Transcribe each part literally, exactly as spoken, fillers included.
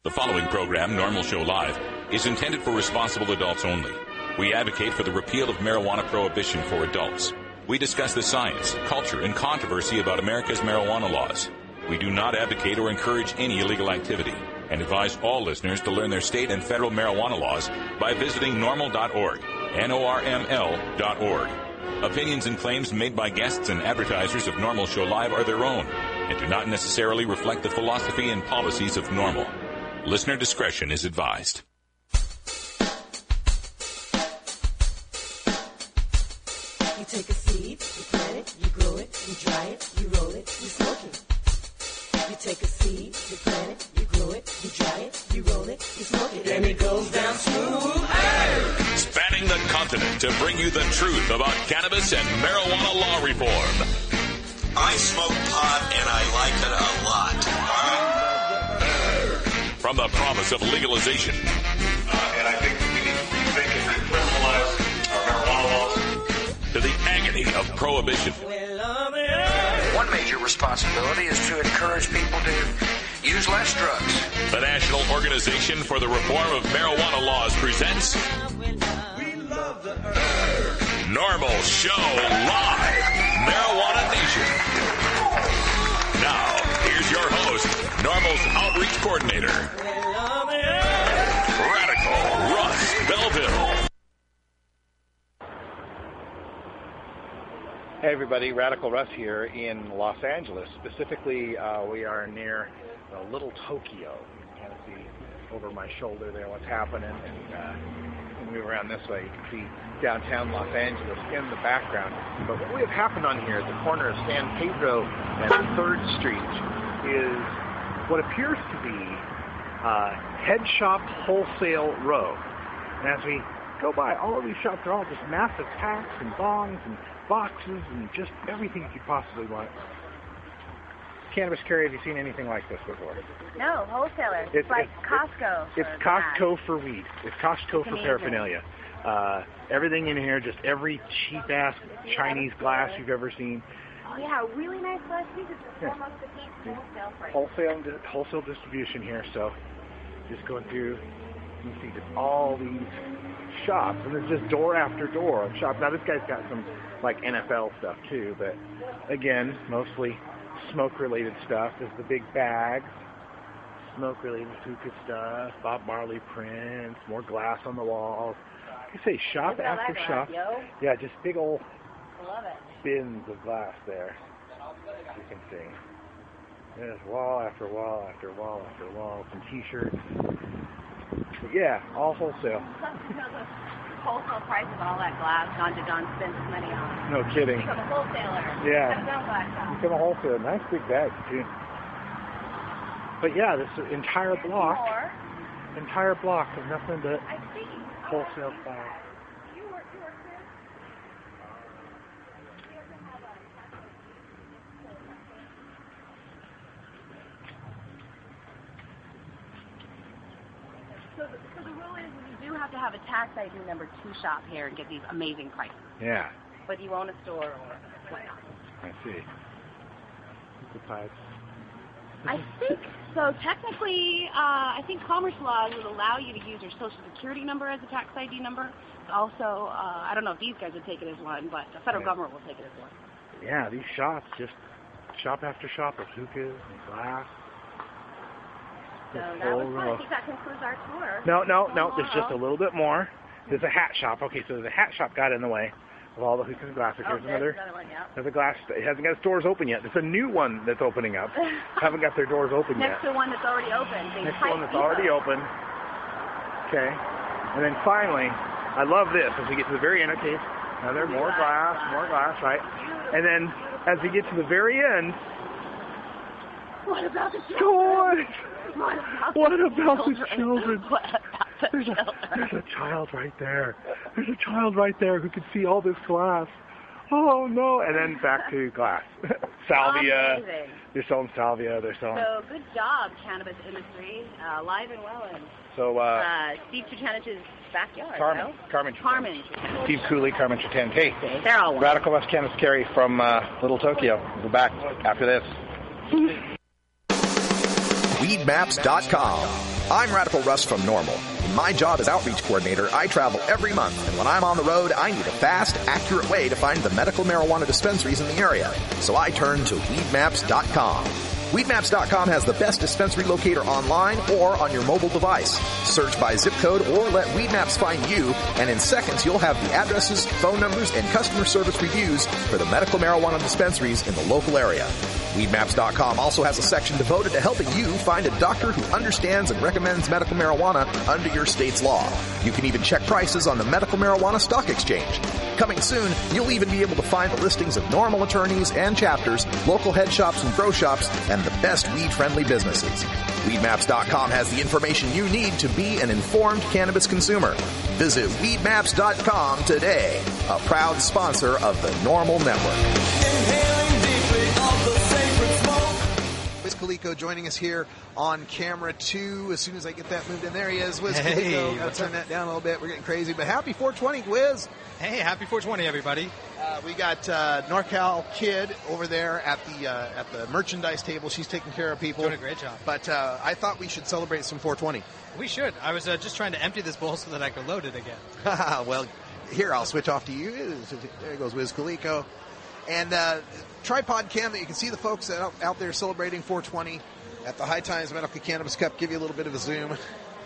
The following program, Normal Show Live, is intended for responsible adults only. We advocate for the repeal of marijuana prohibition for adults. We discuss the science, culture, and controversy about America's marijuana laws. We do not advocate or encourage any illegal activity and advise all listeners to learn their state and federal marijuana laws by visiting normal dot org, N O R M L dot org. Opinions and claims made by guests and advertisers of Normal Show Live are their own and do not necessarily reflect the philosophy and policies of Normal. Listener discretion is advised. You take a seed, you plant it, you grow it, you dry it, you roll it, you smoke it. You take a seed, you plant it, you grow it, you dry it, you roll it, you smoke it, and it goes down smooth. Hey! Spanning the continent to bring you the truth about cannabis and marijuana law reform. I smoke pot and I like it a lot. From the promise of legalization. Uh, and I think we need to rethink and criminalize our marijuana laws. To the agony of prohibition. One major responsibility is to encourage people to use less drugs. The National Organization for the Reform of Marijuana Laws presents Normal Show Live, Marijuana Nation. Now, here's your host, Normal's Outreach Coordinator, Radical Russ Belville. Hey everybody, Radical Russ here in Los Angeles. Specifically, uh, we are near uh, Little Tokyo. You can kind of see over my shoulder there what's happening, and uh, when we move around this way, you can see downtown Los Angeles in the background. But what we have happened on here at the corner of San Pedro and third Street is what appears to be uh, Head Shop Wholesale Row. And as we go by, all of these shops are all just massive packs and bongs and boxes and just everything you could possibly want. Cannabis Carrie, have you seen anything like this before? No, wholesaler. It's, it's like it's, Costco. It's Costco for weed. It's Costco for paraphernalia. Uh, everything in here, just every cheap-ass Chinese glass you've ever seen. Oh, yeah, really nice glass pieces. Yeah. Almost a piece wholesale price. Wholesale, wholesale distribution here, so just going through, you can see just all these shops, and there's just door after door of shops. Now, this guy's got some, like, N F L stuff, too, but, again, mostly smoke-related stuff. There's the big bags, smoke-related hookah stuff, Bob Marley prints, more glass on the walls. You say shop after shop. Yo. Yeah, just big old Love it. bins of glass there, you can see. There's wall after wall after wall after wall, some T-shirts. But yeah, all wholesale. Wholesale price of all that glass Don Don spends his money on. No kidding. Become a wholesaler. Yeah. Become a glass shop. Become a wholesaler. Nice big bags, too. But yeah, this entire block, More. entire block of nothing but I see. wholesale bags. You work, you work there? So the, so the rule is you do have to have a tax I D number to shop here and get these amazing prices. Yeah, Whether you own a store or whatnot. I see. The pipes. I think so. Technically, uh, I think commerce laws would allow you to use your social security number as a tax I D number. Also, uh, I don't know if these guys would take it as one, but the federal Yeah. government will take it as one. Yeah, these shops, just shop after shop of hookahs and glass. So This that was whole fun. row. I think that concludes our tour. No, no, no, Oh, there's just a little bit more. There's a hat shop. Okay, so there's a hat shop got in the way of all the hookahs and glass. Oh, Here's there's another, another one, yeah. another glass. It hasn't got its doors open yet. There's a new one that's opening up. Haven't got their doors open Next yet. to one that's already open. Big Next to Pipe one that's Depot. already open. Okay. And then finally, I love this. As we get to the very end, okay, now there more glass, more glass, right? And then as we get to the very end, What about the go children? on. What about What the about the children? What about the There's a, children? there's a child right there. There's a child right there who can see all this glass. Oh, no. And then back to glass. Salvia. Amazing. They're selling salvia. They're selling. So good job, cannabis industry, uh, alive and well in So, uh, uh, Steve Chutanich's backyard. Carmen. No? Carmen. Carmen. Steve Cooley, Carmen Chatan. Hey, They're all one. Radical West Cannabis Carry from uh, Little Tokyo. We'll be back after this. weed maps dot com I'm Radical Russ from Normal. In my job as outreach coordinator, I travel every month, and when I'm on the road, I need a fast, accurate way to find the medical marijuana dispensaries in the area. So I turn to weed maps dot com. weed maps dot com has the best dispensary locator online or on your mobile device. Search by zip code or let Weedmaps find you, and in seconds you'll have the addresses, phone numbers, and customer service reviews for the medical marijuana dispensaries in the local area. weed maps dot com also has a section devoted to helping you find a doctor who understands and recommends medical marijuana under your state's law. You can even check prices on the Medical Marijuana Stock Exchange. Coming soon, you'll even be able to find the listings of Normal attorneys and chapters, local head shops and grow shops, and the best weed-friendly businesses. weed maps dot com has the information you need to be an informed cannabis consumer. Visit weed maps dot com today, a proud sponsor of the Normal Network. Wiz Khalico joining us here on camera two. As soon as I get that moved in, there he is. Wiz Hey, Khalico. Gotta what's turn up? that down a little bit. We're getting crazy, but happy four twenty, Wiz. Hey, happy four twenty, everybody. Uh, we got uh, NorCal Kid over there at the uh, at the merchandise table. She's taking care of people. Doing a great job. But uh, I thought we should celebrate some four twenty. We should. I was uh, just trying to empty this bowl so that I could load it again. Well, here, I'll switch off to you. There goes Wiz Khalico. And uh, tripod cam that you can see the folks out, out there celebrating four twenty at the High Times Medical Cannabis Cup. Give you a little bit of a zoom.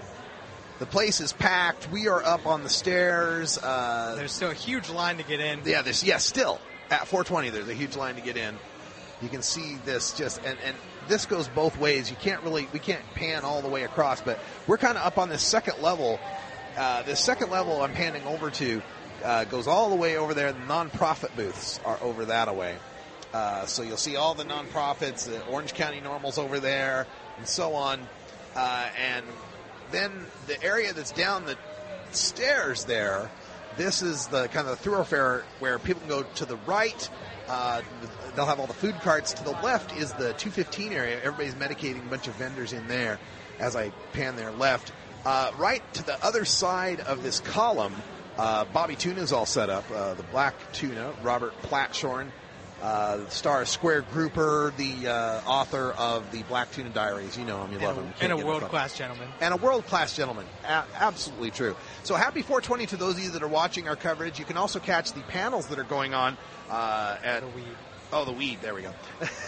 The place is packed. We are up on the stairs. Uh, There's still a huge line to get in. Yeah, there's yeah, still at four twenty. There's a huge line to get in. You can see this just and and this goes both ways. You can't really we can't pan all the way across, but we're kind of up on this second level. Uh, this second level I'm panning over to uh, goes all the way over there. The nonprofit booths are over that away. Uh, so you'll see all the nonprofits, the Orange County Normals over there, and so on. Uh, and then the area that's down the stairs there, this is the kind of the thoroughfare where people can go to the right. Uh, they'll have all the food carts. To the left is the two fifteen area. Everybody's medicating, a bunch of vendors in there as I pan there left. Uh, right to the other side of this column, uh, Bobby Tuna's all set up. Uh, the Black Tuna, Robert Platshorn, uh, the star of Square Grouper, the uh, author of the Black Tuna Diaries. You know him, you and love a, him. You And can't a get enough of him. world-class gentleman. And a world-class gentleman. A- absolutely true. So happy four twenty to those of you that are watching our coverage. You can also catch the panels that are going on uh, at... The weed. Oh, the weed. There we go.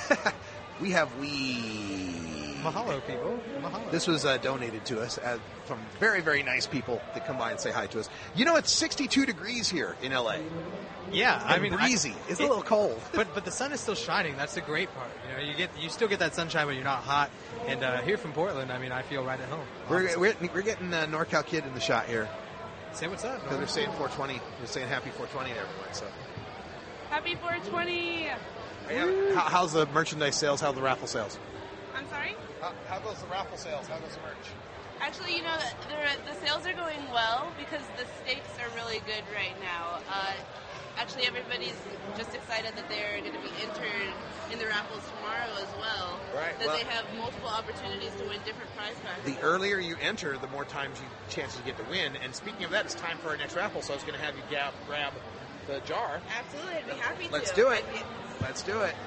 We have weed. Mahalo, people. Mahalo. This was uh, donated to us uh, from very, very nice people that come by and say hi to us. You know, it's sixty-two degrees here in L A. Yeah, I And mean, breezy. I, It's a little cold. but but the sun is still shining. That's the great part. You know, you get you still get that sunshine, but you're not hot. And uh, here from Portland, I mean, I feel right at home. We're, we're, we're getting uh, NorCal Kid in the shot here. Say what's up. Because they're saying four twenty. They're saying happy four twenty to everyone. So, Happy four twenty. how, how's the merchandise sales? How the raffle sales? I'm sorry? How, how goes the raffle sales? How goes the merch? Actually, you know, the, the sales are going well because the stakes are really good right now. Uh, actually, everybody's just excited that they're going to be entered in the raffles tomorrow as well. Right, That well- they have multiple opportunities to win different prize packs. The earlier you enter, the more times you chances you get to win. And speaking of that, it's time for our next raffle, so I was going to have you grab, grab the jar. Absolutely, I'd be happy to. Let's do it. I'd be- Let's do it.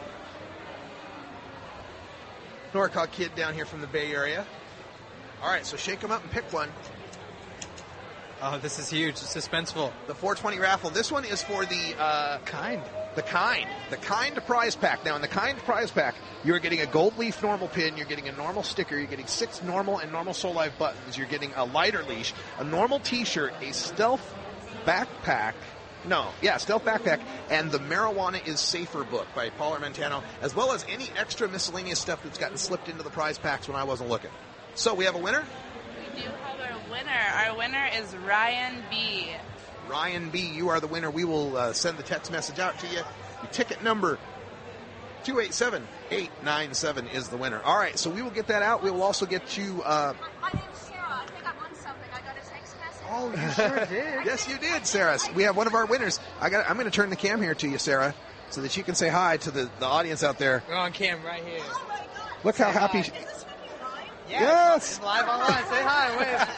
NorCal Kid down here from the Bay Area. All right, so shake them up and pick one. Oh, this is huge. It's suspenseful. The four twenty raffle. This one is for the uh, Kind. the kind, the kind prize pack. Now, in the kind prize pack, you're getting a gold leaf normal pin, you're getting a normal sticker, you're getting six normal and normal Soul Live buttons, you're getting a lighter leash, a normal T-shirt, a stealth backpack. No, yeah, stealth backpack, and the Marijuana is Safer book by Paul Armentano, as well as any extra miscellaneous stuff that's gotten slipped into the prize packs when I wasn't looking. So we have a winner. We do have our winner. Our winner is Ryan B. Ryan B., you are the winner. We will uh, send the text message out to you. Your ticket number two eight seven, eight nine seven is the winner. All right, so we will get that out. We will also get you... Uh, My name's Sarah. I think I won something. I got a text message. oh, you sure did. Yes, you did, Sarah. We have one of our winners. I got. I'm going to turn the cam here to you, Sarah, so that you can say hi to the, the audience out there. We're on cam right here. Oh my God. Look how Say happy... hi. Is this going to be Ryan? Yeah, Yes. It's live online. Say hi.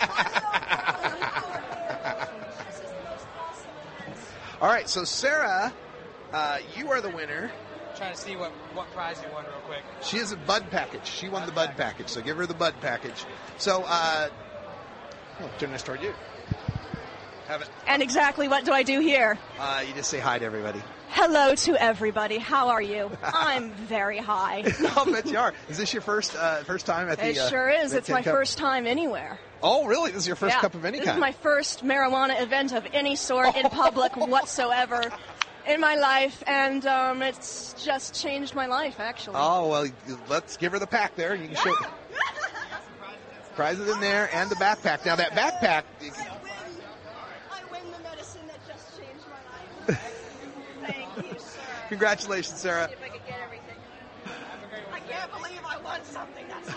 Wave. This is the most awesome event. All right, so Sarah, uh, you are the winner. trying to see what, what prize you won real quick. She is a bud package. She won the bud package, so give her the bud package. So, uh, I'll turn this toward you. Have it. And exactly what do I do here? Uh, you just say hi to everybody. Hello to everybody. How are you? I'm very high. I'll bet you are. Is this your first uh, first time at the? It uh, sure is. the It's my Tin Cup? first time anywhere. Oh, really? This is your first Yeah. cup of any this kind? is my first marijuana event of any sort in public whatsoever in my life, and um, it's just changed my life, actually. Oh, well, let's give her the pack there. You can show prizes in there and the backpack. Now, that backpack. I win the medicine that just changed my life. Thank you, sir. Congratulations, Sarah. See if I can get everything. I can't believe I won something. That's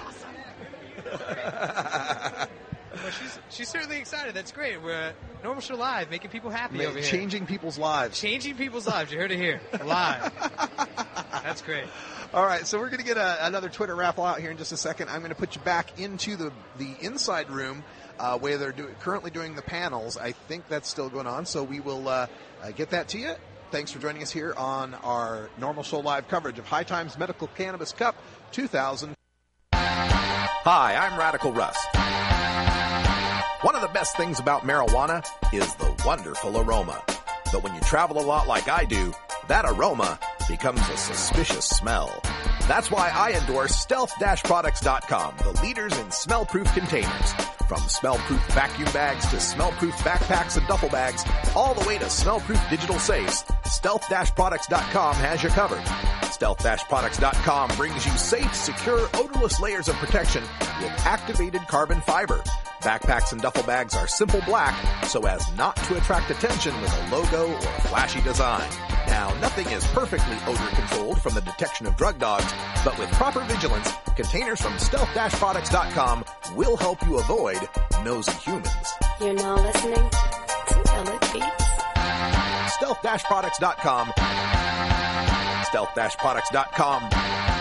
awesome. Well, she's she's certainly excited. That's great. We're Normal Show Live, making people happy Ma- over here. Changing people's lives. Changing people's lives. You heard it here. Live. That's great. All right, so we're going to get a, another Twitter raffle out here in just a second. I'm going to put you back into the, the inside room uh, where they're do, currently doing the panels. I think that's still going on, so we will uh, uh, get that to you. Thanks for joining us here on our Normal Show Live coverage of High Times Medical Cannabis Cup two thousand. Hi, I'm Radical Russ. One of the best things about marijuana is the wonderful aroma. But when you travel a lot like I do, that aroma becomes a suspicious smell. That's why I endorse stealth dash products dot com, the leaders in smell-proof containers. From smell-proof vacuum bags to smell-proof backpacks and duffel bags, all the way to smell-proof digital safes, stealth dash products dot com has you covered. stealth dash products dot com brings you safe, secure, odorless layers of protection with activated carbon fiber. Backpacks and duffel bags are simple black so as not to attract attention with a logo or a flashy design. Now, nothing is perfectly odor controlled from the detection of drug dogs, but with proper vigilance, containers from stealth dash products dot com will help you avoid nosy humans. You're now listening to Elliot Beats. stealth dash products dot com. stealth dash products dot com.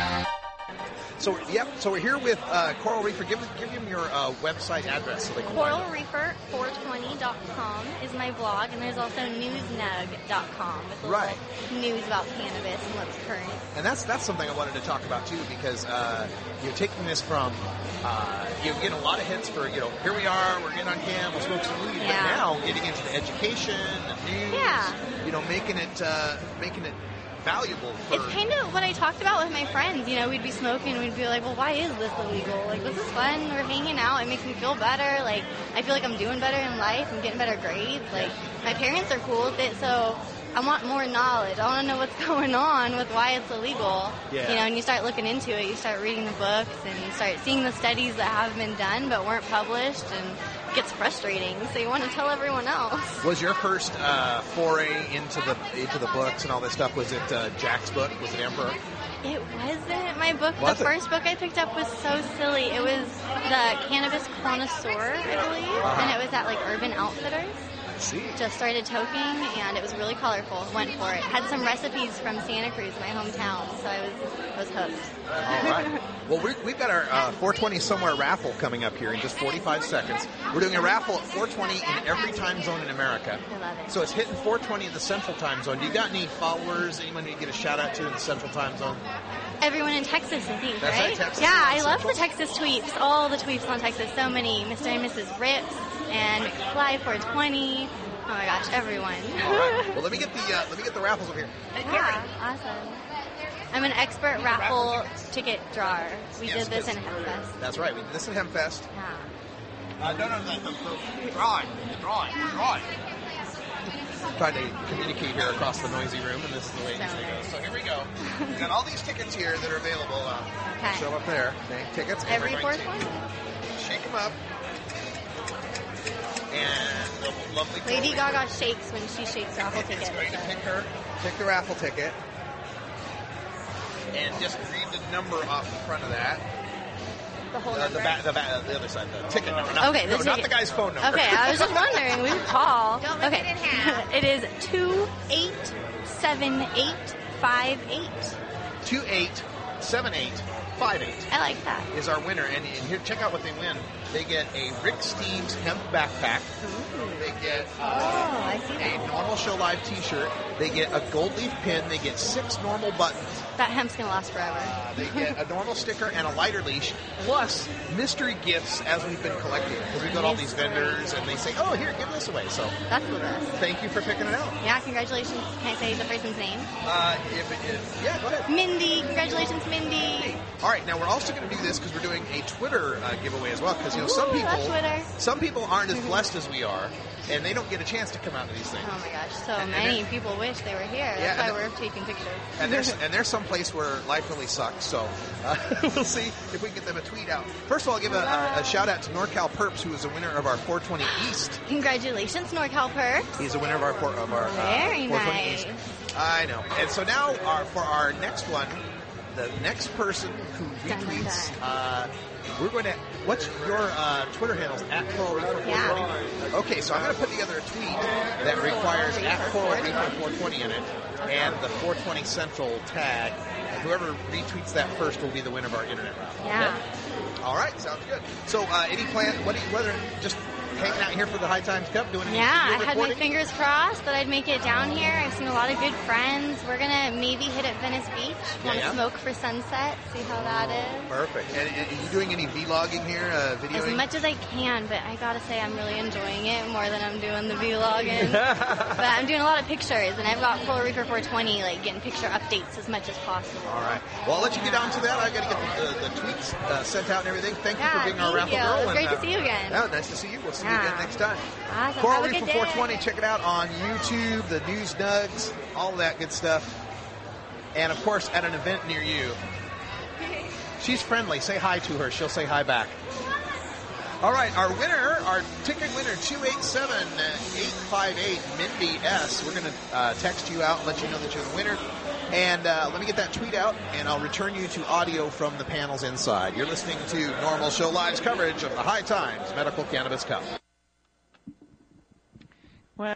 So, yep, so we're here with uh, Coral Reefer. Give, give them your uh, website address so they can find Coral it. Reefer four twenty dot com is my blog, and there's also newsnug dot com with a Right. little news about cannabis and what's current. And that's that's something I wanted to talk about too, because uh, you're taking this from uh, you get a lot of hits for you know here we are, we're getting on cam, we'll smoke some weed, Yeah. but now getting into the education, the news, Yeah. you know, making it uh, making it valuable for. It's kind of what I talked about with my friends. You know, we'd be smoking and we'd be like, well, why is this illegal? Like, this is fun. We're hanging out. It makes me feel better. Like, I feel like I'm doing better in life. I'm getting better grades. Like, my parents are cool with it, so I want more knowledge. I want to know what's going on with why it's illegal. Yeah. You know, and you start looking into it. You start reading the books and you start seeing the studies that have been done but weren't published, and it gets frustrating. So you want to tell everyone else. Was your first uh, foray into the into the books and all this stuff? Was it uh, Jack's book? Was it Emperor? It wasn't my book. Was the it? first book I picked up was so silly. It was The Cannabis Connoisseur, I believe, Uh-huh. and it was at like Urban Outfitters. I see. Just started toking, and it was really colorful. Went for it. Had some recipes from Santa Cruz, my hometown, so I was I was hooked. All right. Well, we, we've got our uh, four twenty Somewhere raffle coming up here in just forty-five seconds. We're doing a raffle at four twenty in every time zone in America. I love it. So it's hitting four twenty in the Central Time Zone. Do you got any followers, anyone you get a shout out to in the Central Time Zone? Everyone in Texas, I think, That's right? right, Texas yeah, and I love Central. the Texas tweets. All the tweets on Texas. So many. Mister and Missus Rips and McFly four twenty. Oh my gosh, everyone. All right. Well, let me get the uh, let me get the raffles over here. Yeah, awesome. I'm an expert raffle ticket drawer. We Yes, did this yes. in Hempfest. That's right. We did this at Hempfest. Yeah. Uh, no, no, no, the, the drawing, the drawing, the drawing. Trying to communicate here across the noisy room, and this is the way it usually goes. So here we go. We got all these tickets here that are available. Uh, Okay. Show up there. Okay, tickets. and Every we're going fourth to one? Shake them up. And the lovely Lady Coral Gaga shakes when she shakes raffle Reaper tickets. is going to pick her, pick the raffle ticket, and just read the number off the front of that. The whole Uh, number? the, ba- the, ba- the other side, the ticket number. Not, Okay, the no, not ticket. the guy's phone number. Okay, I was just wondering. We would call. Don't rip okay. it in half. It is two eight seven eight five eight. two eight seven eight five eight I like that. is our winner. And, and here, check out what they win. They get a Rick Steves hemp backpack. They get uh, Oh, I see a that. Normal Show Live t-shirt. They get a gold leaf pin. They get six normal buttons. That hemp's going to last forever. Uh, they get a normal sticker and a lighter leash, plus mystery gifts as we've been collecting. Because we've got all these vendors, and they say, oh, here, give this away. So That's the best. thank you for picking it out. Yeah, congratulations. Can I say the person's name? Uh, if it is, yeah, go ahead. Mindy. Congratulations, Mindy. All right, now we're also going to do this because we're doing a Twitter uh, giveaway as well. Because you know some Ooh, people, love Twitter. some people aren't as blessed as we are, and they don't get a chance to come out to these things. Oh my gosh, so And- and many there- people wish they were here. That's Yeah, why and we're taking pictures. And there's and there's some place where life really sucks. So uh, we'll see if we can get them a tweet out. First of all, I'll give a, a, a shout out to NorCal Perps, who is a winner of our four twenty East. Congratulations, NorCal Perps. He's a winner of our four, of our Very uh, four twenty nice. East. I know. And so now our, for our next one, the next person who retweets, uh, we're going to. What's your uh, Twitter handles? At Coral Reaper four twenty. Yeah. Okay, so I'm going to put together a tweet that requires at Coral Reaper four twenty in it, and the four twenty Central tag. And whoever retweets that first will be the winner of our internet raffle. Yeah. Okay? All right, sounds good. So, uh, any plan? What? Do you, whether just hanging out here for the High Times Cup, doing any Yeah, I studio had my recording? fingers crossed that I'd make it down here. I've seen a lot of good friends. We're going to maybe hit at Venice Beach. Yeah, Want to yeah. smoke for sunset, see how that is. Perfect. And, and are you doing any vlogging here, uh, videoing? As much as I can, but I gotta say I'm really enjoying it more than I'm doing the vlogging. But I'm doing a lot of pictures, and I've got Coral Reaper four twenty, like getting picture updates as much as possible. All right. Well, I'll let you get down to that. I've got to get the, the, the tweets uh, sent out and everything. Thank you Yeah, for being our thank raffle you. girl. It was and, great to uh, see you again. Yeah, nice to see you. We'll see you Yeah. again next time. Awesome. Coral Have a Reaper good four day. twenty. Check it out on YouTube, the News Nugs, all of that good stuff. And, of course, at an event near you. She's friendly. Say hi to her. She'll say hi back. All right, our winner, our ticket winner, two eight seven, eight five eight, Mindy S. We're going to uh, text you out and let you know that you're the winner. And uh, let me get that tweet out, and I'll return you to audio from the panels inside. You're listening to Normal Show Live's coverage of the High Times Medical Cannabis Cup. Well,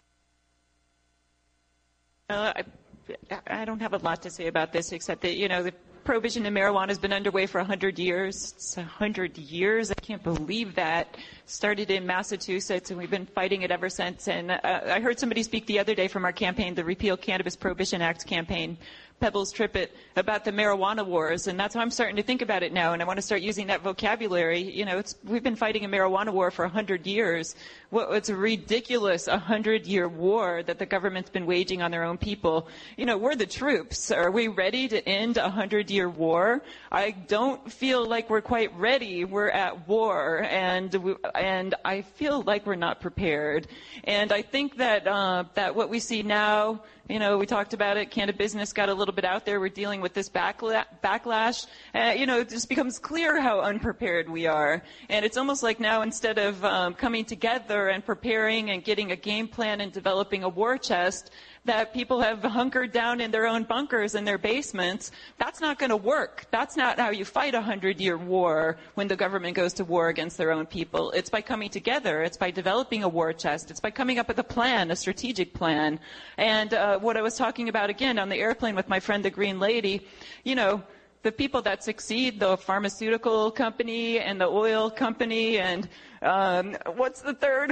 uh, I, I don't have a lot to say about this except that, you know, the prohibition in marijuana has been underway for one hundred years. It's one hundred years. I can't believe that. Started in Massachusetts, and we've been fighting it ever since. And uh, I heard somebody speak the other day from our campaign, the Repeal Cannabis Prohibition Act campaign, Pebbles Trippett, about the marijuana wars. And that's how I'm starting to think about it now, and I want to start using that vocabulary. You know, it's, we've been fighting a marijuana war for one hundred years. Well, it's a ridiculous one hundred year war that the government's been waging on their own people. You know, we're the troops. Are we ready to end a one hundred year war? I don't feel like we're quite ready. We're at war, and we, and I feel like we're not prepared. And I think that uh, that what we see now, you know, we talked about it. Canada Business got a little bit out there. We're dealing with this backla- backlash. Uh, you know, it just becomes clear how unprepared we are. And it's almost like now, instead of um, coming together and preparing and getting a game plan and developing a war chest, that people have hunkered down in their own bunkers in their basements. That's not going to work. That's not how you fight a one hundred year war when the government goes to war against their own people. It's by coming together. It's by developing a war chest. It's by coming up with a plan, a strategic plan. And uh, what I was talking about again on the airplane with my friend, the Green Lady, you know, the people that succeed, the pharmaceutical company and the oil company and um, what's the third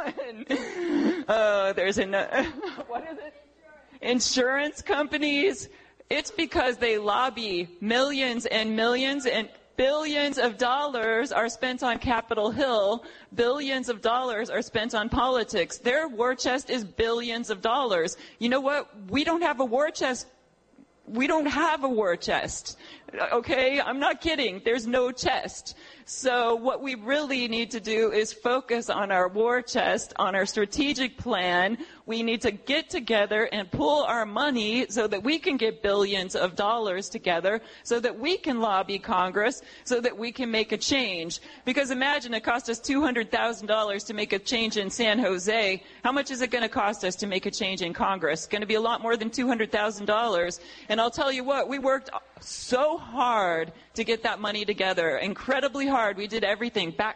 one? uh, there's an, uh, what is it? Insurance companies. It's because they lobby. Millions and millions and billions of dollars are spent on Capitol Hill. Billions of dollars are spent on politics. Their war chest is billions of dollars. You know what? We don't have a war chest. We don't have a war chest. Okay? I'm not kidding. There's no chest. So what we really need to do is focus on our war chest, on our strategic plan. We need to get together and pool our money so that we can get billions of dollars together, so that we can lobby Congress, so that we can make a change. Because imagine it cost us two hundred thousand dollars to make a change in San Jose. How much is it going to cost us to make a change in Congress? It's going to be a lot more than two hundred thousand dollars. And I'll tell you what, we worked so hard to get that money together, incredibly hard. We did everything. Back.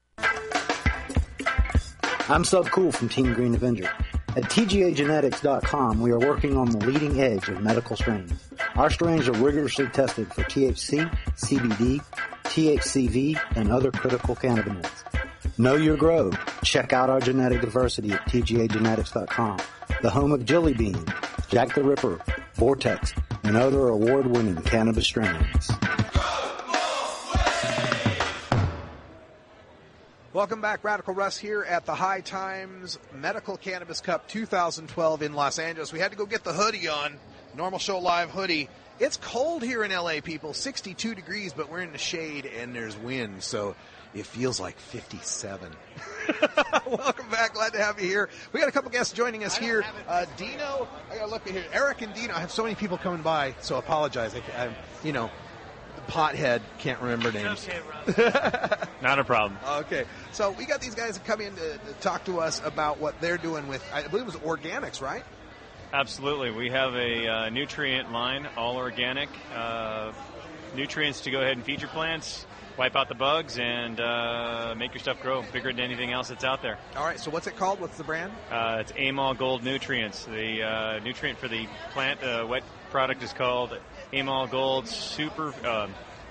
I'm Sub Cool from Team Green Avenger. At T G A Genetics dot com, we are working on the leading edge of medical strains. Our strains are rigorously tested for T H C, C B D, T H C V, and other critical cannabinoids. Know your grow. Check out our genetic diversity at T G A genetics dot com, the home of Jelly Bean, Jack the Ripper, Vortex, and other award-winning cannabis strains. Welcome back. Radical Russ here at the High Times Medical Cannabis Cup two thousand twelve in Los Angeles. We had to go get the hoodie on, Normal Show Live hoodie. It's cold here in L A, people, sixty-two degrees, but we're in the shade and there's wind, so it feels like fifty-seven. Welcome back. Glad to have you here. We got a couple guests joining us here. Uh, Dino, I got to look at here. Eric and Dino. I have so many people coming by, so apologize. I, I'm, you know, pothead, can't remember names. Not a problem. Okay. So we got these guys that come in to, to talk to us about what they're doing with, I believe it was organics, right? Absolutely. We have a uh, nutrient line, all organic, uh, nutrients to go ahead and feed your plants, wipe out the bugs, and uh, make your stuff grow bigger than anything else that's out there. All right, so what's it called? What's the brand? Uh, it's Amol Gold Nutrients. The uh, nutrient for the plant, uh, wet product is called Amol Gold Super, uh,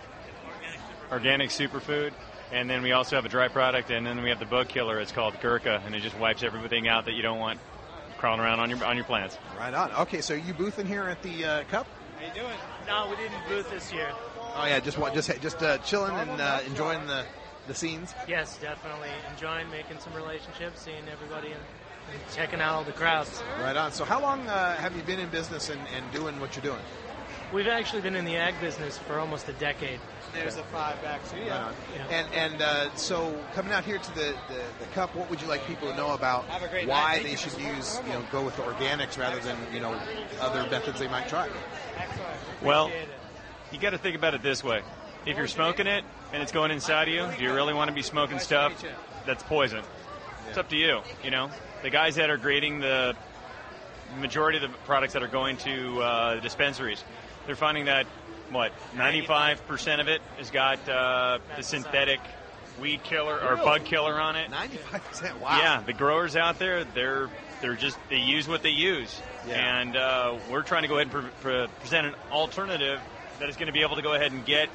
Organic Superfood. And then we also have a dry product, and then we have the bug killer. It's called Gurkha, and it just wipes everything out that you don't want crawling around on your on your plants. Right on. Okay, so you boothing here at the uh, Cup? How you doing? No, we didn't booth this year. Oh yeah, just just just uh, chilling and uh, enjoying the, the scenes. Yes, definitely enjoying making some relationships, seeing everybody, and, and checking out all the crowds. Right on. So how long uh, have you been in business and, and doing what you're doing? We've actually been in the ag business for almost a decade. There's a five back too. Yeah. Right on. Yeah. And and uh, so coming out here to the, the, the Cup, what would you like people to know about why they should use you know go with the organics rather than you know other methods they might try? Well, you got to think about it this way. If you're smoking it and it's going inside of you, do you really want to be smoking stuff that's poison? It's up to you. You know, the guys that are grading the majority of the products that are going to uh, dispensaries, they're finding that, what, ninety-five percent of it has got uh, the synthetic weed killer or bug killer on it. ninety-five percent, wow. Yeah, the growers out there, they're they're just, they use what they use. Yeah. And uh, we're trying to go ahead and pre- pre- present an alternative that is going to be able to go ahead and get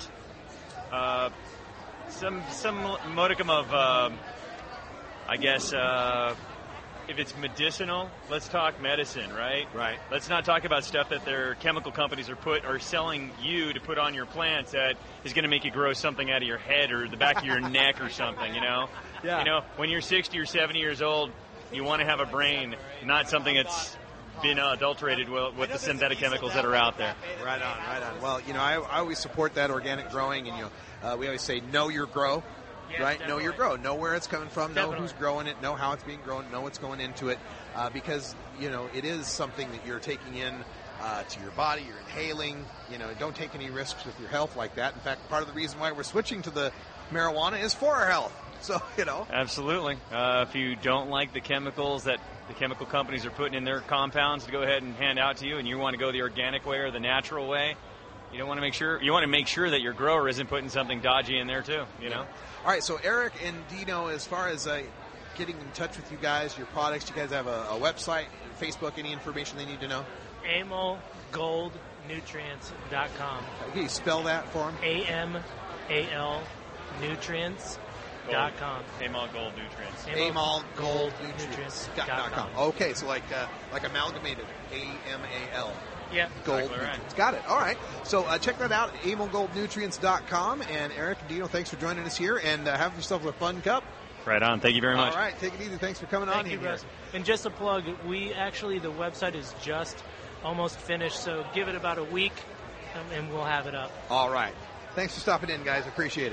uh, some some modicum of, uh, I guess, uh, if it's medicinal, let's talk medicine, right? Right. Let's not talk about stuff that their chemical companies are put are selling you to put on your plants that is going to make you grow something out of your head or the back of your neck or something, you know? Yeah. You know, when you're sixty or seventy years old, you want to have a brain, not something that's been uh, adulterated with, with the synthetic chemicals that are out there. Right on, right on. Well, you know, I, I always support that organic growing, and you know, uh, we always say know your grow. Yes, right? definitely. Know your grow. Know where it's coming from. Definitely. Know who's growing it. Know how it's being grown. Know what's going into it. Uh, because, you know, it is something that you're taking in uh, to your body. You're inhaling. You know, don't take any risks with your health like that. In fact, part of the reason why we're switching to the marijuana is for our health. So, you know. Absolutely. Uh, if you don't like the chemicals that the chemical companies are putting in their compounds to go ahead and hand out to you, and you want to go the organic way or the natural way, you don't want to make sure you want to make sure that your grower isn't putting something dodgy in there too. You know. All right. So Eric and Dino, as far as uh, getting in touch with you guys, your products, you guys have a, a website, Facebook, any information they need to know? amol gold nutrients dot com. Can you spell that for them? A M A L nutrients dot com. Amol Gold Nutrients. Amol Gold Nutrients dot com. Okay, so like uh, like amalgamated, A M A L. Yeah. Gold Exactly right. Nutrients. Got it. All right. So uh, check that out, amol gold nutrients dot com. And Eric and Dino, thanks for joining us here, and uh, have yourself a fun cup. Right on. Thank you very much. All right. Take it easy. Thanks for coming Thank on you, in here. Russ. And just a plug, we actually, the website is just almost finished, so give it about a week, um, and we'll have it up. All right. Thanks for stopping in, guys. Appreciate it.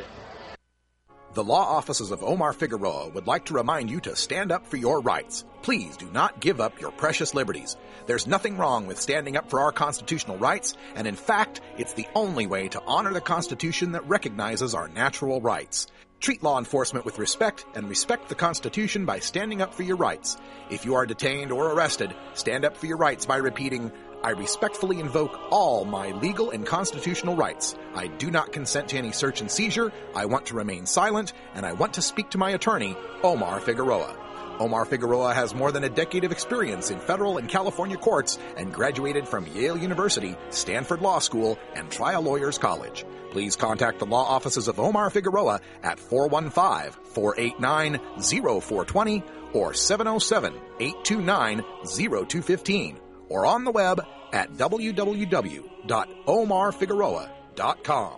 The law offices of Omar Figueroa would like to remind you to stand up for your rights. Please do not give up your precious liberties. There's nothing wrong with standing up for our constitutional rights, and in fact, it's the only way to honor the Constitution that recognizes our natural rights. Treat law enforcement with respect and respect the Constitution by standing up for your rights. If you are detained or arrested, stand up for your rights by repeating, I respectfully invoke all my legal and constitutional rights. I do not consent to any search and seizure. I want to remain silent, and I want to speak to my attorney, Omar Figueroa. Omar Figueroa has more than a decade of experience in federal and California courts and graduated from Yale University, Stanford Law School, and Trial Lawyers College. Please contact the law offices of Omar Figueroa at four one five, four eight nine, zero four two zero or seven oh seven, eight two nine, zero two one five or on the web at w w w dot omar figueroa dot com.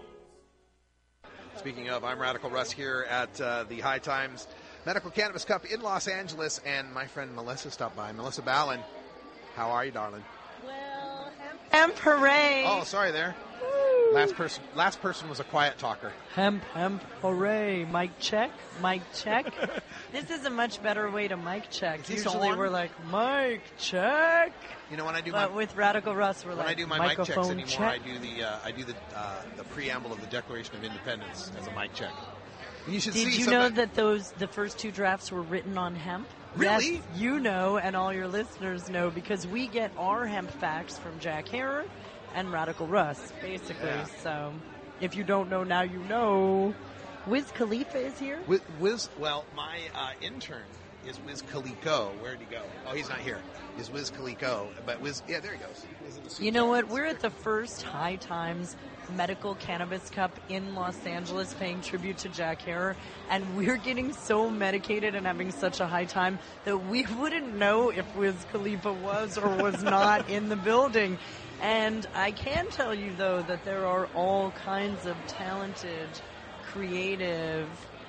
Speaking of, I'm Radical Russ here at uh, the High Times Medical Cannabis Cup in Los Angeles, and my friend Melissa stopped by. Melissa Ballin, how are you, darling? Well, hemp, hooray! Oh, sorry there. Last person, last person was a quiet talker. Hemp, hemp, hooray! Mic check, mic check. This is a much better way to mic check. Is Usually on? we're like mic check. You know when I do but my with Radical Russ, we're when like I do my mic checks microphone anymore, check. I do the uh, I do the uh, the preamble of the Declaration of Independence as a mic check. And you should Did see you somebody- know that those the first two drafts were written on hemp? Really? Yes, you know, and all your listeners know because we get our hemp facts from Jack Herer and Radical Russ, basically. Yeah. So, if you don't know now, you know. Wiz Khalifa is here. Wiz, Wiz well, my uh, intern is Wiz Khalico. Where'd he go? Oh, he's not here. Is Wiz Khalico? But Wiz, yeah, there he goes. Wiz in the suit. You know what? We're at the first High Times Medical Cannabis Cup in Los Angeles, paying tribute to Jack Herer, and we're getting so medicated and having such a high time that we wouldn't know if Wiz Khalifa was or was not in the building. And I can tell you, though, that there are all kinds of talented, creative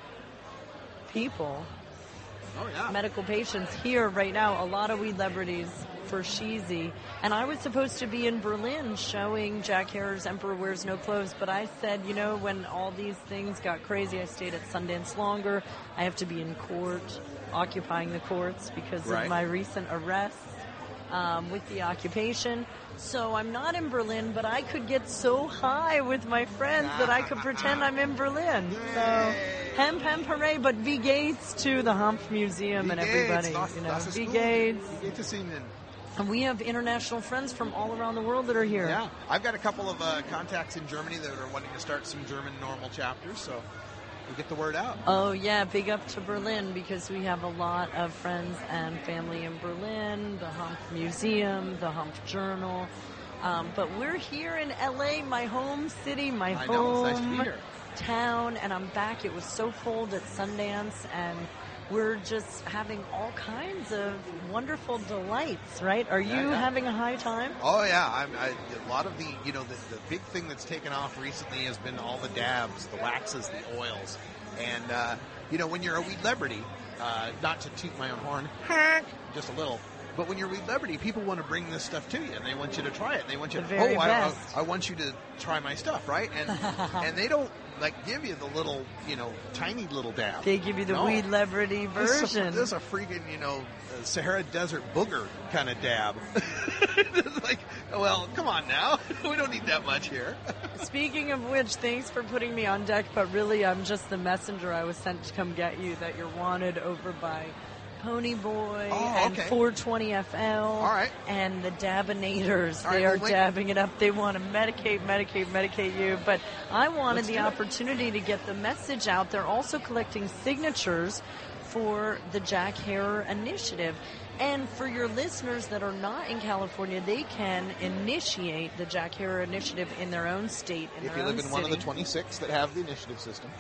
people, oh, yeah. medical patients here right now. A lot of weed celebrities for Sheezy. And I was supposed to be in Berlin showing Jack Herer's Emperor Wears No Clothes, but I said, you know, when all these things got crazy, I stayed at Sundance longer. I have to be in court, occupying the courts because Right. of my recent arrests um, with the occupation. So I'm not in Berlin, but I could get so high with my friends that I could pretend I'm in Berlin. So hemp, hemp, hooray, but V Gates to the Humph Museum and everybody. Das, you know, das ist V gut. Gates. V Gates ist Ihnen. And we have international friends from all around the world that are here. Yeah, I've got a couple of uh, contacts in Germany that are wanting to start some German normal chapters, so we'll get the word out. Oh, yeah, big up to Berlin because we have a lot of friends and family in Berlin, the Humph Museum, the Humph Journal. Um, but we're here in L A, my home city, my I know, it's nice to be home here. town, and I'm back. It was so cold at Sundance, and we're just having all kinds of wonderful delights, right? Are you Yeah, yeah. having a high time? Oh yeah, I'm, I, a lot of the you know the, the big thing that's taken off recently has been all the dabs, the waxes, the oils, and uh, you know when you're a weed celebrity, uh, not to toot my own horn, just a little. But when you're a weed celebrity, people want to bring this stuff to you, and they want you to try it. And they want you The to, very oh, I, I, best. I want you to try my stuff, right? And and they don't like give you the little, you know, tiny little dab. They give you the No. weed celebrity This is a- version. This is a freaking, you know, uh, Sahara Desert booger kind of dab. It's like, well, come on now. We don't need that much here. Speaking of which, thanks for putting me on deck, but really I'm just the messenger. I was sent to come get you, that you're wanted over by Pony Boy Oh, and okay. four twenty F L All right. and the Dabinators. All They right, are well, wait. dabbing it up. They want to medicate, medicate, medicate you. But I wanted Let's the do it. opportunity to get the message out. They're also collecting signatures for the Jack Herer Initiative. And for your listeners that are not in California, they can initiate the Jack Herer Initiative in their own state, in If their you live own in one of the city. twenty-six that have the initiative system.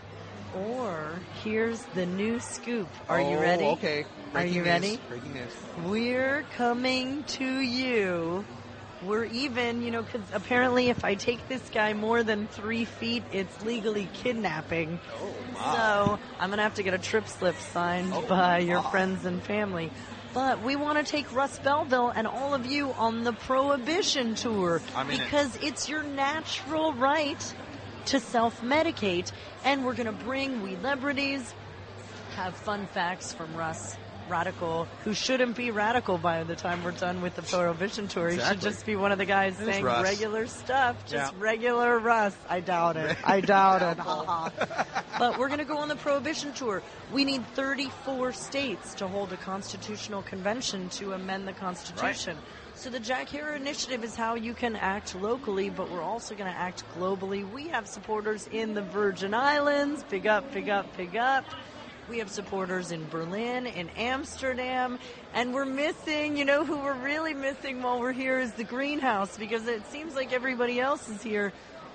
Or here's the new scoop. Are you Oh, ready? okay. Are Breaking you news. ready? Breaking news. We're coming to you. We're even, you know, because apparently if I take this guy more than three feet, it's legally kidnapping. Oh, So I'm going to have to get a trip slip signed Oh, by your my. friends and family. But we want to take Russ Belville and all of you on the Prohibition Tour I'm in it. because it's your natural right to self-medicate. And we're going to bring weed celebrities, have fun facts from Russ Radical, who shouldn't be radical by the time we're done with the Prohibition Tour. He should Exactly. just be one of the guys Who's saying Russ? regular stuff, just Yeah. regular Russ. I doubt it. I doubt it. Ha, ha. But we're going to go on the Prohibition Tour. We need thirty-four states to hold a constitutional convention to amend the Constitution. So the Jack Herer Initiative is how you can act locally, but we're also going to act globally. We have supporters in the Virgin Islands. Big up, big up, big up. We have supporters in Berlin, in Amsterdam, and we're missing, you know, who we're really missing while we're here is the greenhouse, because it seems like everybody else is here.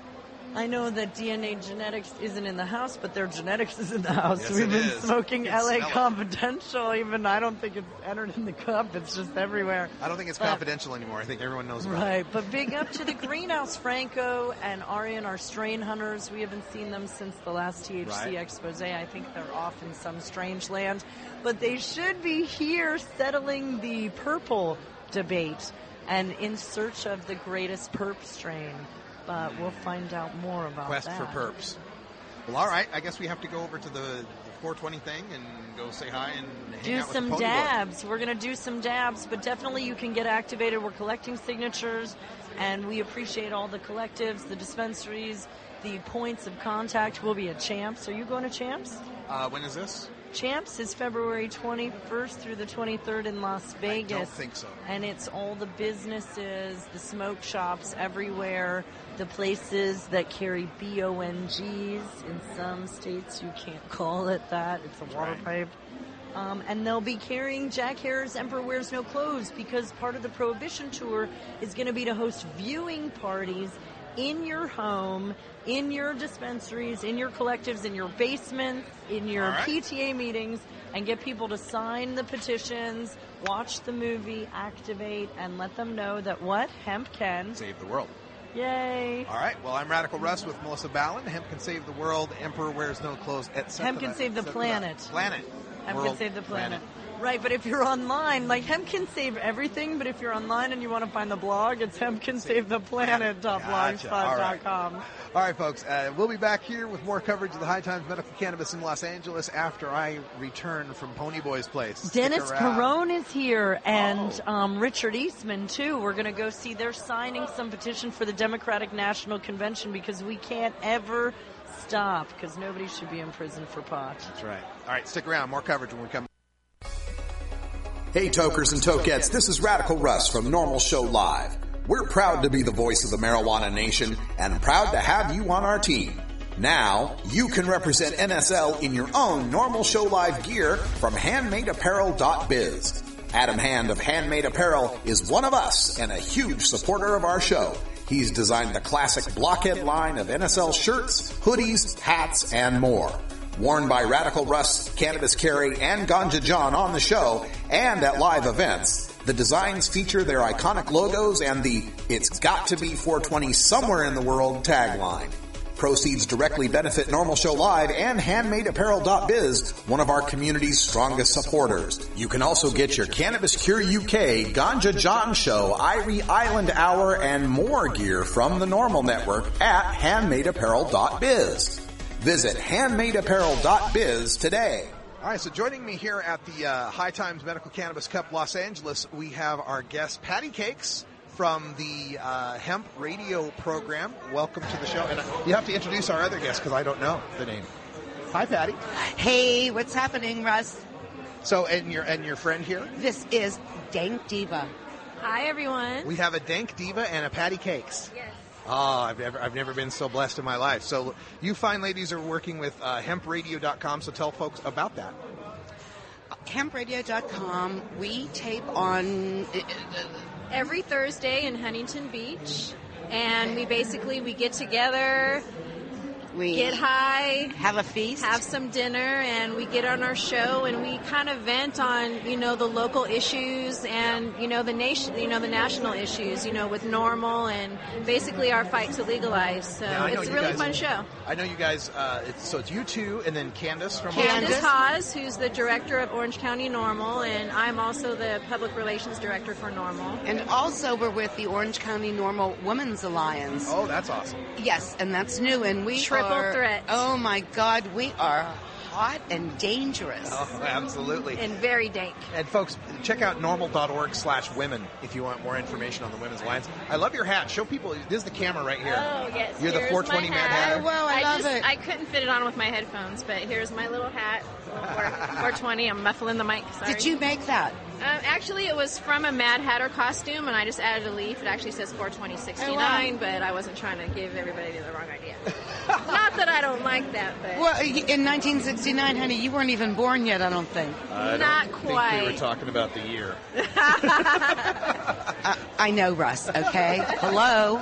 I know that D N A Genetics isn't in the house, but their genetics is in the house. Yes, We've it been is. smoking You can L A smell it. Confidential. Even I don't think it's entered in the cup. It's just everywhere. I don't think it's But- confidential anymore. I think everyone knows about Right, it. but big up to the greenhouse. Franco and Arian are strain hunters. We haven't seen them since the last T H C Right. expose. I think they're off in some strange land, but they should be here settling the purple debate and in search of the greatest perp strain. But we'll find out more about Quest that. for perps. Well, all right. I guess we have to go over to the, the four twenty thing and go say hi and hang Do out with some the Pony Boy. dabs. We're going to do some dabs, but definitely you can get activated. We're collecting signatures, and we appreciate all the collectives, the dispensaries, the points of contact. We'll be at Champs. Are you going to Champs? Uh, when is this? Champs is February twenty-first through the twenty-third in Las Vegas. I don't think so. And it's all the businesses, the smoke shops everywhere, the places that carry B O N Gs. In some states, you can't call it that. It's a water right. pipe. Um, and they'll be carrying Jack Harris Emperor Wears No Clothes, because part of the Prohibition Tour is going to be to host viewing parties in your home, in your dispensaries, in your collectives, in your basements, in your All right. P T A meetings, and get people to sign the petitions, watch the movie, activate, and let them know that what? Hemp can. Save the world. Yay. All right. Well, I'm Radical Russ with Melissa Ballin. Hemp can save the world. Emperor wears no clothes, et cetera. Hemp can save the et cetera. planet. Planet. Hemp World, can save the planet. planet. Right, but if you're online, like hemp can save everything, but if you're online and you want to find the blog, it's hemp can save the planet dot blogspot dot com. All right, folks. Uh, we'll be back here with more coverage of the High Times Medical Cannabis in Los Angeles after I return from Pony Boy's place. Stick Dennis around. Perone is here, and Oh. um, Richard Eastman, too. We're going to go see. They're signing some petition for the Democratic National Convention because we can't ever stop, because nobody should be in prison for pot. That's right. All right, stick around. More coverage when we come. Hey, tokers and tokettes, this is Radical Russ from Normal Show Live. We're proud to be the voice of the marijuana nation and proud to have you on our team. Now, you can represent N S L in your own Normal Show Live gear from handmade apparel dot biz. Adam Hand of Handmade Apparel is one of us and a huge supporter of our show. He's designed the classic blockhead line of N S L shirts, hoodies, hats, and more. Worn by Radical Russ, Cannabis Carry, and Ganja John on the show and at live events. The designs feature their iconic logos and the "It's got to be four twenty somewhere in the world" tagline. Proceeds directly benefit Normal Show Live and handmade apparel dot biz, one of our community's strongest supporters. You can also get your Cannabis Cure U K, Ganja John Show, Irie Island Hour, and more gear from the Normal Network at handmade apparel dot biz. Visit handmade apparel dot biz today. All right, so joining me here at the uh, High Times Medical Cannabis Cup Los Angeles, we have our guest, Patty Cakes, from the uh, Hemp Radio program. Welcome to the show. And uh, you have to introduce our other guest because I don't know the name. Hi, Patty. Hey, what's happening, Russ? So, and your and your friend here? This is Dank Diva. Hi, everyone. We have a Dank Diva and a Patty Cakes. Yes. Oh, I've never, I've never been so blessed in my life. So you fine ladies are working with uh, hemp radio dot com, so tell folks about that. hemp radio dot com. We tape on Every Thursday in Huntington Beach, and we basically, we get together, we get high, have a feast, have some dinner, and we get on our show, and we kind of vent on, you know, the local issues and, you know, the nation, you know, the national issues, you know, with Normal and basically our fight to legalize. So Now, I know it's a you really guys- fun show. I know you guys, uh, it's, so it's you two and then Candace from Candace Haas, who's the director of Orange County Normal, and I'm also the public relations director for Normal. And also we're with the Orange County Normal Women's Alliance. Oh, that's awesome. Yes, and that's new. And we Triple are, threat. Oh my God, we are hot and dangerous. Oh, absolutely. And very dank. And folks, check out normal dot org slash women if you want more information on the Women's Alliance. I love your hat. Show people, this is the camera right here. Oh, yes. You're the Here's four twenty my Mad hat. Hatter. Oh, wow, I love just, it. I couldn't fit it on with my headphones, but here's my little hat. four twenty. I'm muffling the mic. Sorry. Did you make that? Um, actually, it was from a Mad Hatter costume, and I just added a leaf. It actually says four twenty sixty-nine, but I wasn't trying to give everybody the wrong idea. Not that I don't like that, but... Well, in nineteen sixty-nine, honey, you weren't even born yet, I don't think. I Not don't quite. think we were talking about the year. uh, I know, Russ, okay? Hello?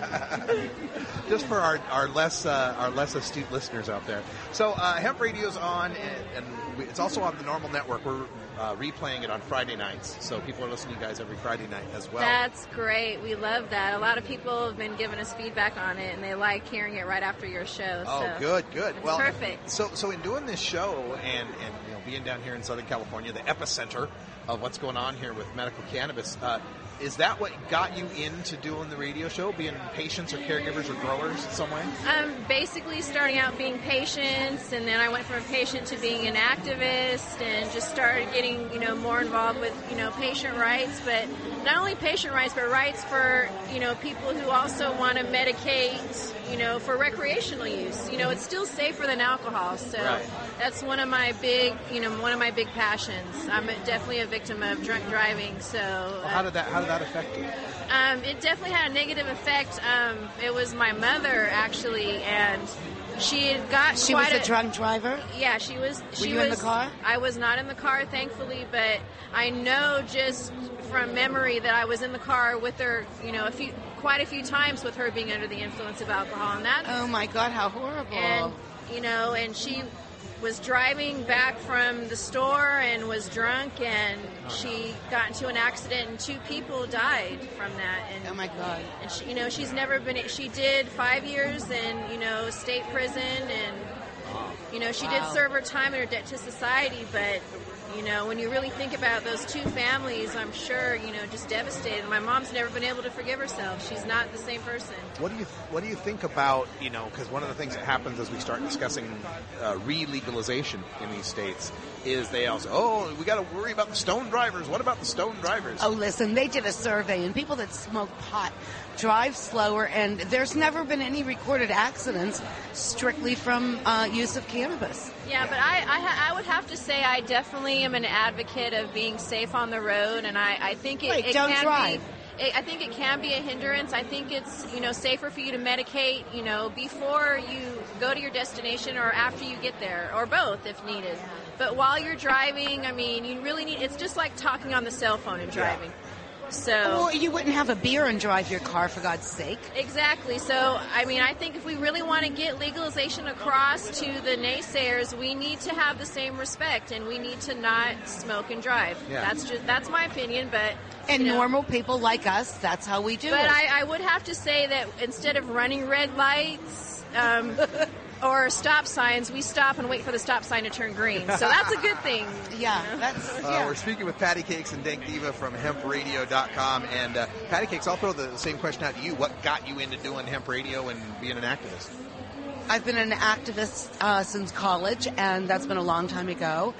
Just for our, our less uh, our less astute listeners out there. So uh, Hemp Radio's on, and, and we, it's also on the Normal Network. We're uh, replaying it on Friday nights, so people are listening to you guys every Friday night as well. That's great. We love that. A lot of people have been giving us feedback on it, and they like hearing it right after your show. Oh, so good, good. It's well, perfect. So, so in doing this show and and you know being down here in Southern California, the epicenter of what's going on here with medical cannabis, uh, is that what got you into doing the radio show, being patients or caregivers or growers in some way? Um, basically starting out being patients, and then I went from a patient to being an activist, and just started getting, you know, more involved with, you know, patient rights, but not only patient rights, but rights for, you know, people who also want to medicate, you know, for recreational use. You know, it's still safer than alcohol, so Right. that's one of my big, you know, one of my big passions. I'm definitely a victim of drunk driving, so... Well, how did that how did that affect you? Um, it definitely had a negative effect. Um, it was my mother, actually, and she had got She quite was a drunk driver? Yeah, she was. Were She you was, in the car? I was not in the car, thankfully, but I know just from memory that I was in the car with her, you know, a few, quite a few times with her being under the influence of alcohol, and that. Oh my God, how horrible! And you know, and she was driving back from the store and was drunk, and she got into an accident, and two people died from that. And, oh my God! And she, you know, she's never been. She did five years in, you know, state prison, and you know, she Wow. did serve her time in her debt to society. But you know, when you really think about those two families, I'm sure, you know, just devastated. My mom's never been able to forgive herself. She's not the same person. What do you What do you think about, you know, because one of the things that happens as we start discussing uh, re-legalization in these states is they also, oh, we got to worry about the stone drivers. What about the stone drivers? Oh, listen, they did a survey, and people that smoke pot drive slower, and there's never been any recorded accidents strictly from uh, use of cannabis. Yeah, but I, I, ha- I would have to say I definitely am an advocate of being safe on the road, and I, I think it, Right, it don't can drive. be. It, I think it can be a hindrance. I think it's, you know, safer for you to medicate, you know, before you go to your destination or after you get there, or both if needed. But while you're driving, I mean, you really need. It's just like talking on the cell phone and driving. So Well, you wouldn't have a beer and drive your car, for God's sake. Exactly. So, I mean, I think if we really want to get legalization across to the naysayers, we need to have the same respect, and we need to not smoke and drive. Yeah. That's just that's my opinion, but And you know, normal people like us, that's how we do But it. I, I would have to say that instead of running red lights um, or stop signs, we stop and wait for the stop sign to turn green. So that's a good thing. Yeah, that's Uh, we're speaking with Patty Cakes and Dank Diva from hemp radio dot com. And uh, Patty Cakes, I'll throw the same question out to you. What got you into doing hemp radio and being an activist? I've been an activist uh, since college, and that's been a long time ago.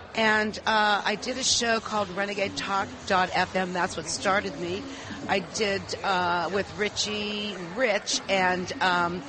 And uh, I did a show called Renegade Talk dot f m. That's what started me. I did uh, with Richie Rich, and um,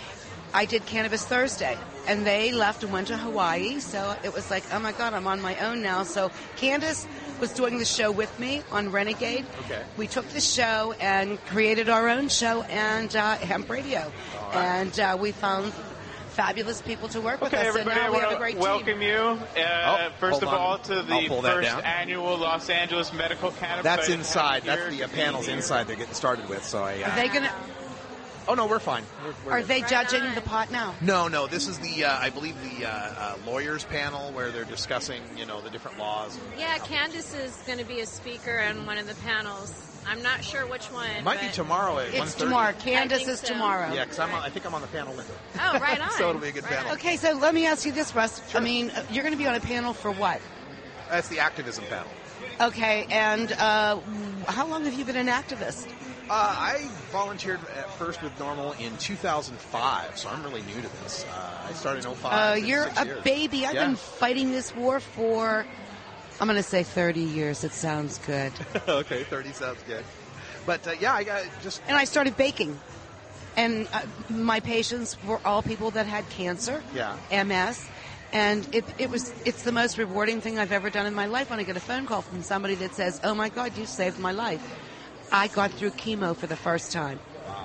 I did Cannabis Thursday. And they left and went to Hawaii, so it was like, oh my God, I'm on my own now. So Candace was doing the show with me on Renegade. Okay. We took the show and created our own show and uh, Hemp Radio. And uh, we found fabulous people to work with Okay, us. everybody, and now I we have a want great to team. welcome you, uh, Oh, first of hold on. all, to I'll the pull that first down. annual Los Angeles Medical Cannabis. That's Science inside. That's here the uh, to panels be here. inside they're getting started with. So I. Uh, Are they gonna? Oh no, we're fine. We're, we're Are good. they judging the pot now? No, no. This is the, uh, I believe, the uh, uh, lawyers panel where they're discussing, you know, the different laws. And, Yeah, Candace is going to be a speaker on one of the panels. I'm not sure which one. It might be but- tomorrow at one It's thirty. tomorrow. I Candace think is so. tomorrow. Yeah, because I'm. On, I think I'm on the panel with her. Oh, right on. So it'll be a good panel. Okay, so let me ask you this, Russ. I mean, uh, you're going to be on a panel for what? That's the activism panel. Okay, and uh, how long have you been an activist? Uh, I volunteered at first with Normal in two thousand five, so I'm really new to this. Uh, I started in oh five. Uh, It's you're six a years. baby. I've Yeah. been fighting this war for, I'm going to say thirty years. It sounds good. Okay, thirty sounds good. But uh, yeah, I got just. And I started baking. And uh, my patients were all people that had cancer, Yeah. M S, And it, it was, it's the most rewarding thing I've ever done in my life when I get a phone call from somebody that says, oh my God, you saved my life. I got through chemo for the first time. Wow.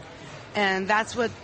And that's what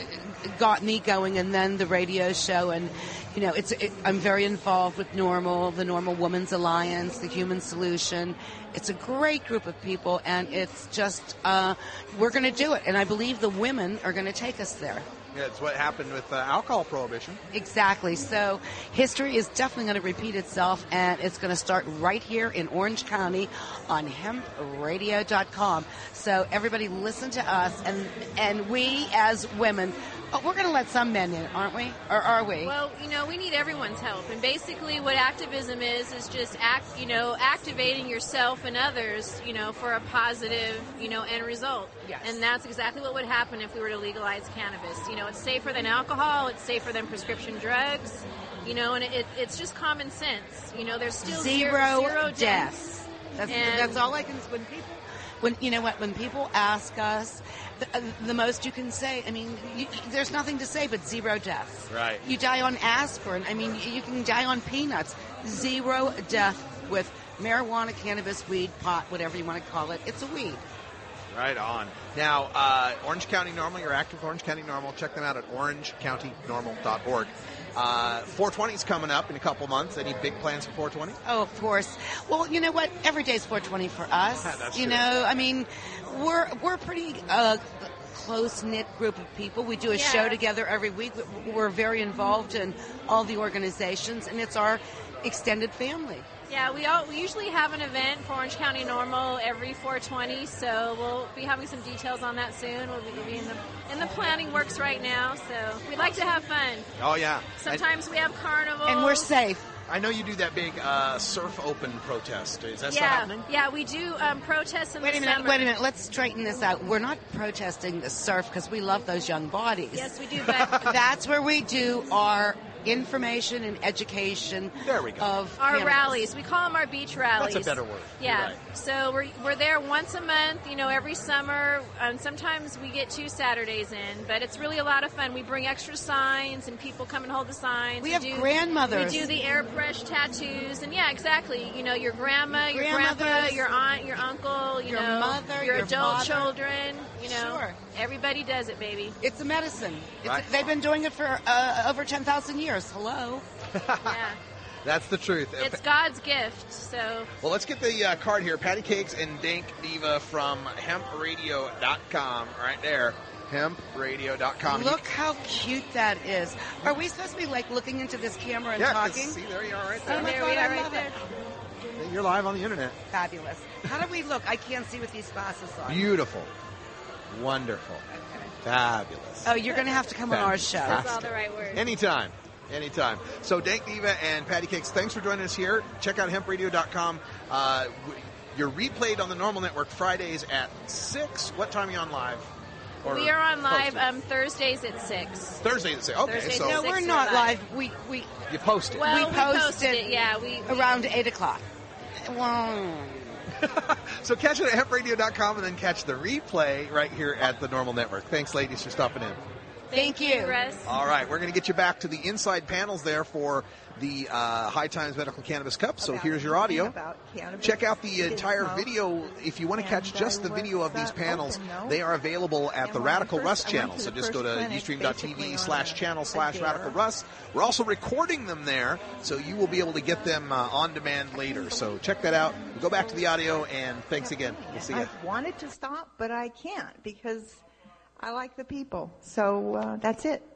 got me going, and then the radio show. And, you know, it's, it, I'm very involved with Normal, the Normal Women's Alliance, the Human Solution. It's a great group of people, and it's just, uh, we're going to do it. And I believe the women are going to take us there. Yeah, it's what happened with uh, alcohol prohibition. Exactly. So history is definitely going to repeat itself, and it's going to start right here in Orange County on hemp radio dot com. So everybody listen to us, and and we as women, oh, we're going to let some men in, aren't we? Or are we? Well, you know, we need everyone's help. And basically what activism is, is just, act, you know, activating yourself and others, you know, for a positive, you know, end result. Yes. And that's exactly what would happen if we were to legalize cannabis. You know, it's safer than alcohol. It's safer than prescription drugs. You know, and it, it's just common sense. You know, there's still zero, zero, zero deaths. That's, And- that's all I can. When people, when you know what, when people ask us, the, uh, the most you can say. I mean, you, there's nothing to say but zero deaths. Right. You die on aspirin. I mean, you, you can die on peanuts. Zero death with marijuana, cannabis, weed, pot, whatever you want to call it. It's a weed. Right on. Now, uh, Orange County Normal, you're active with Orange County Normal. Check them out at orange county normal dot org. Uh, four twenty is coming up in a couple months. Any big plans for four twenty? Oh, of course. Well, you know what? Every day's four twenty for us. That's you true. know, I mean, we're we're pretty uh, close-knit group of people. We do a Yeah. show together every week. We're very involved in all the organizations, and it's our extended family. Yeah, we all we usually have an event for Orange County Normal every four twenty, so we'll be having some details on that soon. We'll be, we'll be in the in the planning works right now, so we'd like to have fun. Oh, yeah. Sometimes we have carnival, And we're safe. I know you do that big uh, Surf Open protest. Is that still Yeah, happening? yeah, we do um, protests in Wait the a minute, summer. wait a minute. Let's straighten this out. We're not protesting the surf because we love those young bodies. Yes, we do, but That's where we do our information and education there we go. of our cannabis. rallies. We call them our beach rallies. That's a better word. Yeah. You're right. So we're we're there once a month, you know, every summer. And sometimes we get two Saturdays in, but it's really a lot of fun. We bring extra signs, and people come and hold the signs. We have do, grandmothers. We do the airbrush tattoos, and yeah, exactly. You know, your grandma, your grandpa, Grandmothers. your aunt, your uncle, you Your know, mother, your your adult father. children. You know, Sure. everybody does it, baby. It's a medicine. It's Right. a, they've been doing it for uh, over ten thousand years. Hello. Yeah. That's the truth. It's God's gift, so Well, let's get the uh, card here. Patty Cakes and Dank Diva from hemp radio dot com right there. hemp radio dot com. Look how cute that is. Are we supposed to be like looking into this camera and Yeah, 'cause talking? see, there you are right there. Oh my There God, we are I right love there. it. You're live on the internet. Fabulous. How do we look? I can't see with these glasses on. Beautiful. Wonderful. Fabulous. Oh, you're going to have to come on our show. that's all the right words. Anytime. Anytime. So, Dank Diva and Patty Cakes, thanks for joining us here. Check out hemp radio dot com. Uh, w- you're replayed on the Normal Network Fridays at six. What time are you on live? Or We are on live posted? um, Thursdays at six. Thursdays at six. Okay, Thursdays so at No, six we're we're not live. live. We we you post it. Well, we we posted, posted it, yeah, we- we- around eight o'clock. Wow. So catch it at hemp radio dot com and then catch the replay right here at the Normal Network. Thanks, ladies, for stopping in. Thank you. Russ. All right, we're going to get you back to the inside panels there for the uh, High Times Medical Cannabis Cup. So here's your audio. Check out the entire video. If you want to catch just the video of these panels, they are available at the Radical Russ channel. So just go to ustream dot t v slash channel slash Radical Russ. We're also recording them there, so you will be able to get them uh, on demand later. So check that out. Go back to the audio, and thanks again. We'll see you. I've wanted to stop, but I can't because I like the people. So uh, that's it.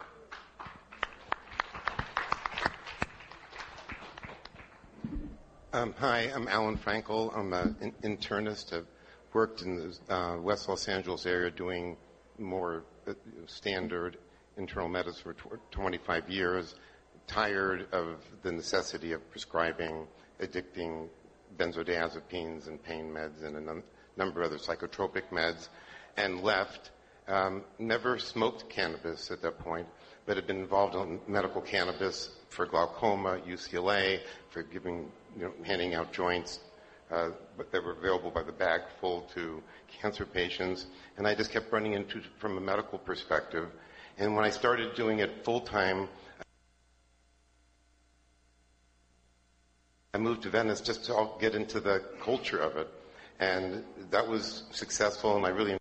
Um, hi, I'm Alan Frankel. I'm an in- internist. I've worked in the uh, West Los Angeles area doing more uh, standard internal medicine for tw- twenty-five years. Tired of the necessity of prescribing addicting benzodiazepines and pain meds and a num- number of other psychotropic meds, and left. Um, never smoked cannabis at that point, but had been involved in medical cannabis for glaucoma, U C L A, for giving, you know, handing out joints uh, that were available by the bag full to cancer patients. And I just kept running into from a medical perspective. And when I started doing it full time, I moved to Venice just to all get into the culture of it. And that was successful, and I really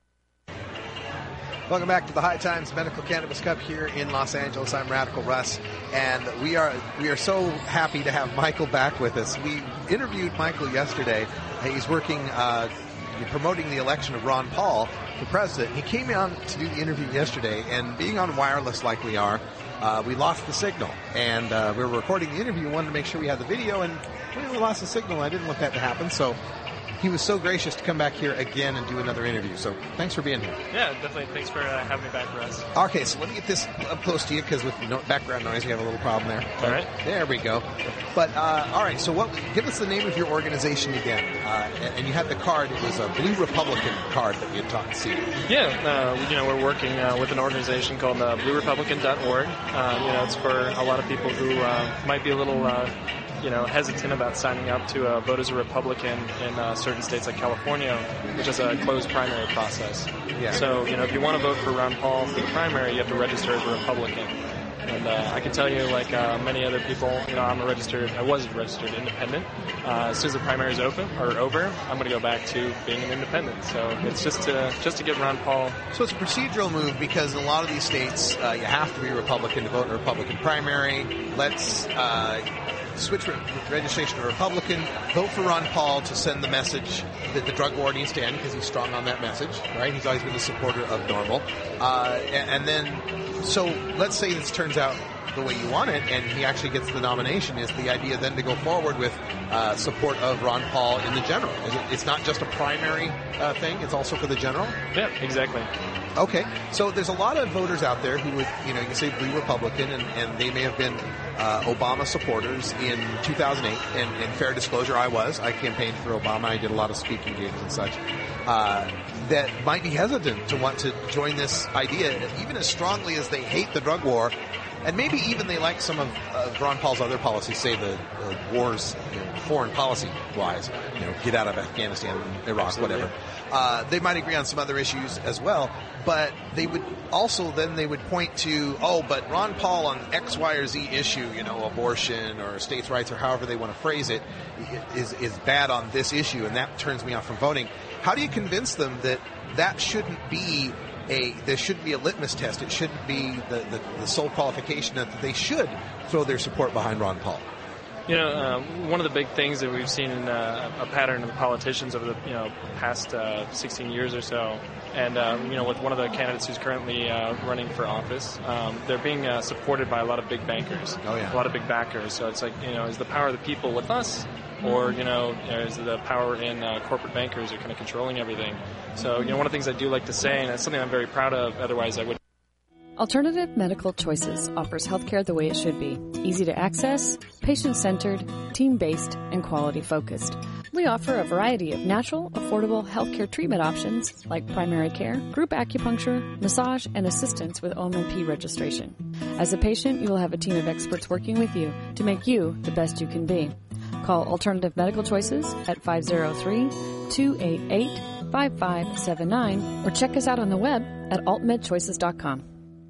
Welcome back to the High Times Medical Cannabis Cup here in Los Angeles. I'm Radical Russ, and we are we are so happy to have Michael back with us. We interviewed Michael yesterday. He's working, uh, promoting the election of Ron Paul for president. He came on to do the interview yesterday, and being on wireless like we are, uh, we lost the signal. And uh, we were recording the interview, wanted to make sure we had the video, and we lost the signal. I didn't want that to happen, so he was so gracious to come back here again and do another interview. So thanks for being here. Yeah, definitely. Thanks for uh, having me back, Russ. Okay, so let me get this up close to you because with no background noise, we have a little problem there. All right. There we go. But, uh, all right, so what? Give us the name of your organization again. Uh, and, and you had the card. It was a Blue Republican card that we had talked to see. Yeah, uh, you know, we're working uh, with an organization called uh, blue republican dot org. Uh, you know, it's for a lot of people who uh, might be a little uh, you know, hesitant about signing up to uh, vote as a Republican in uh, certain states like California, which is a closed primary process. Yeah. So, you know, if you want to vote for Ron Paul for the primary, you have to register as a Republican. And uh, I can tell you, like uh, many other people, you know, I'm a registered, I was a registered independent. Uh, as soon as the primary is open or over, I'm going to go back to being an independent. So it's just to just to get Ron Paul. So it's a procedural move because in a lot of these states, uh, you have to be a Republican to vote in a Republican primary. Let's uh, switch re- registration to Republican, vote for Ron Paul to send the message that the drug war needs to end because he's strong on that message, right? He's always been a supporter of NORML. Uh, and, and then, so let's say this turns out the way you want it, and he actually gets the nomination, is the idea then to go forward with uh, support of Ron Paul in the general. Is it, it's not just a primary uh, thing, it's also for the general? Yeah, exactly. Okay, so there's a lot of voters out there who would, you know, you can say Blue Republican, and, and they may have been uh, Obama supporters in two thousand eight, and, and fair disclosure, I was. I campaigned for Obama. I did a lot of speaking gigs and such. Uh, that might be hesitant to want to join this idea, even as strongly as they hate the drug war, and maybe even they like some of uh, Ron Paul's other policies, say the uh, wars, you know, foreign policy-wise, you know, get out of Afghanistan, Iraq, Absolutely. whatever. Uh, they might agree on some other issues as well, but they would also then they would point to, oh, but Ron Paul on X, Y, or Z issue, you know, abortion or states' rights or however they want to phrase it, is is bad on this issue, and that turns me off from voting. How do you convince them that that shouldn't be a, there shouldn't be a litmus test? It shouldn't be the, the, the sole qualification that they should throw their support behind Ron Paul. You know, uh, one of the big things that we've seen in uh, a pattern of the politicians over the you know past uh, sixteen years or so, and uh, you know, with one of the candidates who's currently uh, running for office, um, they're being uh, supported by a lot of big bankers, oh, yeah. a lot of big backers. So it's like, you know, is the power of the people with us, or you know, is the power in uh, corporate bankers who are kind of controlling everything? So you know, one of the things I do like to say, and it's something I'm very proud of. Otherwise, I would. Alternative Medical Choices offers healthcare the way it should be. Easy to access, patient-centered, team-based, and quality-focused. We offer a variety of natural, affordable healthcare treatment options like primary care, group acupuncture, massage, and assistance with O M P registration. As a patient, you will have a team of experts working with you to make you the best you can be. Call Alternative Medical Choices at five oh three, two eight eight, five five seven nine or check us out on the web at alt med choices dot com.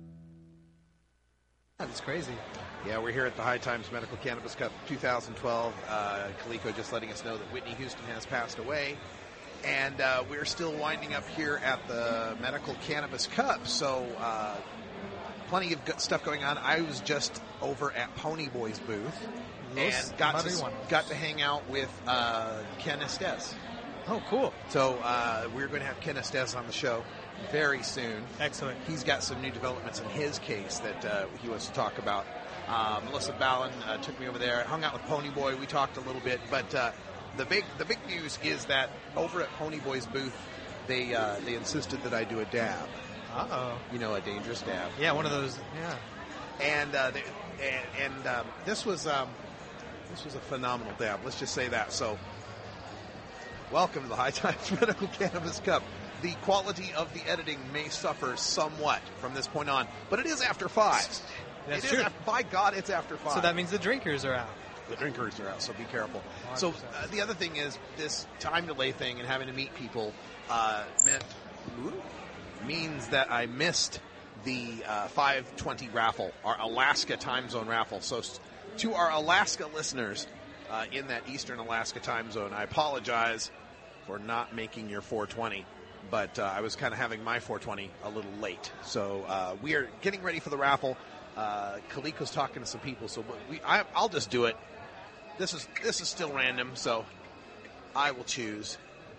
That's crazy. Yeah, we're here at the High Times Medical Cannabis Cup two thousand twelve. Uh, Kaliko just letting us know that Whitney Houston has passed away. And uh, we're still winding up here at the Medical Cannabis Cup. So uh, plenty of good stuff going on. I was just over at Pony Boy's booth and got to, got to hang out with uh, Ken Estes. Oh, cool. So uh, we're going to have Ken Estes on the show very soon. Excellent. He's got some new developments in his case that uh, he wants to talk about. Uh, Melissa Ballin uh, took me over there, hung out with Pony Boy. We talked a little bit, but uh, the big the big news is that over at Pony Boy's booth, they uh, they insisted that I do a dab. Uh-oh. You know, a dangerous dab. Yeah, one of those. Yeah. And uh, they, and, and um, this was um, this was a phenomenal dab. Let's just say that. So, welcome to the High Times Medical Cannabis Cup. The quality of the editing may suffer somewhat from this point on, but it is after five. That's it true. Is after, by God, it's after five. So that means the drinkers are out. The drinkers are out, so be careful. one hundred percent. So uh, the other thing is this time delay thing and having to meet people uh, meant ooh, means that I missed the uh, five twenty raffle, our Alaska time zone raffle. So to our Alaska listeners, uh, in that Eastern Alaska time zone. I apologize for not making your four twenty, but uh, I was kind of having my four twenty a little late. So uh, we are getting ready for the raffle. Uh, Kaliko's talking to some people, so we, I, I'll just do it. This is this is still random, so I will choose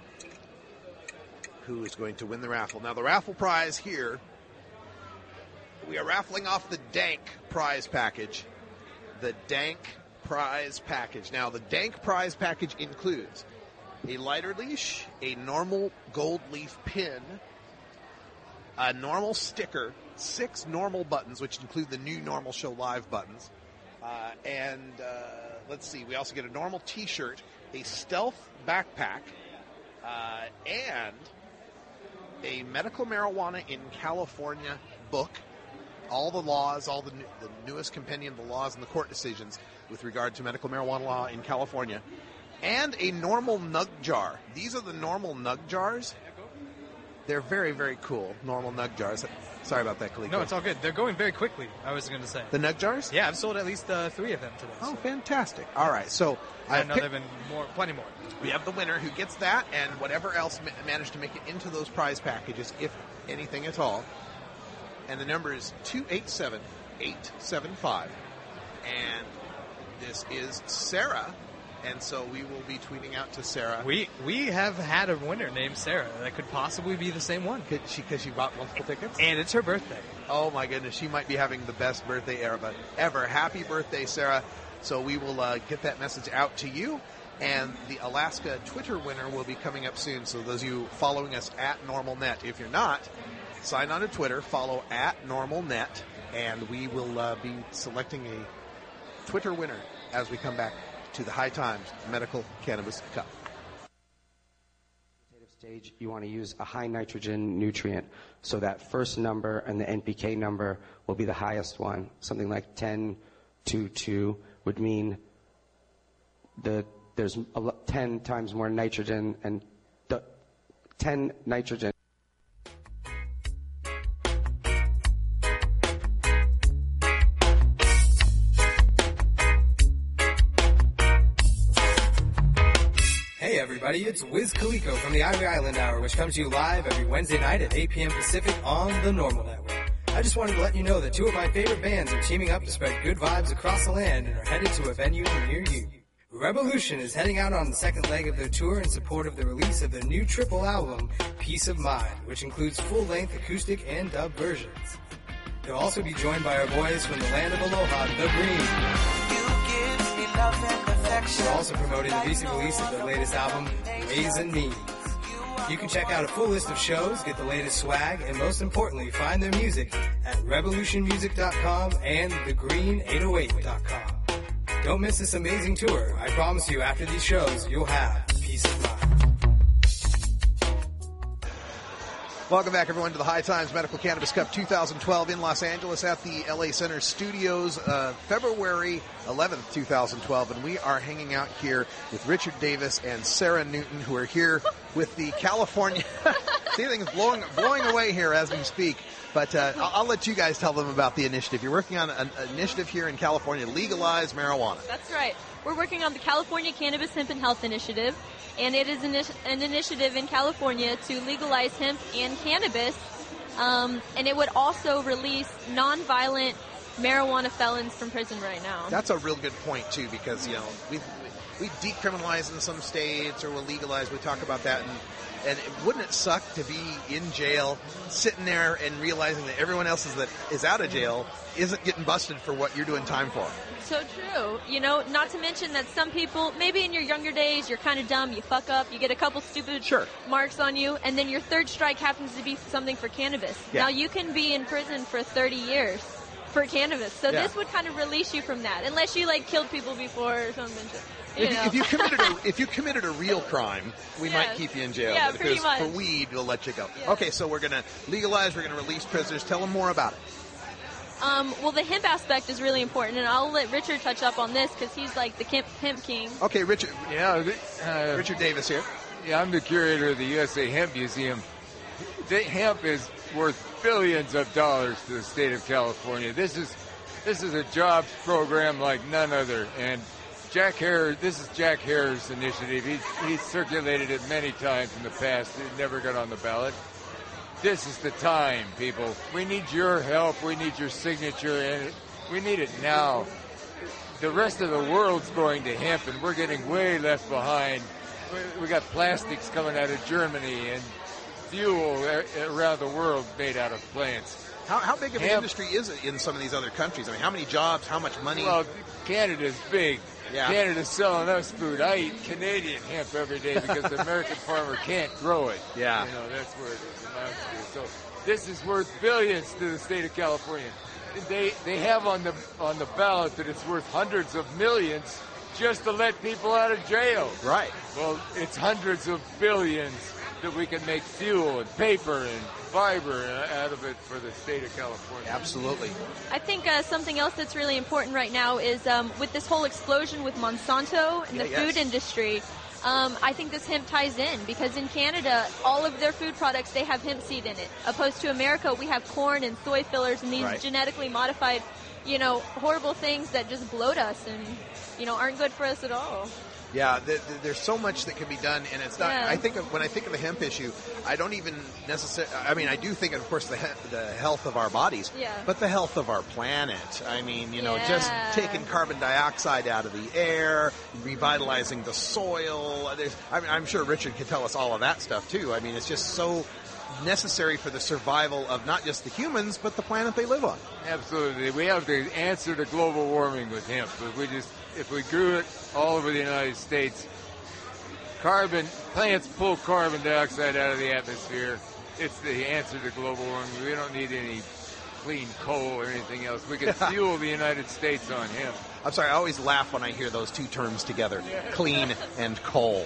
who is going to win the raffle. Now, the raffle prize here, we are raffling off the Dank prize package. The Dank prize package. Now, the Dank prize package includes a lighter leash, a normal gold leaf pin, a normal sticker, six normal buttons, which include the new Normal Show Live buttons, uh, and uh, let's see, we also get a normal t-shirt, a stealth backpack, uh, and a medical marijuana in California book, all the laws, all the, new, the newest compendium of the laws and the court decisions with regard to medical marijuana law in California, and a normal nug jar. These are the normal nug jars. They're very, very cool, normal nug jars. Sorry about that, Kaliko. No, it's all good. They're going very quickly, I was going to say. The nug jars? Yeah, I've sold at least uh, three of them today. Oh, fantastic. All right, so I know there have been more, plenty more. We have the winner who gets that and whatever else ma- managed to make it into those prize packages, if anything at all. And the number is two eight seven, eight seven five. And this is Sarah. And so we will be tweeting out to Sarah. We we have had a winner named Sarah that could possibly be the same one. Could she, because she bought multiple tickets? And it's her birthday. Oh, my goodness. She might be having the best birthday ever. ever. Happy birthday, Sarah. So we will uh, get that message out to you. And the Alaska Twitter winner will be coming up soon. So those of you following us at NormalNet, if you're not, sign on to Twitter, follow at NormalNet, and we will uh, be selecting a Twitter winner as we come back to the High Times Medical Cannabis Cup. Stage, you want to use a high nitrogen nutrient. So that first number and the N P K number will be the highest one. Something like ten to two would mean the there's a, ten times more nitrogen and the, ten nitrogen. Hey everybody, it's Wiz Kaliko from the Ivory Island Hour, which comes to you live every Wednesday night at eight p.m. Pacific on the Normal Network. I just wanted to let you know that two of my favorite bands are teaming up to spread good vibes across the land and are headed to a venue near you. Revolution is heading out on the second leg of their tour in support of the release of their new triple album, Peace of Mind, which includes full-length acoustic and dub versions. They'll also be joined by our boys from the land of Aloha, The Green. They're also promoting the recent release of their latest album, Ways and Means. You can check out a full list of shows, get the latest swag, and most importantly, find their music at revolution music dot com and the green eight oh eight dot com. Don't miss this amazing tour. I promise you, after these shows, you'll have peace of mind. Welcome back, everyone, to the High Times Medical Cannabis Cup twenty twelve in Los Angeles at the L A Center Studios, uh, February eleventh, twenty twelve. And we are hanging out here with Richard Davis and Sarah Newton, who are here with the California... See, things blowing, blowing away here as we speak. But uh, I'll, I'll let you guys tell them about the initiative. You're working on an, an initiative here in California to legalize marijuana. That's right. We're working on the California Cannabis Hemp and Health Initiative, and it is an, an initiative in California to legalize hemp and cannabis, um, and it would also release nonviolent marijuana felons from prison right now. That's a real good point, too, because, you know, we we decriminalize in some states or we'll legalize. We talk about that, and And wouldn't it suck to be in jail, sitting there and realizing that everyone else is that is out of jail isn't getting busted for what you're doing time for? So true. You know, not to mention that some people, maybe in your younger days, you're kind of dumb, you fuck up, you get a couple stupid sure. marks on you, and then your third strike happens to be something for cannabis. Yeah. Now, you can be in prison for thirty years for cannabis. So yeah. this would kind of release you from that, unless you, like, killed people before or something. You if, know. if you committed a, if you committed a real crime, we Yes. might keep you in jail. Yeah, but if pretty it was for much. weed, we'll let you go. Yeah. Okay, so we're going to legalize. We're going to release prisoners. Tell them more about it. Um, well, the hemp aspect is really important, and I'll let Richard touch up on this because he's like the hemp, hemp king. Okay, Richard. Yeah, uh, Richard Davis here. Yeah, I'm the curator of the U S A Hemp Museum. The hemp is worth billions of dollars to the state of California. This is this is a jobs program like none other, and Jack Hare, this is Jack Hare's initiative. He's, he's circulated it many times in the past. It never got on the ballot. This is the time, people. We need your help. We need your signature, and we need it now. The rest of the world's going to hemp, and we're getting way left behind. We got plastics coming out of Germany and fuel around the world made out of plants. How, how big of an hemp, industry is it in some of these other countries? I mean, how many jobs, how much money? Well, Canada's big. Yeah. Canada's selling us food. I eat Canadian hemp every day because the American farmer can't grow it. Yeah. You know, that's where it amounts to. So this is worth billions to the state of California. They they have on the on the ballot that it's worth hundreds of millions just to let people out of jail. Right. Well, it's hundreds of billions that we can make fuel and paper and fiber out of it for the state of California. Absolutely. I think uh, something else that's really important right now is um, with this whole explosion with Monsanto and Yeah, the yes. food industry. Um, I think this hemp ties in because in Canada, all of their food products, they have hemp seed in it. Opposed to America, we have corn and soy fillers and these Right. genetically modified, you know, horrible things that just bloat us and, you know, aren't good for us at all. Yeah, th- th- there's so much that can be done, and it's not. Yeah. I think of, when I think of the hemp issue, I don't even necessarily. I mean, I do think, of course, the he- the health of our bodies, Yeah. but the health of our planet. I mean, you know, just Yeah. taking carbon dioxide out of the air, revitalizing the soil. There's, I mean, I'm sure Richard could tell us all of that stuff too. I mean, it's just so necessary for the survival of not just the humans, but the planet they live on. Absolutely. We have to answer to global warming with hemp. If we just, if we grew it all over the United States, carbon, plants pull carbon dioxide out of the atmosphere. It's the answer to global warming. We don't need any clean coal or anything else. We can fuel the United States on hemp. I'm sorry, I always laugh when I hear those two terms together, clean and coal.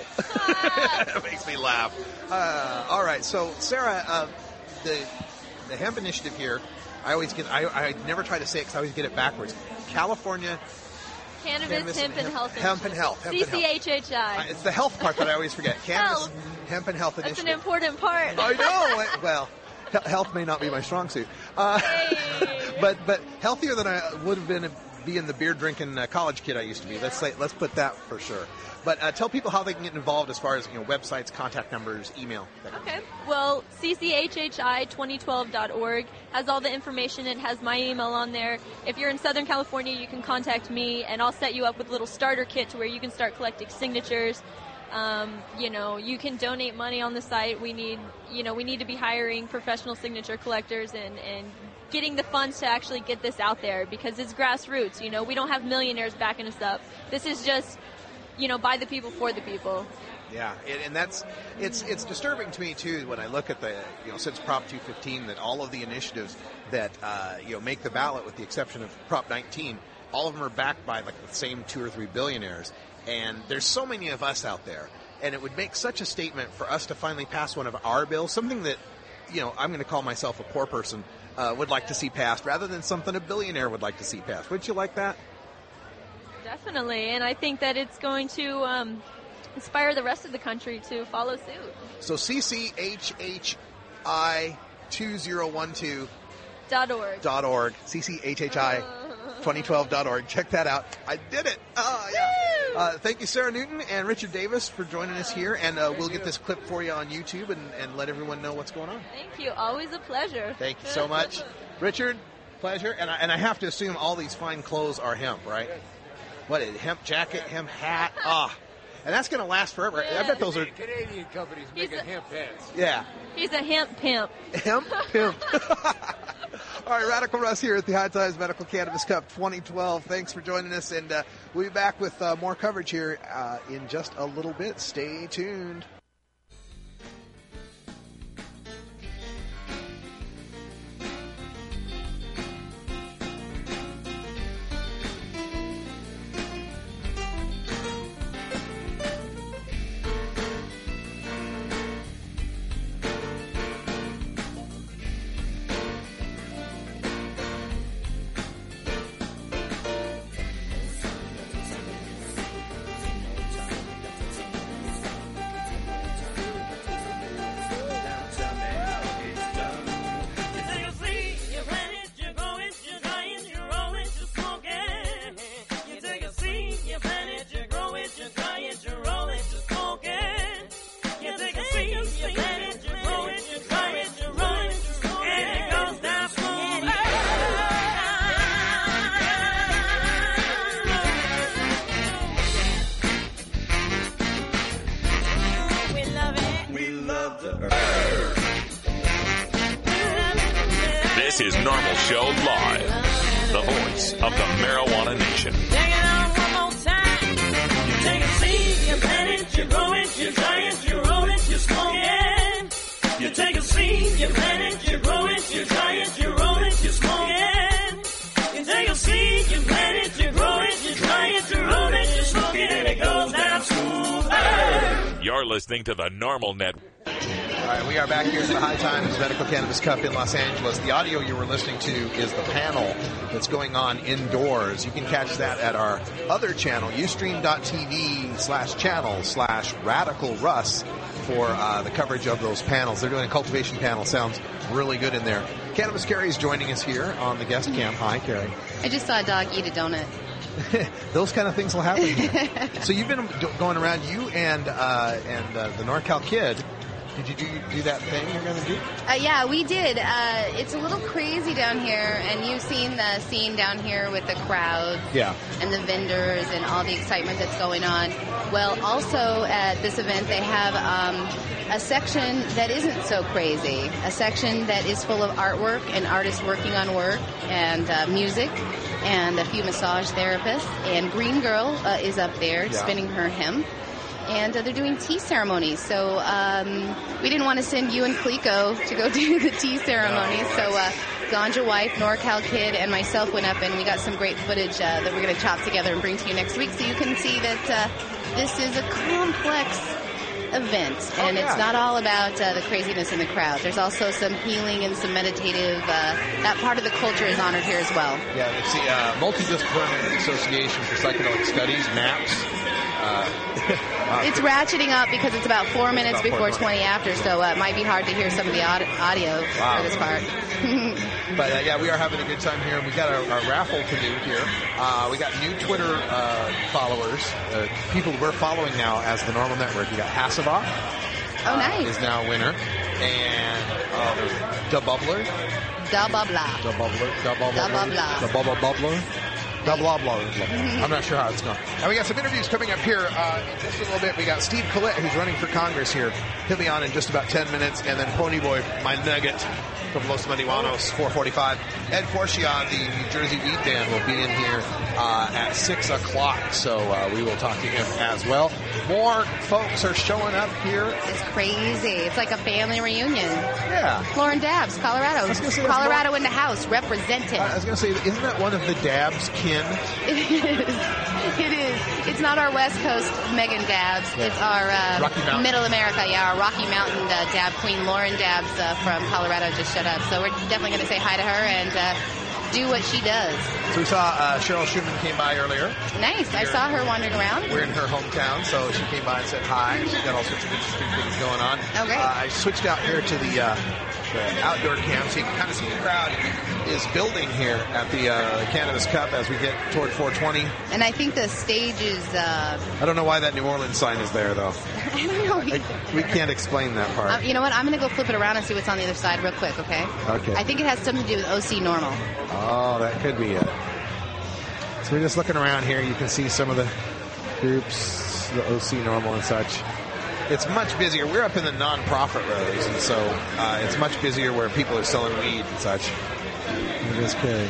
It makes me laugh. Uh, all right, so Sarah, uh, the the hemp initiative here, I always get, I, I never try to say it because I always get it backwards. California Cannabis, Cannabis hemp, and and health. hemp and health, hemp and C C H H I. Uh, it's the health part that I always forget. Cannabis, Health. hemp and health That's initiative. an important part. I know. it- Well, he- health may not be my strong suit, uh, but but healthier than I would have been being the beer drinking uh, college kid I used to be. Let's say let's put that for sure. But uh, tell people how they can get involved as far as you know websites, contact numbers, email. that kind of Okay. Well, C C H H I twenty twelve dot org has all the information. It has my email on there. If you're in Southern California, you can contact me, and I'll set you up with a little starter kit to where you can start collecting signatures. Um, you know, you can donate money on the site. We need, you know, we need to be hiring professional signature collectors and, and getting the funds to actually get this out there because it's grassroots. You know, we don't have millionaires backing us up. This is just, you know, by the people for the people. Yeah, and, and that's it's it's disturbing to me too when I look at the you know since Prop two fifteen that all of the initiatives that uh, you know make the ballot with the exception of Prop nineteen, all of them are backed by like the same two or three billionaires, and there's so many of us out there, and it would make such a statement for us to finally pass one of our bills, something that you know I'm going to call myself a poor person uh, would like to see passed, rather than something a billionaire would like to see passed. Wouldn't you like that? Definitely, and I think that it's going to um, inspire the rest of the country to follow suit. So C C H H I two zero one two Dot org. dot org, C C H H I twenty twelve dot org. Check that out. I did it. Oh, yeah. Uh, thank you, Sarah Newton and Richard Davis, for joining us here, and uh, we'll get this clip for you on YouTube and, and let everyone know what's going on. Thank you. Always a pleasure. Thank you so much. Richard, pleasure. And I, and I have to assume all these fine clothes are hemp, right? What is it? Hemp jacket, hemp hat? Ah. And that's going to last forever. I bet those are... Canadian companies making hemp hats. Yeah. He's a hemp pimp. Hemp pimp. All right, Radical Russ here at the High Times Medical Cannabis Cup twenty twelve. Thanks for joining us, and uh, we'll be back with uh, more coverage here uh, in just a little bit. Stay tuned. This is Normal Show Live, the voice of the Marijuana Nation. Take it on one more time. You take a seed, you plant it, you grow it, you dry it, you roll it, you smoke it. You take a seed, you plant it, you grow it, you dry it, you roll it, you smoke it. You take a seed, you plant it, you grow it, you dry it, you roll it, you smoke it, and it goes down smooth. You're listening to the Normal Network. All right, we are back here at the High Times Medical Cannabis Cup in Los Angeles. The audio you were listening to is the panel that's going on indoors. You can catch that at our other channel, ustream.tv slash channel slash Radical Russ for uh, the coverage of those panels. They're doing a cultivation panel. Sounds really good in there. Cannabis Carrie is joining us here on the guest cam. Hi, Carrie. I just saw a dog eat a donut. Those kind of things will happen here. So you've been going around, you and uh, and uh, the NorCal Kid. Did you do, do that thing you're going to do? Uh, yeah, we did. Uh, it's a little crazy down here, and you've seen the scene down here with the crowds yeah. and the vendors and all the excitement that's going on. Well, also at this event, they have um, a section that isn't so crazy, a section that is full of artwork and artists working on work and uh, music and a few massage therapists. And Green Girl uh, is up there yeah. spinning her hemp. And uh, they're doing tea ceremonies. So um, we didn't want to send you and Clico to go do the tea ceremonies. No, so uh, Ganja Wife, NorCal Kid, and myself went up, and we got some great footage uh, that we're going to chop together and bring to you next week. So you can see that uh, this is a complex event. And oh, yeah. it's not all about uh, the craziness in the crowd. There's also some healing and some meditative. Uh, that part of the culture is honored here as well. Yeah, it's the uh, Multidisciplinary Association for Psychedelic Studies, MAPS. Uh, it's ratcheting up because it's about four minutes about before four twenty after, so uh, it might be hard to hear some of the audio wow. for this part. But uh, yeah, we are having a good time here. We got our, our raffle to do here. Uh, we got new Twitter uh, followers, uh, people we're following now as the Normal Network. We got Hasselbach. Oh, nice. Uh, is now a winner. And uh, there's Da Bubbler. Da Bubbler. Da Bubbler. Da Bubbler. Da Bubbler. Da Bubble Bubbler. Blah, blah, blah, blah. I'm not sure how it's going. And we got some interviews coming up here uh, in just a little bit. We got Steve Collette, who's running for Congress here. He'll be on in just about ten minutes. And then Ponyboy, my nugget from Los Marihuanos, four forty-five. Ed Forcia, the New Jersey Weed Band, will be in here uh, at six o'clock. So uh, we will talk to him as well. More folks are showing up here. It's crazy. It's like a family reunion. Yeah. Lauren Dabbs, Colorado. Say, Colorado in the house, represented. I was going to say, isn't that one of the Dabbs kin? It is. It is. It's not our West Coast Megan Dabbs. Yeah. It's our uh, Middle America, yeah, our Rocky Mountain uh, Dab Queen Lauren Dabbs uh, from Colorado just showed up. So we're definitely going to say hi to her and uh, do what she does. So we saw uh, Cheryl Schumann came by earlier. Nice. We're, I saw her wandering around. We're in her hometown, so she came by and said hi. She's got all sorts of interesting things going on. Okay. Uh, I switched out here to the, uh, the outdoor cam so you can kind of see the crowd is building here at the uh, Cannabis Cup as we get toward four twenty. And I think the stage is... Uh... I don't know why that New Orleans sign is there, though. I don't know. I, we can't explain that part. Um, you know what? I'm going to go flip it around and see what's on the other side real quick, okay? Okay. I think it has something to do with O C Normal. Oh, that could be it. So we're just looking around here. You can see some of the groups, the O C Normal and such. It's much busier. We're up in the non-profit rows, and so uh, it's much busier where people are selling weed and such. It is Carrie.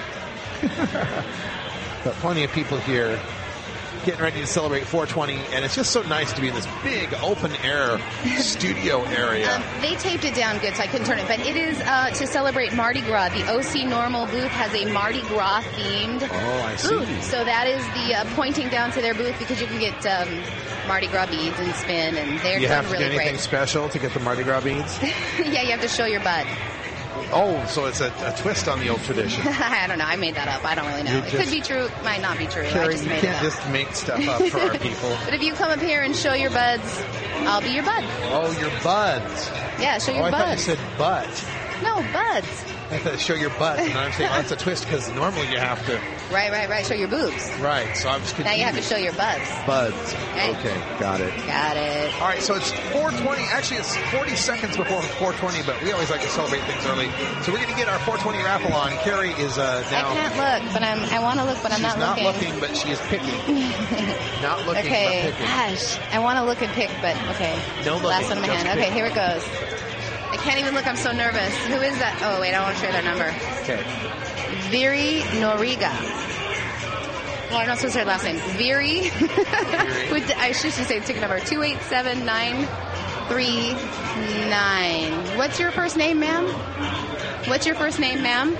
But plenty of people here getting ready to celebrate four twenty, and it's just so nice to be in this big open-air studio area. Um, they taped it down good, so I couldn't turn it, but it is uh, to celebrate Mardi Gras. The O C Normal booth has a Mardi Gras-themed oh, I see. booth. So that is the uh, pointing down to their booth because you can get um, Mardi Gras beads and spin, and they're you doing have to really do anything great. special to get the Mardi Gras beads? Yeah, you have to show your butt. Oh, so it's a, a twist on the old tradition. I don't know. I made that up. I don't really know. You It just- could be true. It might not be true. I Carrie, just you made can't it up. just make stuff up for our people. But if you come up here and show your buds, I'll be your bud. Oh, your buds. Yeah, show your oh, I thought you buds. said butt. No, buds. I thought show your butt, and I'm saying, well, that's a twist because normally you have to. Right, right, right. Show your boobs. Right, so I'm just confused. Now you have to show your buds. Buds. Right. Okay, got it. Got it. All right, so it's four twenty. Actually, it's forty seconds before four twenty, but we always like to celebrate things early. So we're going to get our four twenty raffle on. Carrie is uh, now. I can't look, but I'm. I want to look, but I'm she's not, not looking. looking, but she is picking. Not looking, Okay. but picking. Gosh, I want to look and pick, but okay. No looking, Last one in my just hand. Okay, pick. here it goes. I can't even look. I'm so nervous. Who is that? Oh, wait, I want to share their number. Okay. Viri Noriga. Well, I'm not supposed to say her last name. Viri. With, I should say ticket number two eight seven nine three nine. What's your first name, ma'am? What's your first name, ma'am?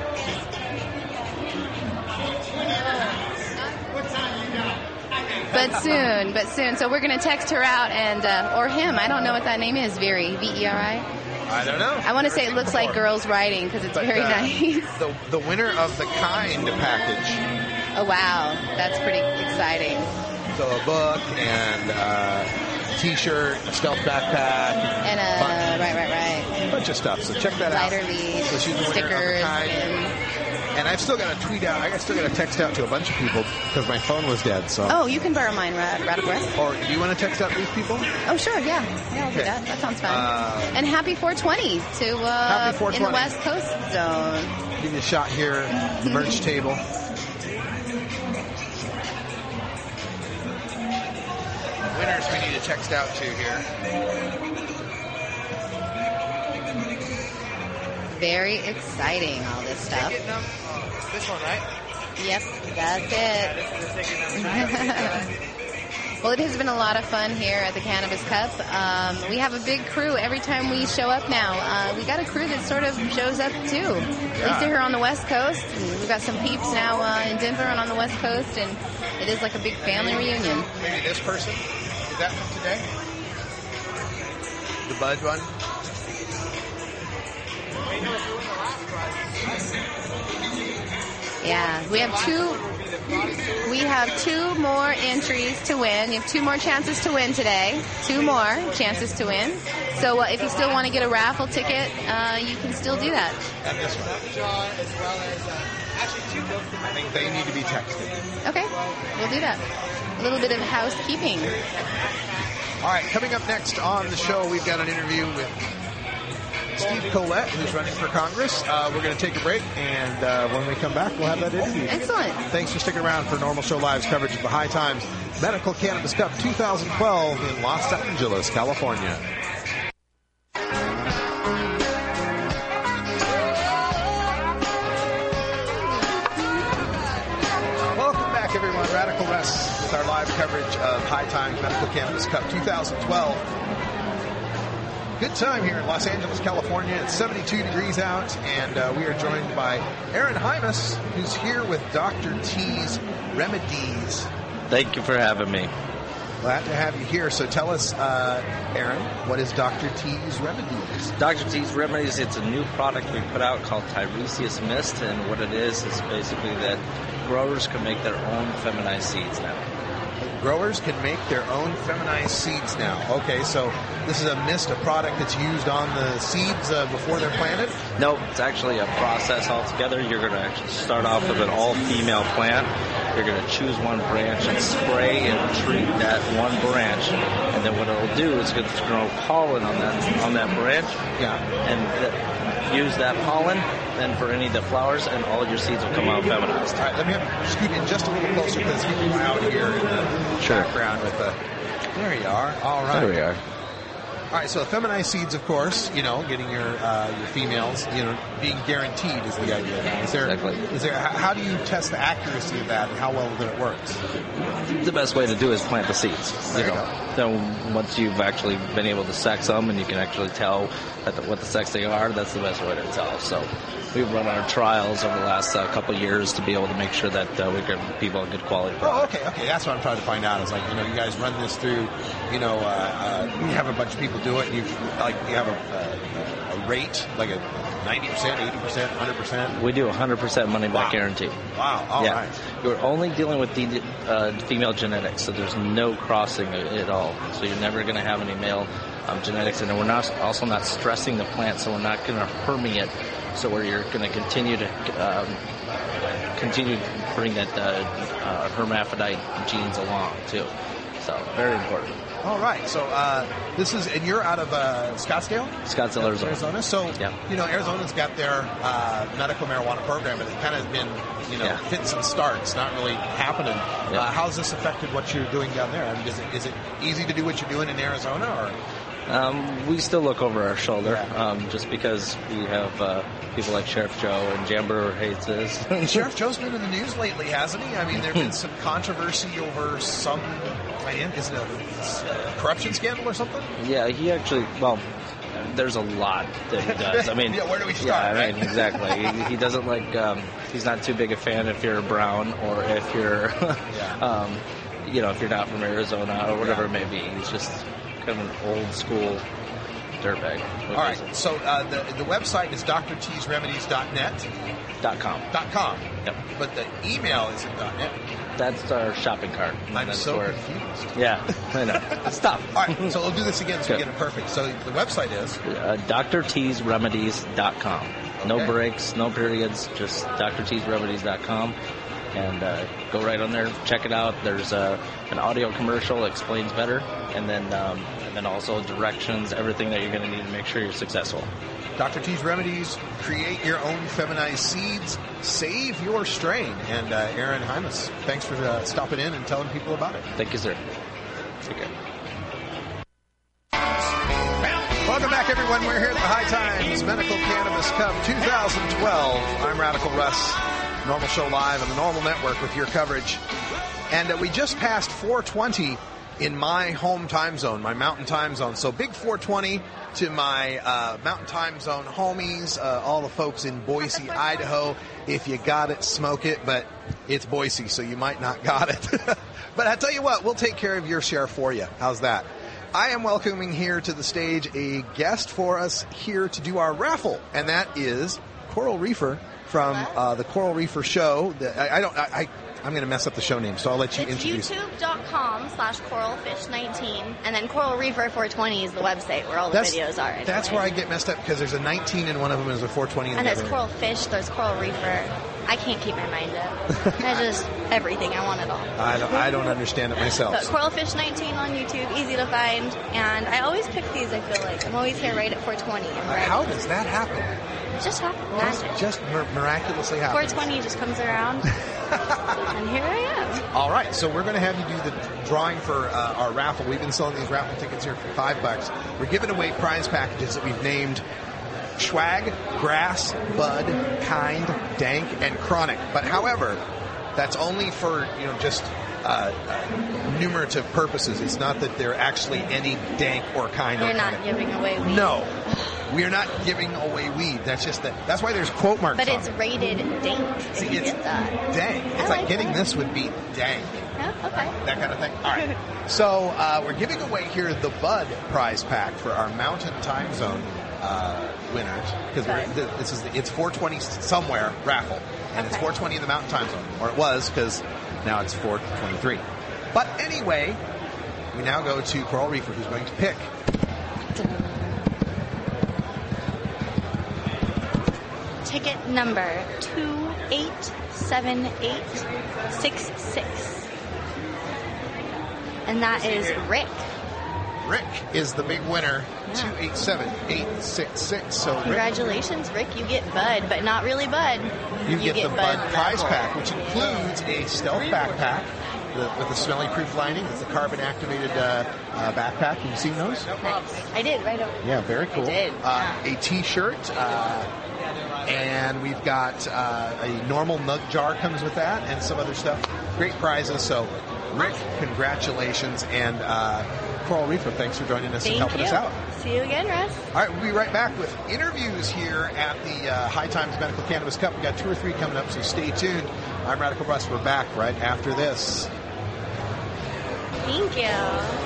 But soon, but soon. So we're going to text her out and, uh, or him. I don't know what that name is, Viri. V E R I? I don't know. I want to say it looks like girls writing because it's But, very uh, nice. The, the winner of the Kind package. Oh, wow. That's pretty exciting. So a book and uh, T-shirt, a stealth backpack. And a, buttons, right, right, right. a bunch of stuff. So check that Lighter out. leads, So she's the winner of the stickers, Kind. and... And I've still got to tweet out. I still got to text out to a bunch of people because my phone was dead. So. Oh, you can borrow mine, Rad- Radical West. Or do you want to text out these people? Oh, sure, yeah. Yeah, I'll do Okay. that. That sounds fun. Uh, and happy four twenty to uh, Happy four in the twenty. West Coast zone. Give you a shot here at the merch table. Winners we need to text out to here. Very exciting, all this stuff. This one, right? Yep, that's it. Well, it has been a lot of fun here at the Cannabis Cup. Um, we have a big crew every time we show up now. Uh, we got a crew that sort of shows up too. At least here on the West Coast. And we've got some peeps now uh, in Denver and on the West Coast, and it is like a big family reunion. Maybe this person. Is that from today? The Bud one? Yeah, we have two. We have two more entries to win. You have two more chances to win today. Two more chances to win. So uh, if you still want to get a raffle ticket, uh, you can still do that. And this one. I think they need to be texted. Okay, we'll do that. A little bit of housekeeping. All right, coming up next on the show, we've got an interview with Steve Collette, who's running for Congress. Uh, we're going to take a break, and uh, when we come back, we'll have that interview. Excellent. Thanks for sticking around for Normal Show Live's coverage of the High Times Medical Cannabis Cup twenty twelve in Los Angeles, California. Welcome back, everyone. Radical West with our live coverage of High Times Medical Cannabis Cup twenty twelve. Good time here in Los Angeles, California. It's seventy-two degrees out, and uh, we are joined by Aaron Hymas, who's here with Doctor T's Remedies. Thank you for having me. Glad to have you here. So tell us, uh, Aaron, what is Doctor T's Remedies? Doctor T's Remedies, it's a new product we put out called Tiresias Mist, and what it is is basically that growers can make their own feminized seeds now. Growers can make their own feminized seeds now. Okay, so this is a mist, a product that's used on the seeds uh, before they're planted? No, it's actually a process altogether. You're going to actually start off with an all-female plant. You're going to choose one branch and spray and treat that one branch. And then what it'll do is it's going to grow pollen on that on that branch. Yeah. And th- use that pollen then for any of the flowers, and all of your seeds will come out feminized. All right, let me have, scoot in just a little closer because people are out here in the Sure. background with the... There you are. All right. There we are. All right, so feminized seeds, of course, you know, getting your uh, your females, you know, being guaranteed is the idea. Is there, Exactly. Is there? How, how do you test the accuracy of that and how well that it works? The best way to do is plant the seeds. There you you know. Then once you've actually been able to sex them and you can actually tell that the, what the sex they are, that's the best way to tell. So we've run our trials over the last uh, couple of years to be able to make sure that uh, we give people a good quality product. Oh, okay, okay. That's what I'm trying to find out. Is like, you know, you guys run this through, you know, uh, uh, you have a bunch of people do it, and you like you have a, a, a rate, like a ninety percent, eighty percent, one hundred percent. We do a one hundred percent money back Wow. guarantee. Wow, all yeah. right. You're only dealing with the uh, female genetics, so there's no crossing at all. So you're never going to have any male um, genetics, and we're not also not stressing the plant, so we're not going to permeate. So where you're going to continue to um, continue to bring that uh, uh, hermaphrodite genes along too. So very important. All right. So uh, this is, and you're out of uh, Scottsdale, Scottsdale, Arizona. Arizona. So yeah. you know, Arizona's got their uh, medical marijuana program, but it's kind of been, you know, Yeah. fits and starts, not really happening. Yeah. Uh, how's this affected what you're doing down there? I mean, is it is it easy to do what you're doing in Arizona, or? Um, we still look over our shoulder, um, just because we have uh, people like Sheriff Joe and Jamber hates us. Sheriff Joe's been in the news lately, hasn't he? I mean, there's been some controversy over some, man, is it a corruption scandal or something? Yeah, he actually, well, there's a lot that he does. I mean, yeah, where do we start? Yeah, I right? mean, exactly. he, he doesn't like, um, he's not too big a fan if you're brown or if you're, um, you know, if you're not from Arizona or whatever yeah. it may be. He's just kind of an old school dirtbag. All right, so uh, the the website is D R T's remedies dot net. Dot com. Dot com. Yep. But the email is in .net. That's our shopping cart. I'm That's so where, confused. Yeah, I know. Stop. All right, so we'll do this again so we get it perfect. So the website is? Uh, D R T's remedies dot com. Okay. No breaks, no periods, just D R T's remedies dot com. And uh, go right on there, check it out. There's uh, an audio commercial that explains better, and then um, and then also directions, everything that you're going to need to make sure you're successful. D R T's Remedies, create your own feminized seeds, save your strain. And uh, Aaron Hymas, thanks for uh, stopping in and telling people about it. Thank you, sir. Take care. Welcome back, everyone. We're here at the High Times Medical Cannabis Cup twenty twelve. I'm Radical Russ. Normal Show Live on the Normal Network with your coverage. And uh, we just passed four twenty in my home time zone, my mountain time zone. So big four twenty to my uh, mountain time zone homies, uh, all the folks in Boise, Idaho. If you got it, smoke it, but it's Boise, so you might not got it. But I tell you what, we'll take care of your share for you. How's that? I am welcoming here to the stage a guest for us here to do our raffle, and that is Coral Reefer from uh, the Coral Reefer Show. The, I, I don't. I, I I'm going to mess up the show name, so I'll let you it's introduce. It's youtube.com slash coralfish nineteen, and then Coral Reefer four twenty is the website where all the that's, videos are. Anyway. That's where I get messed up, because there's a nineteen in one of them, and there's a four twenty in the other. other. And there's Coral Fish, there's Coral Reefer. I can't keep my mind up. I just, everything. I want it all. I don't, I don't understand it myself. But Coral Fish nineteen on YouTube, easy to find, and I always pick these, I feel like. I'm always here right at four twenty. Uh, how does that happen? It just happens. Magic. Just mir- miraculously happens. four twenty just comes around, and here I am. All right, so we're going to have you do the drawing for uh, our raffle. We've been selling these raffle tickets here for five bucks. We're giving away prize packages that we've named Swag, Grass, Bud, Kind, Dank, and Chronic. But however, that's only for, you know, just uh, uh, numerative purposes. It's not that they're actually any dank or kind. You're or not chronic. giving away weed. No. We're not giving away weed. That's just that. That's why there's quote marks But on it's it. rated dank. See, if you it's get that. dank. It's I like, like getting that. this would be dank. Yeah, okay. That kind of thing. All right. So uh, we're giving away here the Bud prize pack for our Mountain Time Zone uh, winners, because Okay. th- this is the, it's four twenty somewhere raffle, and it's Okay. four twenty in the Mountain Time Zone, or it was, because now it's four twenty-three. But anyway, we now go to Coral Reefer, who's going to pick. Ticket number two eight seven eight six six. And that is Rick. Rick is the big winner, Yeah. two eight seven eight six six. So Rick, Congratulations, Rick. You get Bud, but not really Bud. you, get, the Bud prize Level. pack, which includes a stealth backpack the, with a smelly proof lining. It's a carbon activated uh, uh, backpack. Have you seen those? Nice. I did, right over. Yeah, very cool. I did. Uh, a T-shirt, uh, and we've got uh, a normal nug jar comes with that, and some other stuff. Great prizes. So, Rick, congratulations, and uh, Coral Reefer, thanks for joining us Thank and helping you. us out. See you again, Russ. All right, we'll be right back with interviews here at the uh, High Times Medical Cannabis Cup. We've got two or three coming up, so stay tuned. I'm Radical Russ. We're back right after this. Thank you.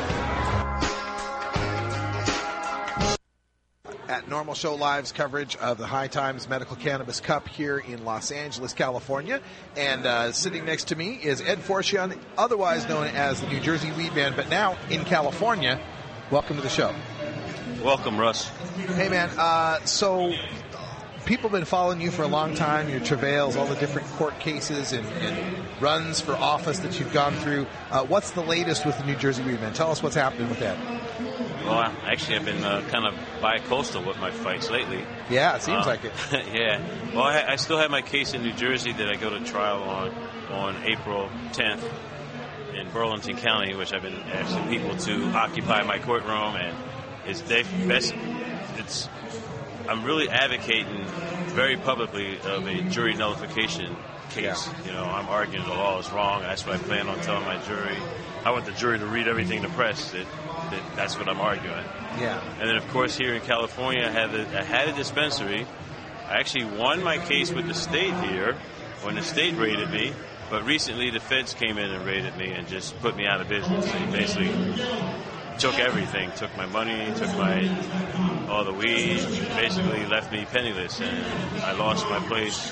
At Normal Show Live's coverage of the High Times Medical Cannabis Cup here in Los Angeles, California. And uh, sitting next to me is Ed Forcion, otherwise known as the New Jersey Weed Man, but now in California. Welcome to the show. Welcome, Russ. Hey, man. Uh, so people have been following you for a long time, your travails, all the different court cases and, and runs for office that you've gone through. Uh, what's the latest with the New Jersey Weed Man? Tell us what's happening with that. Well, I- actually, I've been uh, kind of bi-coastal with my fights lately. Yeah, it seems Uh, like it. Yeah. Well, I, I still have my case in New Jersey that I go to trial on on April tenth in Burlington County, which I've been asking people to occupy my courtroom and it's they best. It's I'm really advocating very publicly of a jury nullification case. Yeah. You know, I'm arguing the law is wrong. That's what I plan on telling my jury. I want the jury to read everything in the press. That, that that's what I'm arguing. Yeah. And then, of course, here in California, I had a, I had a dispensary. I actually won my case with the state here when the state raided me. But recently, the feds came in and raided me and just put me out of business. They basically took everything, took my money, took my all the weed, basically left me penniless, and I lost my place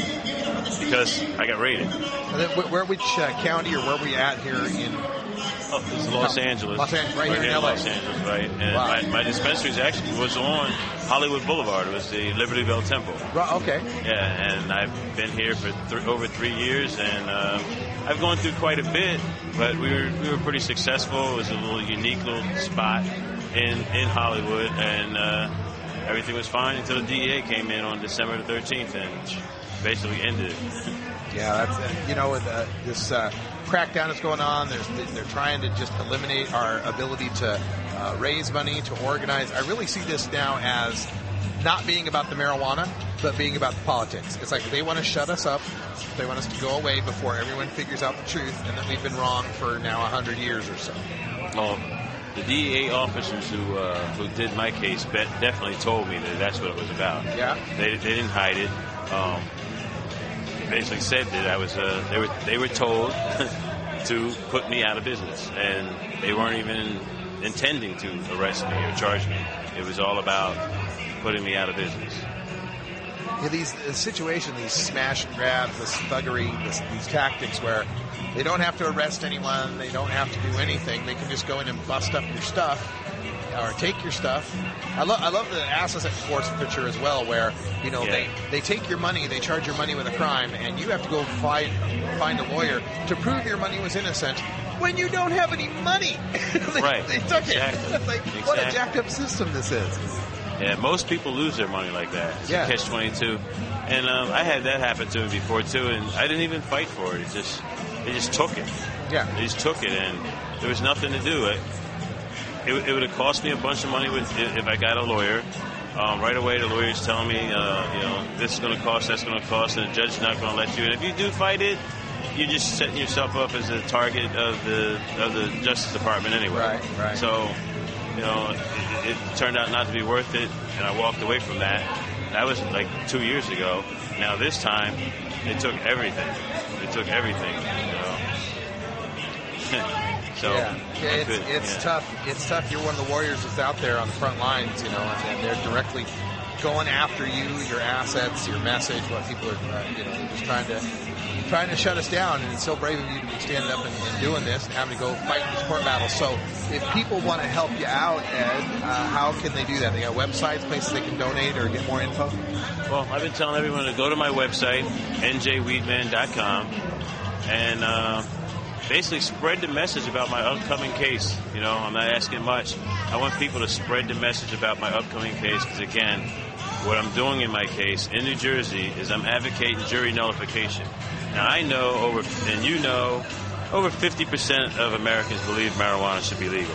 because I got raided. And then where, which uh, county or where were we at here in? Oh, it's Los oh, Angeles. Los Angeles, right, right here in in L A. Los Angeles, right. And wow. my, my dispensary actually was on Hollywood Boulevard. It was the Libertyville Temple. Right, okay. Yeah, and I've been here for th- over three years, and uh, I've gone through quite a bit, but we were we were pretty successful. It was a little unique little spot in, in Hollywood, and uh, everything was fine until the D E A came in on December the thirteenth and basically ended it. Yeah, that's uh, you know, uh, this uh, crackdown is going on. There's, they're trying to just eliminate our ability to uh, raise money, to organize. I really see this now as not being about the marijuana, but being about the politics. It's like they want to shut us up. They want us to go away before everyone figures out the truth, and that we've been wrong for now one hundred years or so. Well, the D E A officers who uh, who did my case bet, definitely told me that that's what it was about. Yeah. They they didn't hide it. Um, basically said that I was uh, they were they were told to put me out of business, and they weren't even intending to arrest me or charge me. It was all about putting me out of business. Yeah, these uh, situations, these smash and grabs, this thuggery, this, these tactics where they don't have to arrest anyone, they don't have to do anything, they can just go in and bust up your stuff or take your stuff. I love I love the asset forfeiture as well, where you know Yeah. they, they take your money, they charge your money with a crime, and you have to go find find a lawyer to prove your money was innocent when you don't have any money. they, Right. they took Exactly. it. It's like what a Exactly. jacked up system this is. Yeah, most people lose their money like that. It's Yeah. a catch twenty-two. And um, I had that happen to me before, too, and I didn't even fight for it. It just, they just took it. Yeah. They just took it, and there was nothing to do. It, it, it would have cost me a bunch of money with, if I got a lawyer. Um, right away, the lawyer's telling me, uh, you know, this is going to cost, that's going to cost, and the judge's not going to let you. And if you do fight it, you're just setting yourself up as a target of the of the Justice Department anyway. Right, right. So, you know, it, it turned out not to be worth it, and I walked away from that. That was like two years ago. Now this time, they took everything. They took everything, you know. so, yeah, yeah it's, good. it's yeah. tough. It's tough. You're one of the warriors that's out there on the front lines, you know, and, and they're directly going after you, your assets, your message, what people are, uh, you know, they're just trying to trying to shut us down. And it's so brave of you to be standing up and, and doing this and having to go fight these court battles. So, if people want to help you out, Ed, uh, how can they do that? They got websites, places they can donate or get more info. Well, I've been telling everyone to go to my website, N J Weedman dot com, and uh, basically spread the message about my upcoming case. You know, I'm not asking much. I want people to spread the message about my upcoming case because, again, what I'm doing in my case in New Jersey is I'm advocating jury nullification. Now, I know, over, and you know, over fifty percent of Americans believe marijuana should be legal.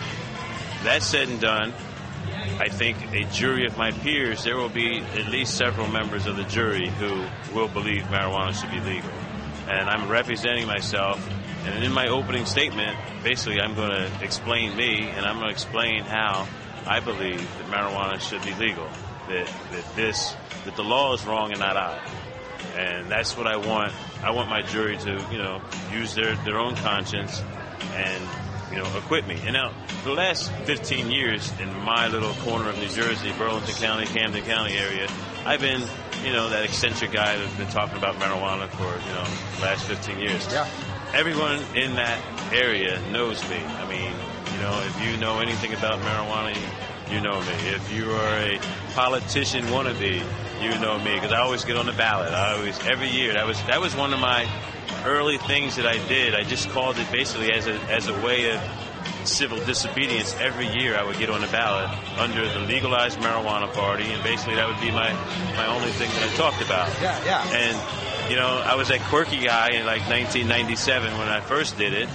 That said and done, I think a jury of my peers, there will be at least several members of the jury who will believe marijuana should be legal. And I'm representing myself, and in my opening statement, basically I'm going to explain me, and I'm going to explain how I believe that marijuana should be legal. That, that this, that the law is wrong and not I. And that's what I want. I want my jury to, you know, use their, their own conscience and, you know, acquit me. And now, for the last fifteen years in my little corner of New Jersey, Burlington County, Camden County area, I've been, you know, that eccentric guy that's been talking about marijuana for, you know, the last fifteen years. Yeah. Everyone in that area knows me. I mean, you know, if you know anything about marijuana, you know me. If you are a politician wannabe, you know me, because I always get on the ballot. I always, every year, that was that was one of my early things that I did. I just called it basically as a as a way of civil disobedience. Every year I would get on the ballot under the legalized marijuana party, and basically that would be my, my only thing that I talked about. Yeah, yeah. And, you know, I was that quirky guy in like nineteen ninety-seven when I first did it,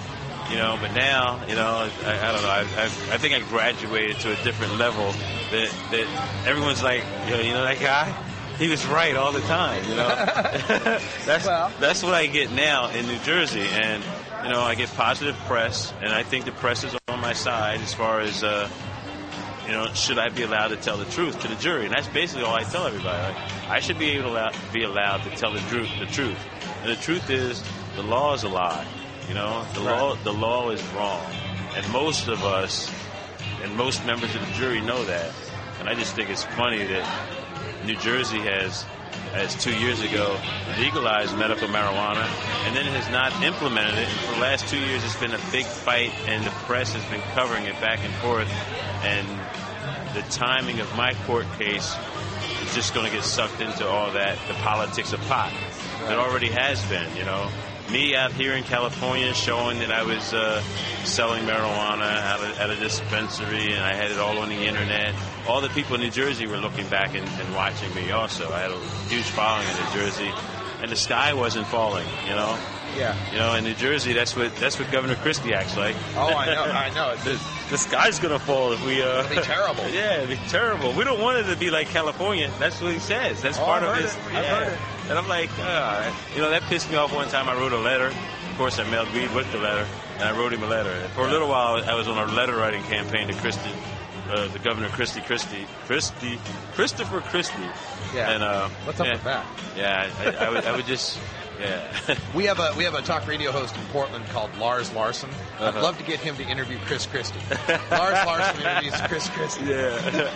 You know, but now, you know, I, I don't know. I, I, I think I graduated to a different level that that everyone's like, you know, you know that guy? He was right all the time, you know. that's well. that's what I get now in New Jersey, and you know, I get positive press, and I think the press is on my side as far as, uh, you know, should I be allowed to tell the truth to the jury? And that's basically all I tell everybody. Like, I should be able to be allowed to tell the truth. The truth, and the truth is, the law is a lie. You know, the right. law the law is wrong, and most of us, and most members of the jury know that. And I just think it's funny that New Jersey has, as two years ago, legalized medical marijuana, and then it has not implemented it. And for the last two years, it's been a big fight, and the press has been covering it back and forth. And the timing of my court case is just going to get sucked into all that, the politics of pot. Right. It already has been, you know. Me out here in California showing that I was uh, selling marijuana at a, at a dispensary, and I had it all on the internet. All the people in New Jersey were looking back and, and watching me also. I had a huge following in New Jersey, and the sky wasn't falling, you know? Yeah. You know, in New Jersey, that's what that's what Governor Christie acts like. Oh, I know, I know. the, the sky's going to fall if we... Uh, It'll be terrible. Yeah, it'll be terrible. We don't want it to be like California. That's what he says. That's oh, part I've of heard his... It. Yeah. I've heard it. And I'm like, uh, you know, that pissed me off one time. I wrote a letter. Of course, I mailed Reed with the letter, and I wrote him a letter. And for a little while, I was on a letter writing campaign to Christie, uh, the Governor Christie Christie, Christie, Christopher Christie. Yeah. And, uh, what's up yeah, with that? Yeah, I, I, would, I would just, yeah. we have a we have a talk radio host in Portland called Lars Larson. I'd Uh-huh. love to get him to interview Chris Christie. Lars Larson interviews Chris Christie. Yeah.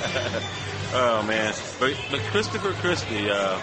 Oh man, but but Christopher Christie. Uh,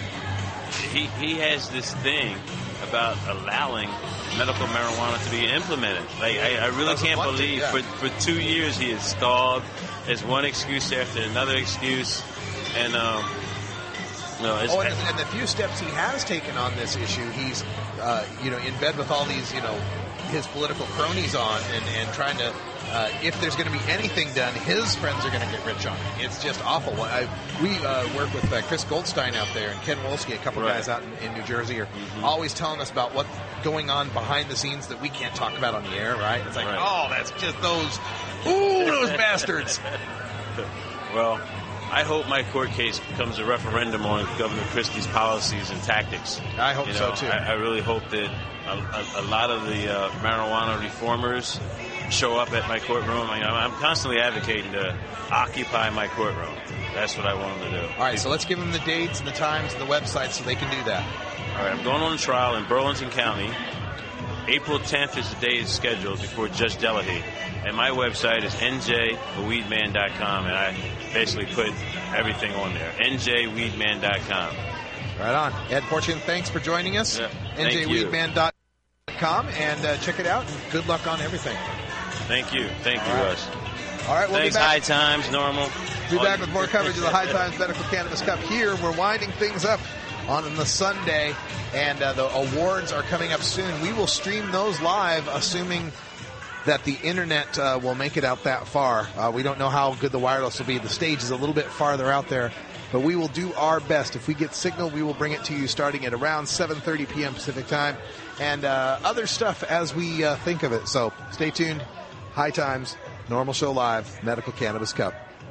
He he has this thing about allowing medical marijuana to be implemented. Like I, I really can't believe to, yeah. for for two years he has stalled as one excuse after another excuse, and um, no, it's, oh, and the, and the few steps he has taken on this issue, he's uh, you know in bed with all these you know his political cronies on, and and trying to. Uh, if there's going to be anything done, his friends are going to get rich on it. It's just awful. I, we uh, work with uh, Chris Goldstein out there and Ken Wolski, a couple right. of guys out in, in New Jersey, are mm-hmm. always telling us about what's going on behind the scenes that we can't talk about on the air, right? It's like, right. oh, that's just those, ooh, those bastards. Well, I hope my court case becomes a referendum on Governor Christie's policies and tactics. I hope you know, so, too. I, I really hope that a, a, a lot of the uh, marijuana reformers show up at my courtroom. I, I'm constantly advocating to occupy my courtroom. That's what I want them to do. All right, so let's give them the dates and the times and the website so they can do that. All right, I'm going on a trial in Burlington County. April tenth is the day it's scheduled before Judge Delahaye. And my website is N J weed man dot com, and I basically put everything on there. N J weed man dot com. Right on. Ed Fortune, thanks for joining us. Yeah, N J weed man dot com, and uh, check it out. And good luck on everything. Thank you. Thank All you, right. Russ. All right, we'll Thanks, be back. High Times, Normal. We'll be back with more coverage of the High Times Medical Cannabis Cup here. We're winding things up on the Sunday, and uh, the awards are coming up soon. We will stream those live, assuming that the internet uh, will make it out that far. Uh, we don't know how good the wireless will be. The stage is a little bit farther out there, but we will do our best. If we get signal, we will bring it to you starting at around seven thirty p.m. Pacific time, and uh, other stuff as we uh, think of it. So stay tuned. High Times, Normal Show Live, Medical Cannabis Cup.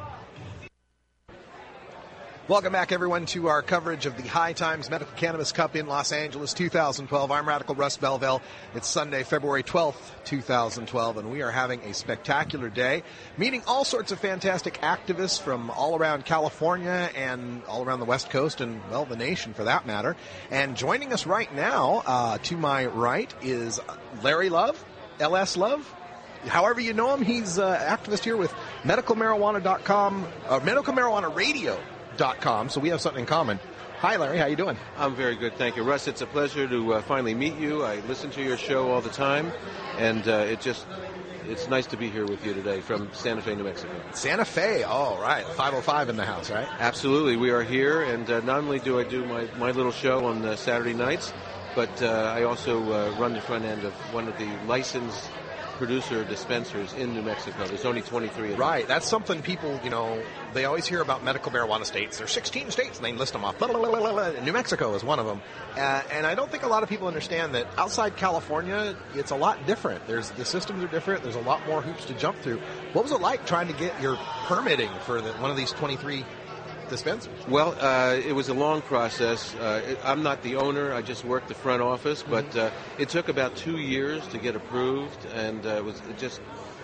Welcome back, everyone, to our coverage of the High Times Medical Cannabis Cup in Los Angeles two thousand twelve. I'm Radical Russ Belville. It's Sunday, February twelfth, two thousand twelve, and we are having a spectacular day, meeting all sorts of fantastic activists from all around California and all around the West Coast and, well, the nation for that matter. And joining us right now, uh, to my right, is Larry Love, L S Love. However you know him, he's an uh, activist here with medical marijuana dot com, uh, medical marijuana radio dot com, so we have something in common. Hi, Larry. How you doing? I'm very good, thank you. Russ, it's a pleasure to uh, finally meet you. I listen to your show all the time, and uh, it just it's nice to be here with you today from Santa Fe, New Mexico. Santa Fe, all right. five oh five in the house, right? Absolutely. We are here, and uh, not only do I do my, my little show on uh, Saturday nights, but uh, I also uh, run the front end of one of the licensed producer dispensers in New Mexico. There's only twenty-three of them. Right. That's something people, you know, they always hear about medical marijuana states. There's sixteen states, and they list them off. Blah, blah, blah, blah, blah. New Mexico is one of them. Uh, and I don't think a lot of people understand that outside California, it's a lot different. There's the systems are different. There's a lot more hoops to jump through. What was it like trying to get your permitting for the, one of these twenty-three dispensers? Well, uh, it was a long process. Uh, it, I'm not the owner. I just worked the front office, but uh, it took about two years to get approved, and uh, it was just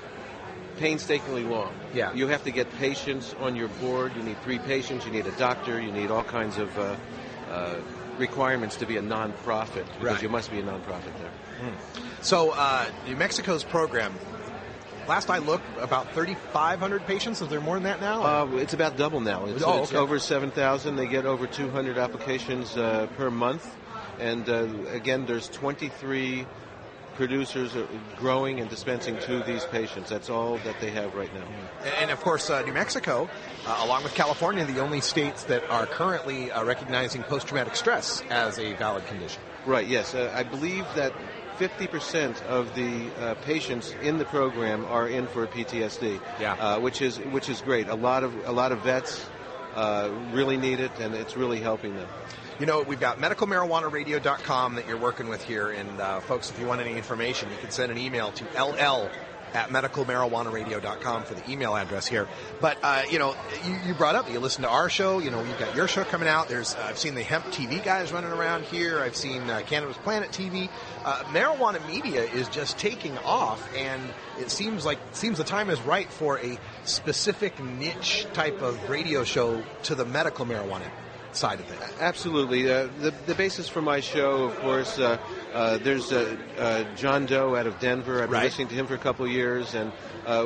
painstakingly long. Yeah. You have to get patients on your board. You need three patients. You need a doctor. You need all kinds of uh, uh, requirements to be a nonprofit, because Right. you must be a nonprofit there. Mm. So uh, New Mexico's program, last I looked, about thirty-five hundred patients. Is there more than that now? Uh, it's about double now. It's, Oh, it's okay. over seven thousand. They get over two hundred applications uh, per month. And uh, again, there's twenty-three producers are growing and dispensing to these patients. That's all that they have right now. And of course, uh, New Mexico, uh, along with California, the only states that are currently uh, recognizing post-traumatic stress as a valid condition. Right, yes. Uh, I believe that fifty percent of the uh, patients in the program are in for P T S D, Yeah. uh, which is which is great. A lot of a lot of vets uh, really need it, and it's really helping them. You know, we've got medical marijuana radio dot com that you're working with here. And, uh, folks, if you want any information, you can send an email to L L at medical marijuana radio dot com for the email address here. But, uh, you know, you, you brought up, you listen to our show. You know, you've got your show coming out. There's, uh, I've seen the Hemp T V guys running around here. I've seen uh, Cannabis Planet T V. Uh, marijuana media is just taking off, and it seems like seems the time is right for a specific niche type of radio show to the medical marijuana side of things. Absolutely. Uh, the, the basis for my show, of course, uh, uh, there's uh, uh, John Doe out of Denver. I've been Right. listening to him for a couple of years, and uh,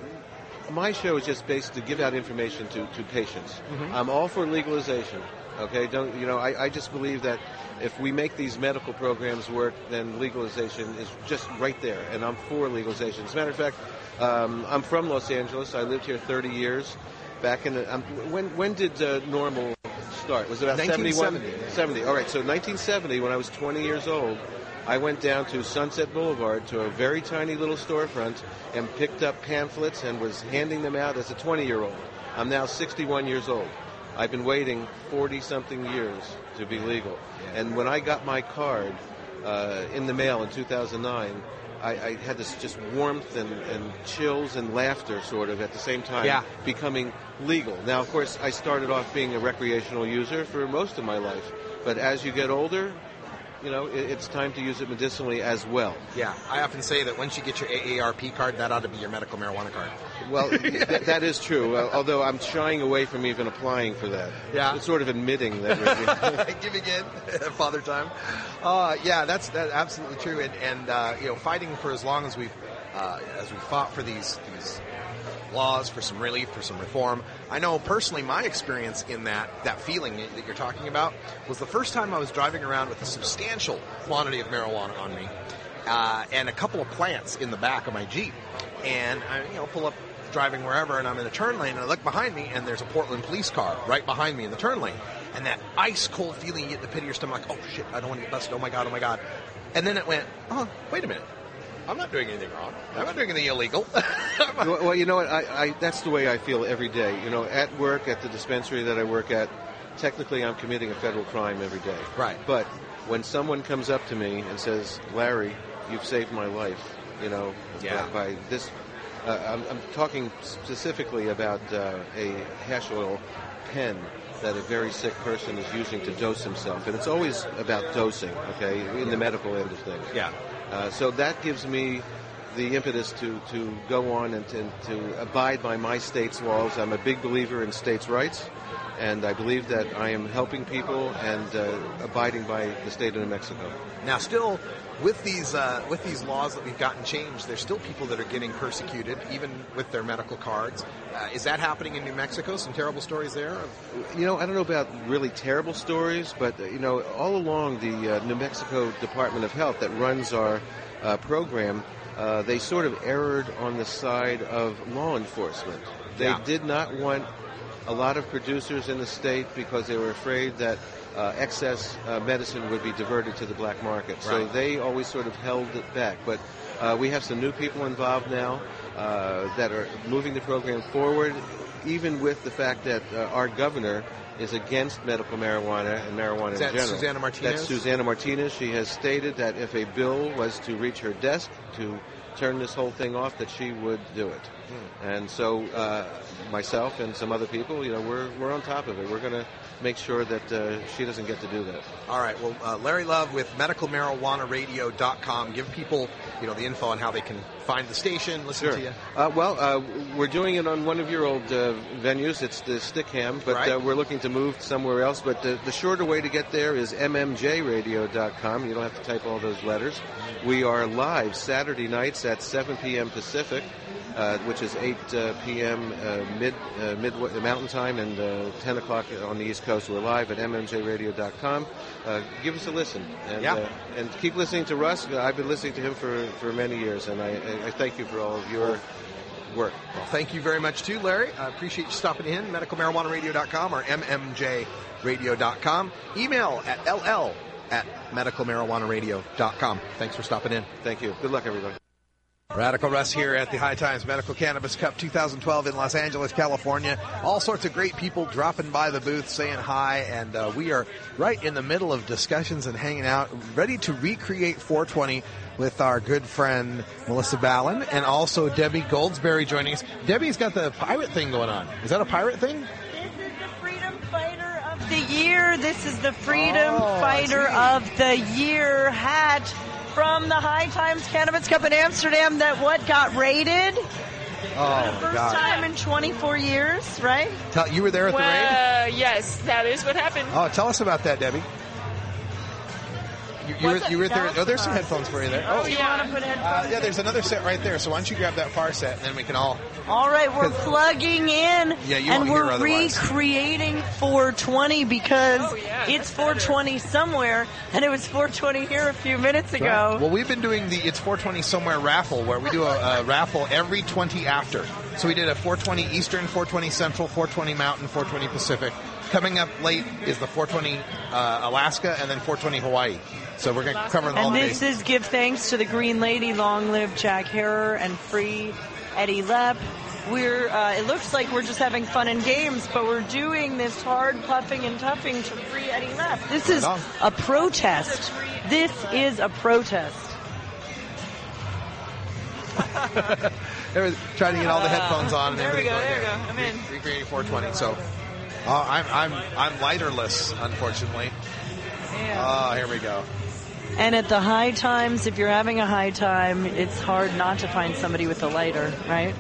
my show is just based to give out information to, to patients. Mhm. I'm all for legalization. Okay, don't you know? I, I just believe that if we make these medical programs work, then legalization is just right there, and I'm for legalization. As a matter of fact, um, I'm from Los Angeles. I lived here thirty years. Back in the, um, when when did uh, NORML start? Was it about nineteen seventy-one? seventy. seventy. All right. So nineteen seventy, when I was twenty years old, I went down to Sunset Boulevard to a very tiny little storefront and picked up pamphlets and was handing them out as a twenty-year-old. I'm now sixty-one years old. I've been waiting forty-something years to be legal. And when I got my card uh, in the mail in two thousand nine, I, I had this just warmth and, and chills and laughter sort of at the same time Yeah. becoming legal. Now, of course, I started off being a recreational user for most of my life. But as you get older, you know, it, it's time to use it medicinally as well. Yeah, I often say that once you get your A A R P card, that ought to be your medical marijuana card. Well, th- that is true, uh, although I'm shying away from even applying for that. Yeah. It's sort of admitting that we're Giving in, father time. Uh, yeah, that's that's absolutely true. And, and uh, you know, fighting for as long as we've uh, as we fought for these these laws, for some relief, for some reform. I know personally, my experience in that that feeling that you're talking about was the first time I was driving around with a substantial quantity of marijuana on me, uh, and a couple of plants in the back of my Jeep, and I you know pull up. Driving wherever, and I'm in a turn lane, and I look behind me, and there's a Portland police car right behind me in the turn lane. And that ice-cold feeling you get in the pit of your stomach, like, oh, shit, I don't want to get busted, oh, my God, oh, my God. And then it went, oh, wait a minute. I'm not doing anything wrong. I'm not doing anything illegal. well, well, you know what? I, I, that's the way I feel every day. You know, at work, at the dispensary that I work at, technically I'm committing a federal crime every day. Right. But when someone comes up to me and says, Larry, you've saved my life, you know, Yeah. by, by this... Uh, I'm, I'm talking specifically about uh, a hash oil pen that a very sick person is using to dose himself. And it's always about dosing, okay, in the medical end of things. Yeah. Uh, so that gives me the impetus to, to go on and to, to abide by my state's laws. I'm a big believer in states' rights, and I believe that I am helping people and uh, abiding by the state of New Mexico. Now, still, with these uh, with these laws that we've gotten changed, there's still people that are getting persecuted, even with their medical cards. Uh, is that happening in New Mexico? Some terrible stories there? You know, I don't know about really terrible stories, but, uh, you know, all along the uh, New Mexico Department of Health that runs our uh, program, uh, they sort of erred on the side of law enforcement. They Yeah. did not want a lot of producers in the state because they were afraid that uh, excess uh, medicine would be diverted to the black market. So Right. they always sort of held it back. But Uh, we have some new people involved now uh, that are moving the program forward, even with the fact that uh, our governor is against medical marijuana and marijuana Is that in general. Susana Martinez? That's Susana Martinez. She has stated that if a bill was to reach her desk to turn this whole thing off, that she would do it. Hmm. And so uh, myself and some other people, you know, we're we're on top of it. We're going to make sure that uh, she doesn't get to do that. All right. Well, uh, Larry Love with medical marijuana radio dot com. Give people, you know, the info on how they can find the station, listen Sure. to you. Uh, well, uh, we're doing it on one of your old uh, venues. It's the Stickham, but Right. uh, we're looking to move somewhere else. But the, the shorter way to get there is m m j radio dot com. You don't have to type all those letters. We are live Saturday nights at seven p.m. Pacific, uh, which is eight uh, p.m. Uh, mid uh, mid Mountain Time, and uh, ten o'clock on the East Coast. We're live at m m j radio dot com. Uh, give us a listen, and Yeah. uh, and keep listening to Russ. I've been listening to him for, for many years, and I, I thank you for all of your work. Well, thank you very much, too, Larry. I appreciate you stopping in. medical marijuana radio dot com or m m j radio dot com. Email at l l at medical marijuana radio dot com. Thanks for stopping in. Thank you. Good luck, everybody. Radical Russ here at the High Times Medical Cannabis Cup twenty twelve in Los Angeles, California. All sorts of great people dropping by the booth, saying hi, and uh, we are right in the middle of discussions and hanging out, ready to recreate four twenty with our good friend Melissa Ballin and also Debbie Goldsberry joining us. Debbie's got the pirate thing going on. Is that a pirate thing? The year. This is the Freedom Oh, Fighter of the Year hat from the High Times Cannabis Cup in Amsterdam that what got raided? Oh, For the first God. time in twenty-four years, right? Tell, you were there at the raid? Uh, yes, that is what happened. Oh, tell us about that, Debbie. You, you, were, What's you were it? there. Tell Oh, us there's some about headphones for you there. Oh, Oh, you want to put headphones? Uh, yeah, there's another set right there. So why don't you grab that far set, and then we can all... All right, we're plugging in, Yeah, you and won't hear we're otherwise. recreating four twenty because Oh, yeah, it's four twenty somewhere, and it was four twenty here a few minutes ago. Well, we've been doing the It's four twenty Somewhere raffle, where we do a, a raffle every twenty after. So we did a four twenty Eastern, four twenty Central, four twenty Mountain, four twenty Pacific. Coming up late is the four twenty uh, Alaska, and then four twenty Hawaii. So we're going to cover all And the this bases. is give thanks to the Green Lady, long live Jack Harrer, and free Eddie Lepp. We're, uh, it looks like we're just having fun and games, but we're doing this hard puffing and tuffing to free Eddie Lepp. This is Right on. a protest. This is a protest. They were trying to get all the headphones on. And There we everything go, going there we there. go. I'm in. Recreating four twenty. So uh, I'm I'm I'm lighterless, unfortunately. Oh, here we go. And at the high times, if you're having a high time, it's hard not to find somebody with a lighter, right?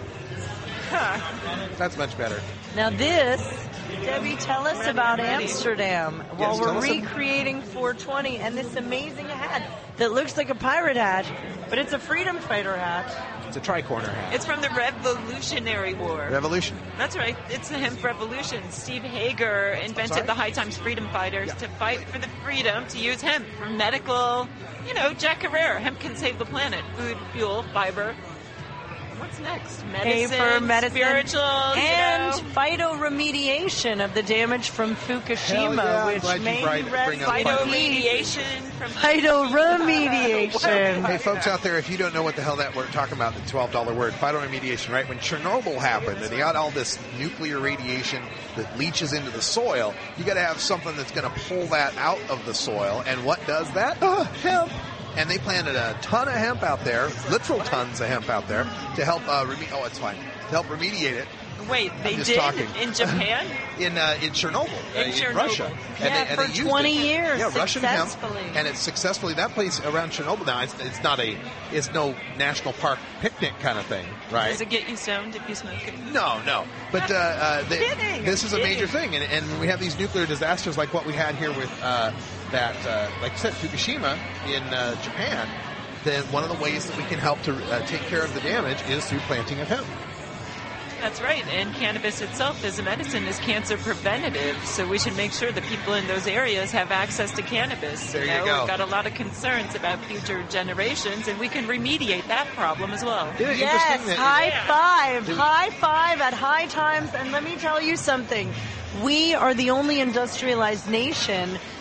That's much better. Now this, Debbie, tell us about Amsterdam while Yes, tell we're us ab- recreating four twenty and this amazing hat that looks like a pirate hat, but it's a freedom fighter hat. It's a tri-corner hat. It's from the Revolutionary War. Revolution. That's right. It's the hemp revolution. Steve Hager invented sorry? the High Times Freedom Fighters to fight for the freedom to use hemp for medical, you know, Jack Herrera. Hemp can save the planet. Food, fuel, fiber. What's next? Pay Medicine, for medicine spiritual, and you know. phytoremediation of the damage from Fukushima, Hell yeah, I'm which glad you may bring- rest bring up in peace. Phytoremediation from Phytoremediation. Hey, folks out there, if you don't know what the hell that we're talking about, the twelve dollar word, phytoremediation, right? When Chernobyl happened and you got all this nuclear radiation that leaches into the soil, you got to have something that's going to pull that out of the soil. And what does that? Oh, hemp. And they planted a ton of hemp out there, literal tons of hemp out there, to help, uh, reme- oh, it's fine, to help remediate it. Wait, they I'm just did talking. in Japan? In uh, in Chernobyl, In uh, in Chernobyl. Russia, Yeah, and they, and for they used twenty it. years, Yeah, Russian hemp, successfully. and it's successfully that place around Chernobyl now. It's, it's not a, it's no national park picnic kind of thing, right? Does it get you stoned if you smoke it? No, no. But uh, uh, the, kidding, this I'm is a major kidding. thing, and, and when we have these nuclear disasters like what we had here with uh, that, uh, like I said, Fukushima in uh, Japan, then one of the ways that we can help to uh, take care of the damage is through planting of hemp. That's right. And cannabis itself as a medicine is cancer preventative, so we should make sure that people in those areas have access to cannabis. There you know, go. We've got a lot of concerns about future generations, and we can remediate that problem as well. Isn't it Yes, interesting that- high Yeah. five, Dude. high five at High Times. And let me tell you something. We are the only industrialized nation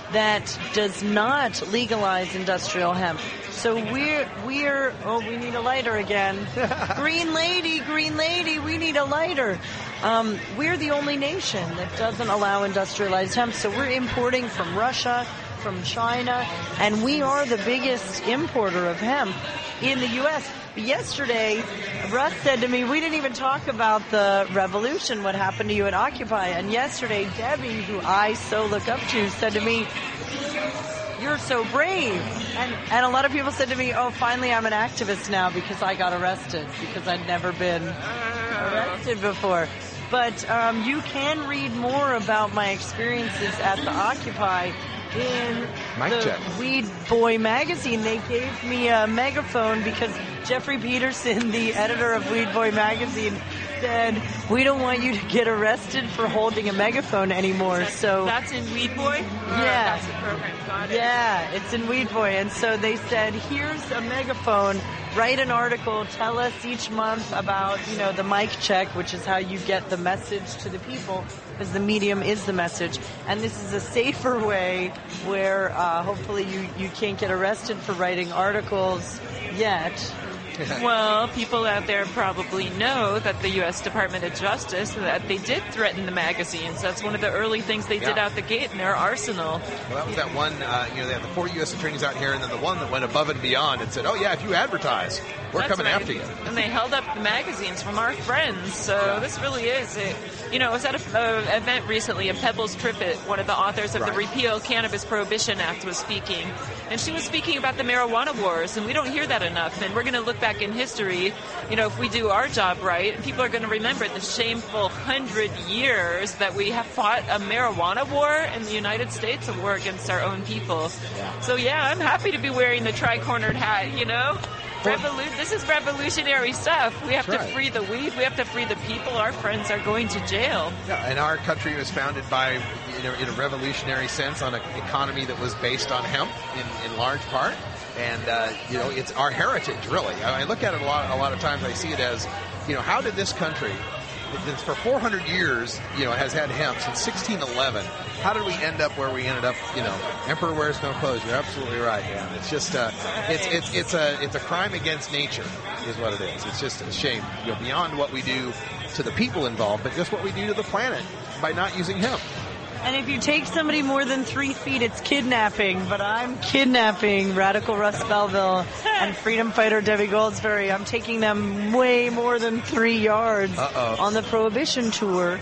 that does not legalize industrial hemp. So we're, we're, oh, we need a lighter again. Green lady, green lady, we need a lighter. Um, we're the only nation that doesn't allow industrialized hemp. So we're importing from Russia, from China, and we are the biggest importer of hemp in the U S Yesterday, Russ said to me, we didn't even talk about the revolution, what happened to you at Occupy. And yesterday, Debbie, who I so look up to, said to me, you're so brave. And, and a lot of people said to me, oh, finally I'm an activist now because I got arrested, because I'd never been arrested before. But um, you can read more about my experiences at the Occupy in Mic the check. Weed Boy magazine. They gave me a megaphone because Jeffrey Peterson, the editor of Weed Boy magazine, said, we don't want you to get arrested for holding a megaphone anymore. That's, so that's in Weed Boy? Yeah. That's the program. Got it. Yeah, it's in Weed Boy. And so they said, here's a megaphone. Write an article. Tell us each month about, you know, the mic check, which is how you get the message to the people, because the medium is the message. And this is a safer way where uh, hopefully you, you can't get arrested for writing articles yet. Well, people out there probably know that the U S Department of Justice, that they did threaten the magazines. That's one of the early things they did Yeah. out the gate in their arsenal. Well, that was that one, uh, you know, they had the four U S attorneys out here, and then the one that went above and beyond and said, oh, yeah, if you advertise, we're That's coming right. after you. And they held up the magazines from our friends. So Yeah. this really is it. You know, I was at an event recently, and Pebbles Trippett, one of the authors of Right. the Repeal Cannabis Prohibition Act, was speaking. And she was speaking about the marijuana wars, and we don't hear that enough. And we're going to look back in history. You know, if we do our job right, people are going to remember the shameful hundred years that we have fought a marijuana war in the United States, a war against our own people. Yeah. So yeah, I'm happy to be wearing the tri-cornered hat, you know? Revolu- this is revolutionary stuff. We have That's to right. free the weed. We have to free the people. Our friends are going to jail. Yeah, and our country was founded by, you know, in a revolutionary sense, on an economy that was based on hemp in, in large part. And, uh, you know, it's our heritage, really. I, I look at it a lot, a lot of times I see it as, you know, how did this country, that for four hundred years, you know, has had hemp since sixteen eleven, how did we end up where we ended up, you know, emperor wears no clothes. You're absolutely right, man. It's just, uh, it's, it's, it's a, it's a crime against nature is what it is. It's just a shame, you know, beyond what we do to the people involved, but just what we do to the planet by not using hemp. And if you take somebody more than three feet, it's kidnapping. But I'm kidnapping Radical Russ Belville and freedom fighter Debbie Goldsberry. I'm taking them way more than three yards Uh-oh. on the Prohibition Tour.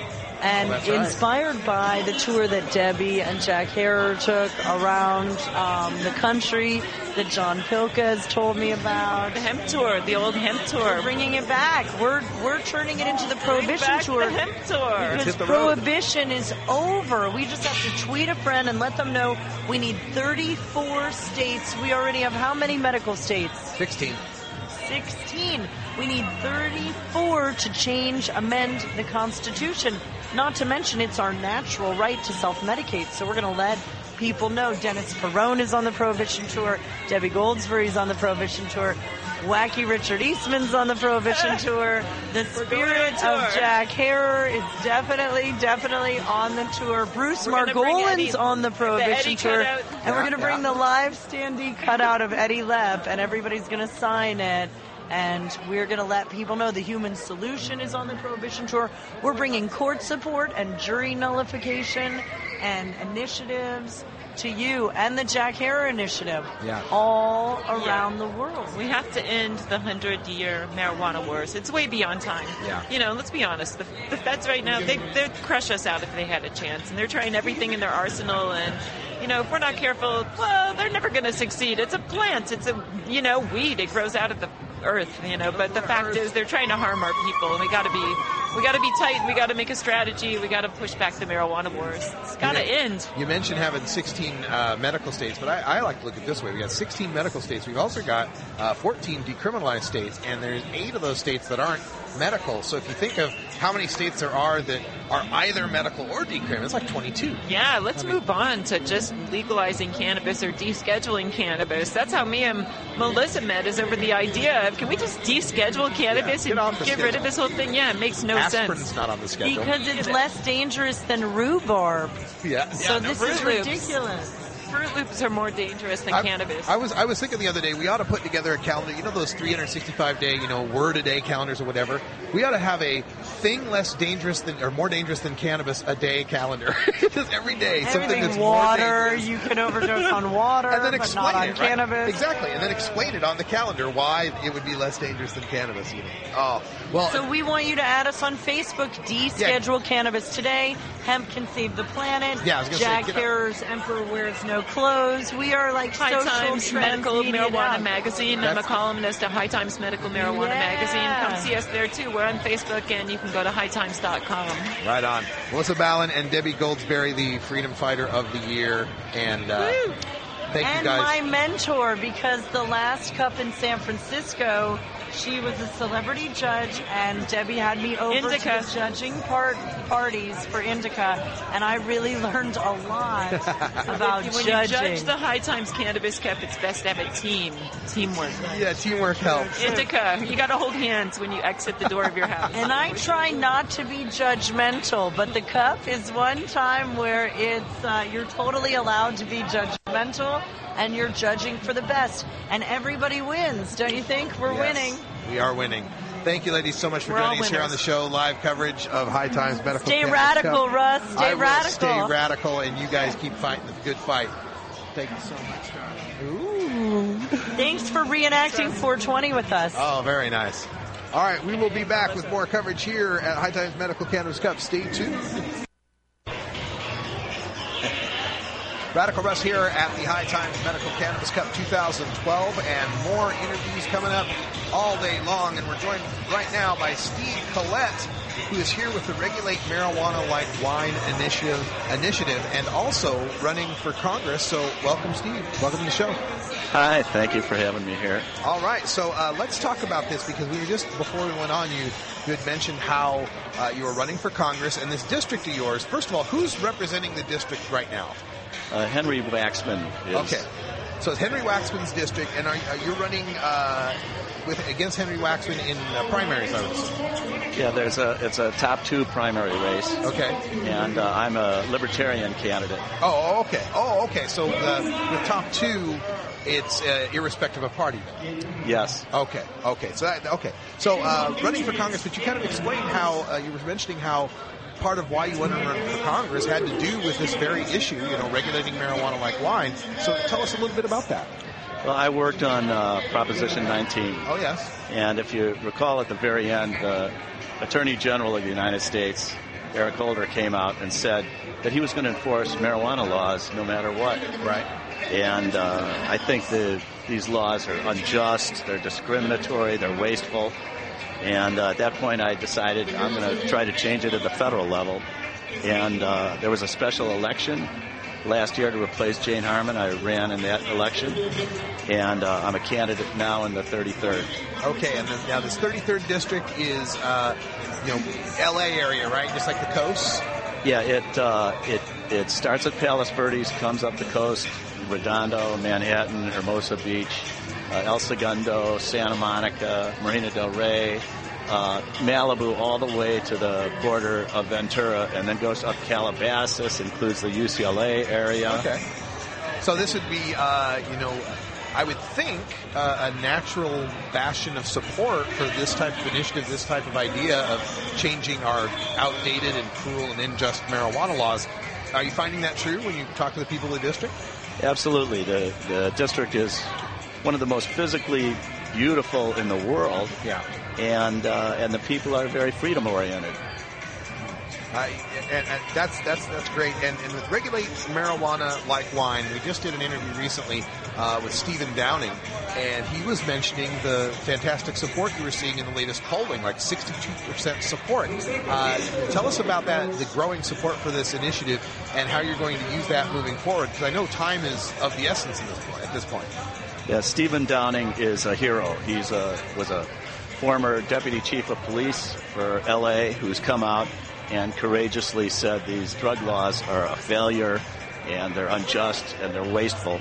And Well, that's right. inspired by the tour that Debbie and Jack Herer took around um, the country that John Pilka has told me about. The hemp tour, the old hemp tour. We're bringing it back. We're we're turning it into the Prohibition back Tour. the hemp tour. Because hit the road. Prohibition is over. We just have to tweet a friend and let them know we need thirty-four states. We already have how many medical states? sixteen. sixteen. We need thirty-four to change, amend the Constitution. Not to mention it's our natural right to self-medicate. So we're going to let people know. Dennis Perrone is on the Prohibition Tour. Debbie Goldsberry is on the Prohibition Tour. Wacky Richard Eastman's on the Prohibition Tour. The spirit tour. of Jack Herer is definitely, definitely on the tour. Bruce We're gonna bring Margolin's Eddie- on the Prohibition Eddie Tour. cutout. And we're Yeah, going to bring yeah. the live standee cutout of Eddie Lepp, and everybody's going to sign it. And we're going to let people know the Human Solution is on the Prohibition Tour. We're bringing court support and jury nullification and initiatives to you, and the Jack Herer Initiative, Yeah. all around the world. We have to end the hundred-year marijuana wars. It's way beyond time. Yeah. You know, let's be honest. The, the feds right now, they, they'd crush us out if they had a chance. And they're trying everything in their arsenal. And, you know, if we're not careful, well, they're never going to succeed. It's a plant. It's a, you know, weed. It grows out of the earth, you know. But the fact is they're trying to harm our people. And we got to be... We got to be tight. We got to make a strategy. We got to push back the marijuana wars. It's got to You know, end. You mentioned having sixteen uh, medical states, but I, I like to look at it this way. We got sixteen medical states. We've also got uh, fourteen decriminalized states, and there's eight of those states that aren't medical. So if you think of how many states there are that are either medical or decrim, it's like twenty-two. Yeah, let's I mean, move on to just legalizing cannabis or descheduling cannabis. That's how me and Melissa met, is over the idea of, can we just deschedule cannabis Yeah, get and off the get rid schedule. of this whole thing? Yeah, it makes no Aspirin's sense. not on the schedule. Because it's less dangerous than rhubarb. Yeah. So Yeah, no, this Fruit is Loops. ridiculous. Fruit Loops are more dangerous than I, cannabis. I was I was thinking the other day we ought to put together a calendar. You know those three hundred sixty-five day, you know, word a day calendars or whatever. We ought to have a thing less dangerous than or more dangerous than cannabis a day calendar. Just every day something Everything that's water, more dangerous. you can overdose on water, and then but explain not on it, right? cannabis. Exactly, and then explain it on the calendar why it would be less dangerous than cannabis. You know. Oh well. So we want you to add us on Facebook. Deschedule cannabis today. Hemp can save the planet. Yeah, I was gonna say, Jack get up. Harrer's Emperor Wears No Clothes. We are like High social Times Medical transmedia Marijuana out. Magazine. I'm a That's- columnist at High Times Medical Marijuana Yeah. Magazine. Come see us there too. We're on Facebook, and you can go to high times dot com. Right on. Melissa Ballin and Debbie Goldsberry, the Freedom Fighter of the Year, and uh, thank and you guys. my mentor, because the last cup in San Francisco, she was a celebrity judge, and Debbie had me over Indica. to the judging part parties for Indica, and I really learned a lot about when judging. you judge the High Times Cannabis Cup, it's best to have a team. Teamwork. Yeah, teamwork helps. Indica. You got to hold hands when you exit the door of your house. And I try not to be judgmental, but the cup is one time where it's uh, you're totally allowed to be judgmental, and you're judging for the best, and everybody wins, don't you think? We're Yes, winning. We are winning. Thank you, ladies, so much for We're all joining us here on winners. the show. Live coverage of High Times Medical Stay Cannabis radical, Cup. Russ. Stay I will radical. stay radical, and you guys keep fighting the good fight. Thank you so much, Charlie. Ooh. Thanks for reenacting four twenty with us. Oh, very nice. All right, we will be back with more coverage here at High Times Medical Cannabis Cup. Stay tuned. Radical Russ here at the High Times Medical Cannabis Cup two thousand twelve, and more interviews coming up all day long. And we're joined right now by Steve Collette, who is here with the Regulate Marijuana Like Wine initiative, initiative, and also running for Congress. So welcome, Steve. Welcome to the show. Hi, thank you for having me here. All right, so uh, let's talk about this, because we were just, before we went on, you, you had mentioned how uh, you were running for Congress, and this district of yours, first of all, who's representing the district right now? Uh, Henry Waxman is... Okay, so it's Henry Waxman's district, and are, are you running uh, with against Henry Waxman in uh, primaries, I would assume? Yeah, there's a it's a top two primary race. Okay. And uh, I'm a libertarian candidate. Oh, okay. Oh, okay. So the, the top two, it's uh, irrespective of party. Yes. Okay. Okay. So that, okay. So uh, running for Congress, but you kind of explained how uh, you were mentioning how part of why you wanted to run for Congress had to do with this very issue, you know, regulating marijuana like wine. So tell us a little bit about that. Well, I worked on uh, Proposition nineteen. Oh, yes. And if you recall, at the very end, the Attorney General of the United States, Eric Holder, came out and said that he was going to enforce marijuana laws no matter what. Right. And uh, I think the, these laws are unjust, they're discriminatory, they're wasteful. And uh, at that point, I decided I'm going to try to change it at the federal level. And uh, there was a special election last year to replace Jane Harman. I ran in that election, and uh, I'm a candidate now in the thirty-third. Okay, and then, now this thirty-third district is, uh, you know, L A area, right? Just like the coast? Yeah, it uh, it it starts at Palos Verdes, comes up the coast, Redondo, Manhattan, Hermosa Beach, uh, El Segundo, Santa Monica, Marina del Rey, uh, Malibu, all the way to the border of Ventura, and then goes up Calabasas, includes the U C L A area. Okay. So this would be, uh, you know, I would think uh, a natural bastion of support for this type of initiative, this type of idea of changing our outdated and cruel and unjust marijuana laws. Are you finding that true when you talk to the people of the district? Absolutely. The, the district is one of the most physically beautiful in the world. Yeah. And, uh, and the people are very freedom-oriented. Uh, and, and that's that's that's great. And, and with Regulate Marijuana Like Wine, we just did an interview recently uh, with Stephen Downing, and he was mentioning the fantastic support you were seeing in the latest polling, like sixty-two percent support. Uh, tell us about that, the growing support for this initiative, and how you're going to use that moving forward, because I know time is of the essence in this point, at this point. Yeah, Stephen Downing is a hero. He's a was a former deputy chief of police for L A who's come out and courageously said these drug laws are a failure and they're unjust and they're wasteful.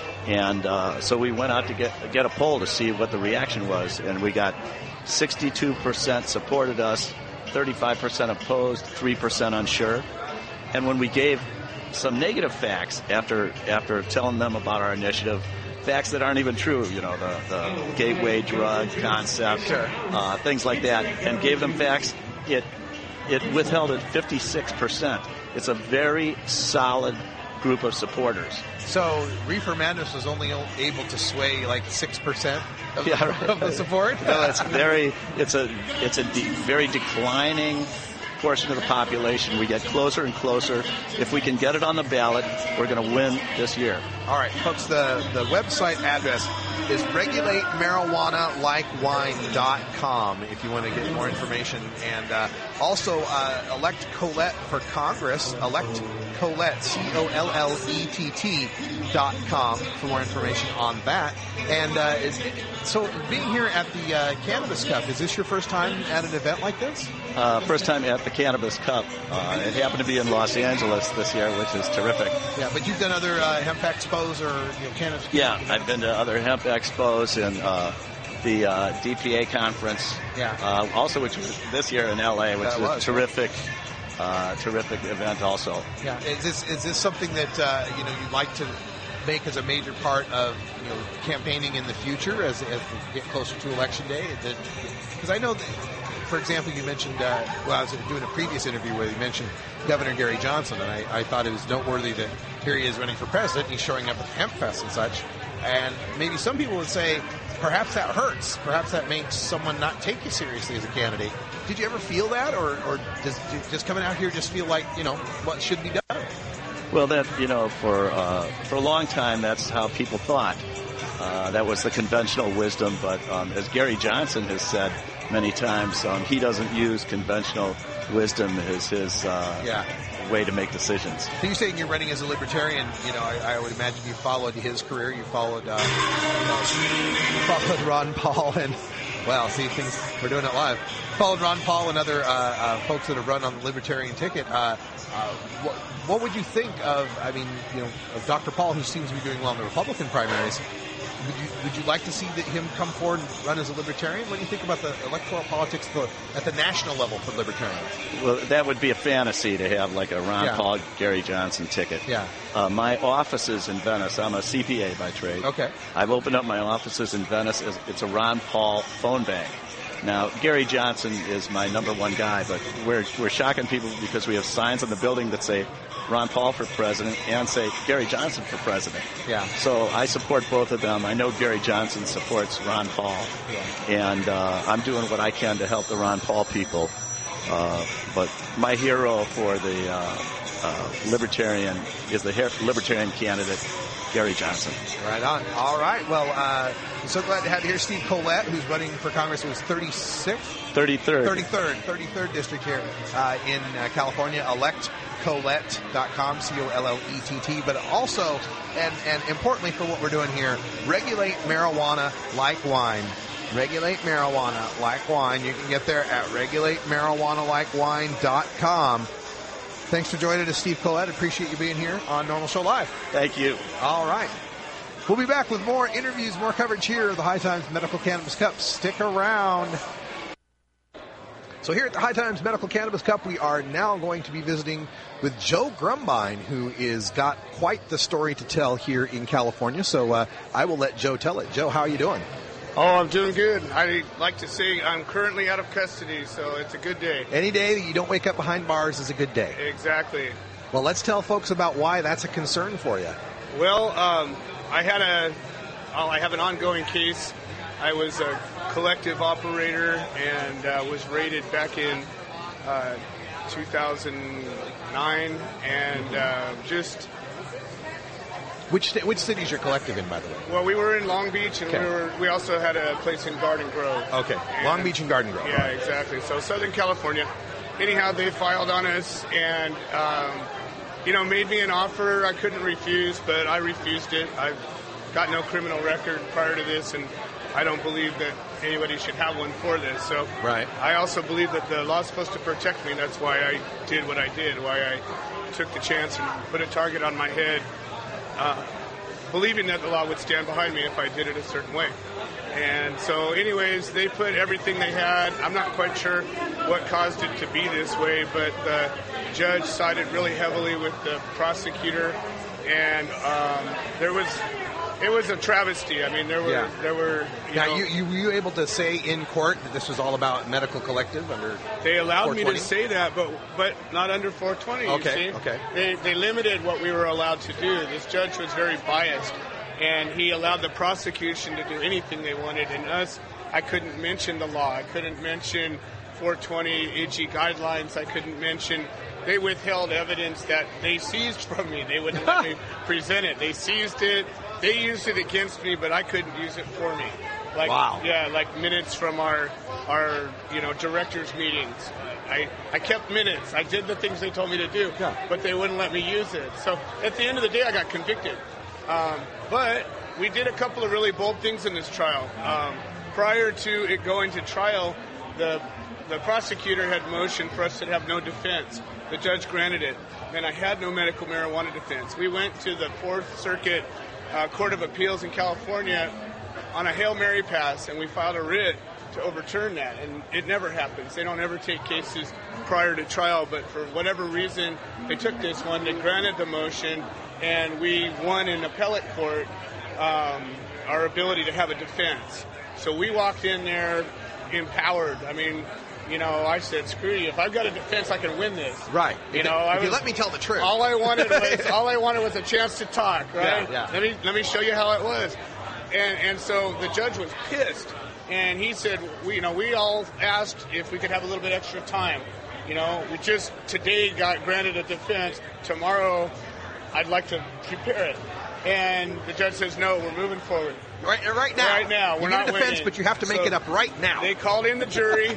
And uh, so we went out to get get a poll to see what the reaction was, and we got sixty-two percent supported us, thirty-five percent opposed, three percent unsure. And when we gave some negative facts after after telling them about our initiative, facts that aren't even true, you know, the, the gateway drug concept, uh, things like that, and gave them facts, it it withheld at fifty-six percent. It's a very solid group of supporters. So Reefer Madness was only able to sway like six percent of, yeah, right. of the support. No, it's very, it's a, it's a de- very declining portion of the population. We get closer and closer. If we can get it on the ballot, we're going to win this year. All right, folks. The the website address is regulate marijuana like wine dot com if you want to get more information. And uh, also uh, elect Colette for Congress. Elect Colette, C O L L E T T dot com for more information on that. And uh, is, so being here at the uh, Cannabis Cup, is this your first time at an event like this? Uh, first time at the Cannabis Cup. Uh, it happened to be in Los Angeles this year, which is terrific. Yeah, but you've done other uh, hemp expos or you know, cannabis. Yeah, I've been to other hemp expos and uh, the uh, D P A conference. Yeah. Uh, also, which was this year in L A, which That was, was a terrific, uh, terrific event. Also. Yeah. Is this is this something that uh, you know you'd like to make as a major part of you know campaigning in the future as as we get closer to election day? Because I know that. For example, you mentioned, uh, well, I was doing a previous interview where you mentioned Governor Gary Johnson, and I, I thought it was noteworthy that here he is running for president, he's showing up at the Hemp Fest and such, and maybe some people would say, perhaps that hurts, perhaps that makes someone not take you seriously as a candidate. Did you ever feel that, or, or does just coming out here just feel like, you know, what should be done? Well, that, you know, for, uh, for a long time, that's how people thought. Uh, that was the conventional wisdom, but um, as Gary Johnson has said many times, um, he doesn't use conventional wisdom as his uh, yeah. way to make decisions. So you're saying you're running as a libertarian. You know, I, I would imagine you followed his career. You followed, uh, you followed Ron Paul and, well, see, things, we're doing it live. Followed Ron Paul and other uh, uh, folks that have run on the libertarian ticket. Uh, uh, what, what would you think of, I mean, you know, of Doctor Paul, who seems to be doing well in the Republican primaries? Would you, would you like to see that him come forward and run as a libertarian? What do you think about the electoral politics for, at the national level for libertarians? Well, that would be a fantasy to have like a Ron Yeah. Paul, Gary Johnson ticket. Yeah. Uh, my office is in Venice. I'm a C P A by trade. Okay. I've opened up my offices in Venice. As, it's a Ron Paul phone bank. Now, Gary Johnson is my number one guy, but we're we're shocking people because we have signs on the building that say Ron Paul for president and say Gary Johnson for president. Yeah. So I support both of them. I know Gary Johnson supports Ron Paul, Yeah. and uh, I'm doing what I can to help the Ron Paul people. Uh, but my hero for the uh, uh, libertarian is the her- libertarian candidate, Gary Johnson. Right on. All right. Well, uh, I'm so glad to have here Steve Colette, who's running for Congress. It was thirty-sixth? thirty-third. thirty-third. thirty-third district here uh, in uh, California. elect colette dot com, C O L L E T T. But also, and, and importantly for what we're doing here, regulate marijuana like wine. Regulate marijuana like wine. You can get there at regulate marijuana like wine dot com. Thanks for joining us, Steve Colette. Appreciate you being here on Normal Show Live. Thank you. All right. We'll be back with more interviews, more coverage here of the High Times Medical Cannabis Cup. Stick around. So here at the High Times Medical Cannabis Cup, we are now going to be visiting with Joe Grumbine, who is got quite the story to tell here in California. So uh, I will let Joe tell it. Joe, how are you doing? Oh, I'm doing good. I like to say I'm currently out of custody, so it's a good day. Any day that you don't wake up behind bars is a good day. Exactly. Well, let's tell folks about why that's a concern for you. Well, um, I had a, oh, I have an ongoing case. I was a collective operator and uh, was raided back in uh, two thousand nine, and uh, just. Which which city is your collective in, by the way? Well, we were in Long Beach, and Okay. we were we also had a place in Garden Grove. Okay, And- Long Beach and Garden Grove. Yeah, exactly. So Southern California. Anyhow, they filed on us and, um, you know, made me an offer I couldn't refuse, but I refused it. I've got no criminal record prior to this, and I don't believe that anybody should have one for this. So right. I also believe that the law is supposed to protect me. That's why I did what I did, why I took the chance and put a target on my head, uh, believing that the law would stand behind me if I did it a certain way. And so anyways, they put everything they had. I'm not quite sure what caused it to be this way, but the judge sided really heavily with the prosecutor, and um, there was it was a travesty. I mean, there were Yeah. there were you Now, know, you, you were you able to say in court that this was all about medical collective under they allowed me four to twenty? say that, but but not under four twenty. Okay, You see? okay. They they limited what we were allowed to do. This judge was very biased, and he allowed the prosecution to do anything they wanted. And us, I couldn't mention the law. I couldn't mention four twenty A G guidelines. I couldn't mention. They withheld evidence that they seized from me. They wouldn't let me present it. They seized it. They used it against me, but I couldn't use it for me. Like, Wow. Yeah, like minutes from our our you know directors meetings. I I kept minutes. I did the things they told me to do, but they wouldn't let me use it. So at the end of the day, I got convicted. Um, but we did a couple of really bold things in this trial. Um, prior to it going to trial, the the prosecutor had motioned for us to have no defense. The judge granted it, and I had no medical marijuana defense. We went to the Fourth Circuit uh, Court of Appeals in California on a Hail Mary pass, and we filed a writ to overturn that, and it never happens. They don't ever take cases prior to trial, but for whatever reason, they took this one, they granted the motion, and we won in appellate court um, our ability to have a defense. So we walked in there empowered. I mean, you know, I said, screw you. If I've got a defense, I can win this. Right. You If know, it- I if you was, let me tell the truth. All I wanted was all I wanted was a chance to talk. Right. Yeah, yeah. Let me let me show you how it was. And and so the judge was pissed, and he said, we, you know, we all asked if we could have a little bit extra time. You know, we just today got granted a defense. Tomorrow, I'd like to prepare it. And the judge says, no, we're moving forward. Right, right now. Right now. You We're get a not defense, winning. but you have to make So it up right now. They called in the jury,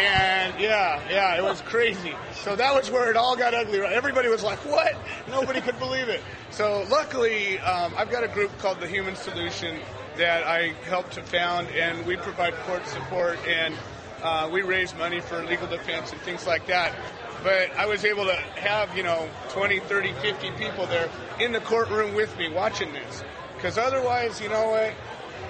and yeah, yeah, it was crazy. So that was where it all got ugly. Everybody was like, what? Nobody could believe it. So luckily, um, I've got a group called the Human Solution that I helped to found, and we provide court support, and uh, we raise money for legal defense and things like that. But I was able to have, you know, twenty, thirty, fifty people there in the courtroom with me watching this. Because otherwise, you know what?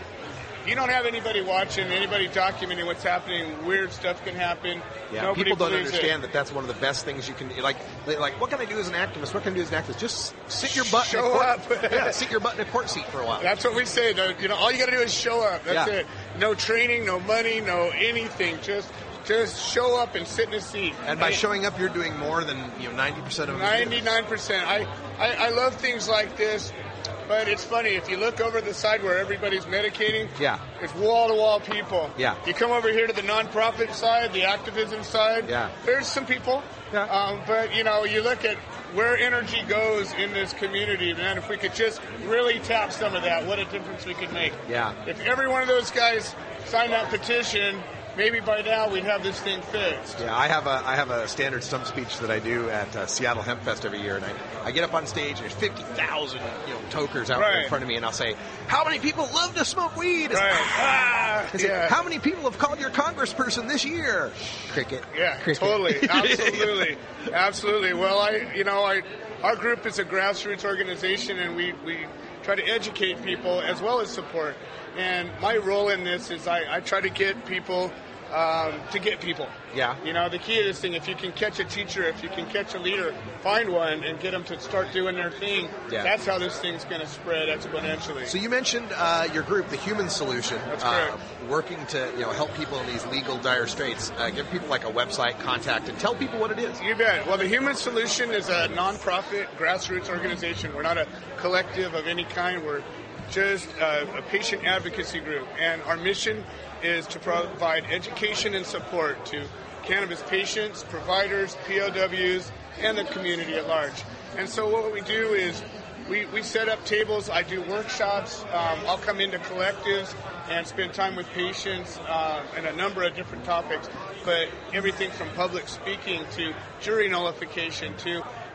You don't have anybody watching, anybody documenting what's happening. Weird stuff can happen. Yeah, Nobody people don't believes understand it. that that's one of the best things you can, like, they- like, what can I do as an activist? What can I do as an activist? Just sit your butt in a Show court, up. yeah, sit your butt in a court seat for a while. That's what we say. though. You know, all you got to do is show up. That's Yeah. it. No training, no money, no anything. Just, just show up and sit in a seat. And by I- showing up, you're doing more than, you know, ninety percent of them. ninety-nine percent. I, I, I love things like this, but it's funny. If you look over the side where everybody's medicating, Yeah. it's wall-to-wall people. Yeah. You come over here to the nonprofit side, the activism side, Yeah. there's some people. Yeah. Um, but, you know, you look at where energy goes in this community, man, if we could just really tap some of that, what a difference we could make. Yeah. If every one of those guys signed that petition, maybe by now we'd have this thing fixed. Yeah, I have a I have a standard stump speech that I do at uh, Seattle Hemp Fest every year, and I, I get up on stage and there's fifty thousand you know tokers out there Right. in front of me, and I'll say, "How many people love to smoke weed?" Right. Ah, I say, yeah. "How many people have called your congressperson this year?" Cricket. Yeah, Cricket. totally, absolutely, absolutely. Well, I, you know, I, our group is a grassroots organization, and we, we try to educate people as well as support. And my role in this is I, I try to get people um, to get people. Yeah. You know, the key to this thing, if you can catch a teacher, if you can catch a leader, find one and get them to start doing their thing. Yeah. That's how this thing's going to spread exponentially. So you mentioned uh, your group, the Human Solution, That's uh, correct. working to you know help people in these legal dire straits. Uh, give people like a website, contact, and tell people what it is. You bet. Well, the Human Solution is a nonprofit grassroots organization. We're not a collective of any kind. We're just a, a patient advocacy group. And our mission is to provide education and support to cannabis patients, providers, P O Ws, and the community at large. And so what we do is we, we set up tables. I do workshops. Um, I'll come into collectives and spend time with patients uh, and a number of different topics, but everything from public speaking to jury nullification to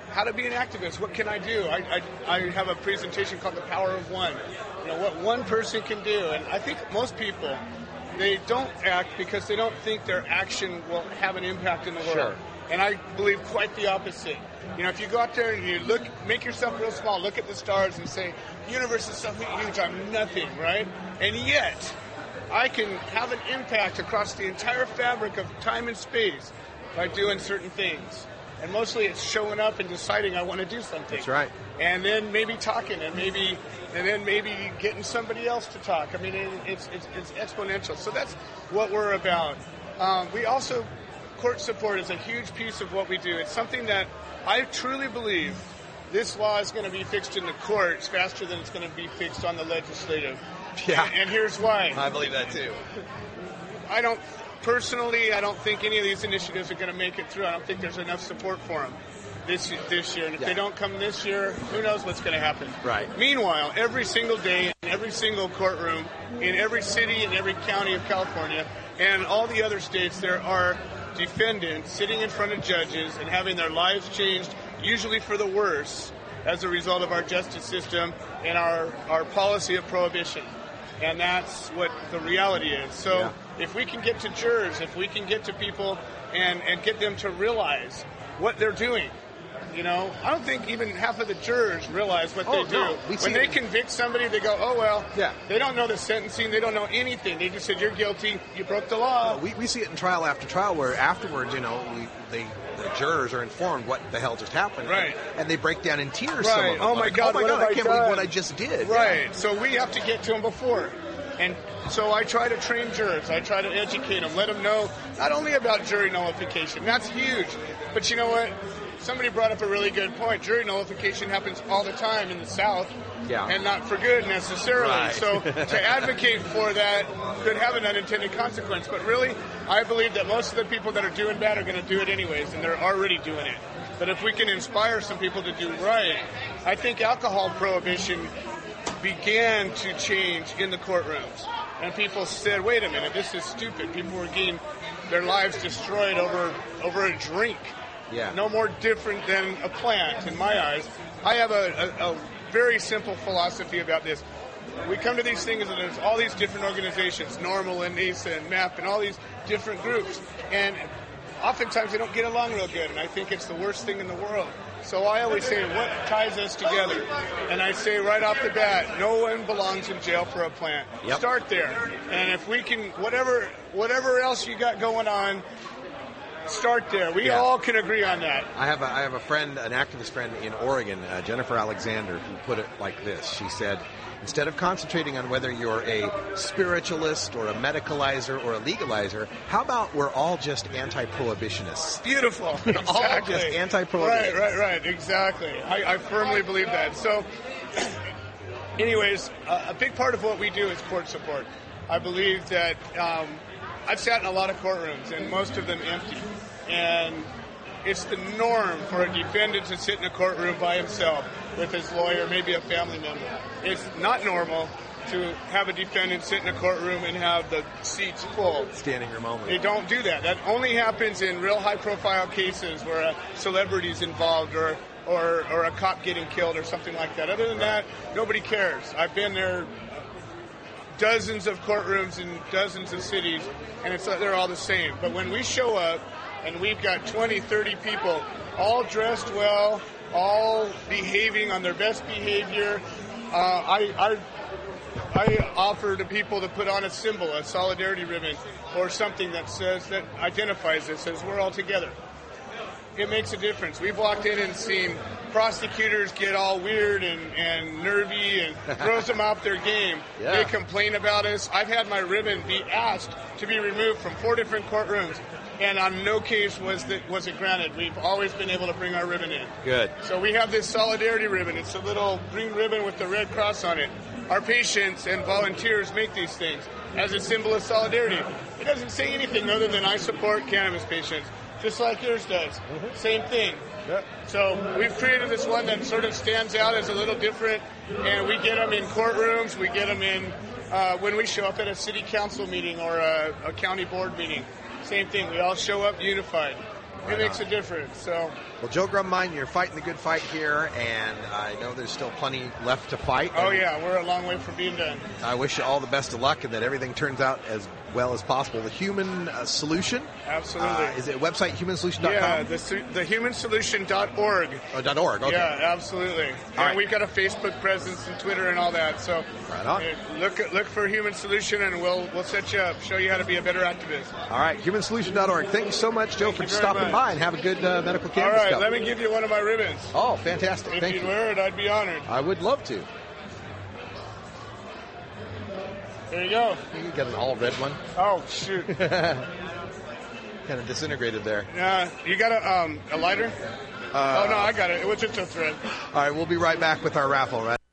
how to be an activist. What can I do? I, I, I have a presentation called The Power of One. You know, what one person can do. And I think most people, they don't act because they don't think their action will have an impact in the world. Sure. And I believe quite the opposite. You know, if you go out there and you look, make yourself real small, look at the stars and say, the universe is so huge, I'm nothing, right? And yet, I can have an impact across the entire fabric of time and space by doing certain things. And mostly it's showing up and deciding I want to do something. That's right. And then maybe talking, and maybe, and then maybe getting somebody else to talk. I mean, it, it's, it's it's exponential. So that's what we're about. Um, we also, court support is a huge piece of what we do. It's something that I truly believe this law is going to be fixed in the courts faster than it's going to be fixed on the legislative. Yeah. And, and here's why. I believe that too. I don't. Personally, I don't think any of these initiatives are going to make it through. I don't think there's enough support for them this this year. And if Yeah. they don't come this year, who knows what's going to happen. Right. Meanwhile, every single day in every single courtroom, in every city, in every county of California, and all the other states, there are defendants sitting in front of judges and having their lives changed, usually for the worse, as a result of our justice system and our, our policy of prohibition. And that's what the reality is. So Yeah. if we can get to jurors, if we can get to people and, and get them to realize what they're doing, you know, I don't think even half of the jurors realize what Oh, they do. no. We see When they it. convict somebody, they go, oh, well, Yeah. they don't know the sentencing, they don't know anything. They just said, you're guilty, you broke the law. Uh, we, we see it in trial after trial where afterwards, you know, we, they, the jurors are informed what the hell just happened. Right. And they break down in tears. Right. Some of them. Oh, my Like, God, oh my what God, have I I can't done? believe what I just did. Right. So we have to get to them before. And so I try to train jurors. I try to educate them, let them know not only about jury nullification. That's huge. But you know what? Somebody brought up a really good point. Jury nullification happens all the time in the South. Yeah. And not for good necessarily. Right. So to advocate for that could have an unintended consequence. But really, I believe that most of the people that are doing bad are going to do it anyways, and they're already doing it. But if we can inspire some people to do right, I think alcohol prohibition began to change in the courtrooms. And people said, wait a minute, this is stupid. People were getting their lives destroyed over over a drink. Yeah. No more different than a plant, in my eyes. I have a, a, a very simple philosophy about this. We come to these things and there's all these different organizations, Normal and N A S A and M A P and all these different groups. And oftentimes they don't get along real good, and I think it's the worst thing in the world. So I always say, what ties us together? And I say right off the bat, no one belongs in jail for a plant. Yep. Start there. And if we can, whatever whatever else you got going on, start there. We Yeah. all can agree on that. I have a, I have a friend, an activist friend in Oregon, uh, Jennifer Alexander, who put it like this. She said, instead of concentrating on whether you're a spiritualist or a medicalizer or a legalizer, how about we're all just anti-prohibitionists? Beautiful. All Exactly. just anti-prohibition. Right, right, right. Exactly. I, I firmly believe that. So, anyways, uh, a big part of what we do is court support. I believe that um, I've sat in a lot of courtrooms, and most of them empty. And it's the norm for a defendant to sit in a courtroom by himself with his lawyer, maybe a family member. It's not normal to have a defendant sit in a courtroom and have the seats full. Standing room only. They don't do that. That only happens in real high-profile cases where a celebrity's involved or, or or a cop getting killed or something like that. Other than that, nobody cares. I've been there dozens of courtrooms in dozens of cities, and it's they're all the same. But when we show up and we've got twenty, thirty people all dressed well, all behaving on their best behavior, uh, I, I I offer to people to put on a symbol, a solidarity ribbon, or something that says, that identifies this as we're all together. It makes a difference. We've walked in and seen prosecutors get all weird and, and nervy and throws them off their game. Yeah. They complain about us. I've had my ribbon be asked to be removed from four different courtrooms, and on no case was that was it granted. We've always been able to bring our ribbon in. Good. So we have this solidarity ribbon. It's a little green ribbon with the red cross on it. Our patients and volunteers make these things as a symbol of solidarity. It doesn't say anything other than I support cannabis patients, just like yours does. Mm-hmm. Same thing. Yep. So we've created this one that sort of stands out as a little different, and we get them in courtrooms. We get them in uh, when we show up at a city council meeting or a, a county board meeting. Same thing. We all show up unified. Right it makes on. a difference. So, Well, Joe Grumbine, you're fighting the good fight here, and I know there's still plenty left to fight. oh and yeah, we're a long way from being done. I wish you all the best of luck and that everything turns out as well as possible. The Human uh, Solution. Absolutely. Uh, is it website human solution dot com? Yeah, the, su- the human solution dot org. Oh, dot .org, okay. Yeah, absolutely. And right. we've got a Facebook presence and Twitter and all that. So Right on. uh, look look for Human Solution, and we'll we'll set you up, show you how to be a better activist. All right, human solution dot org. Thank you so much, Joe, Thank for you very stopping much. by, and have a good uh, medical All cannabis right, cup. let me give you one of my ribbons. Oh, fantastic. If Thank you'd you. wear it, I'd be honored. I would love to. There you go. You got an all red one. Oh, shoot. Kind of disintegrated there. Uh, you got a, um, a lighter? Uh, oh, no, I got it. It was just a thread. All right, we'll be right back with our raffle, right?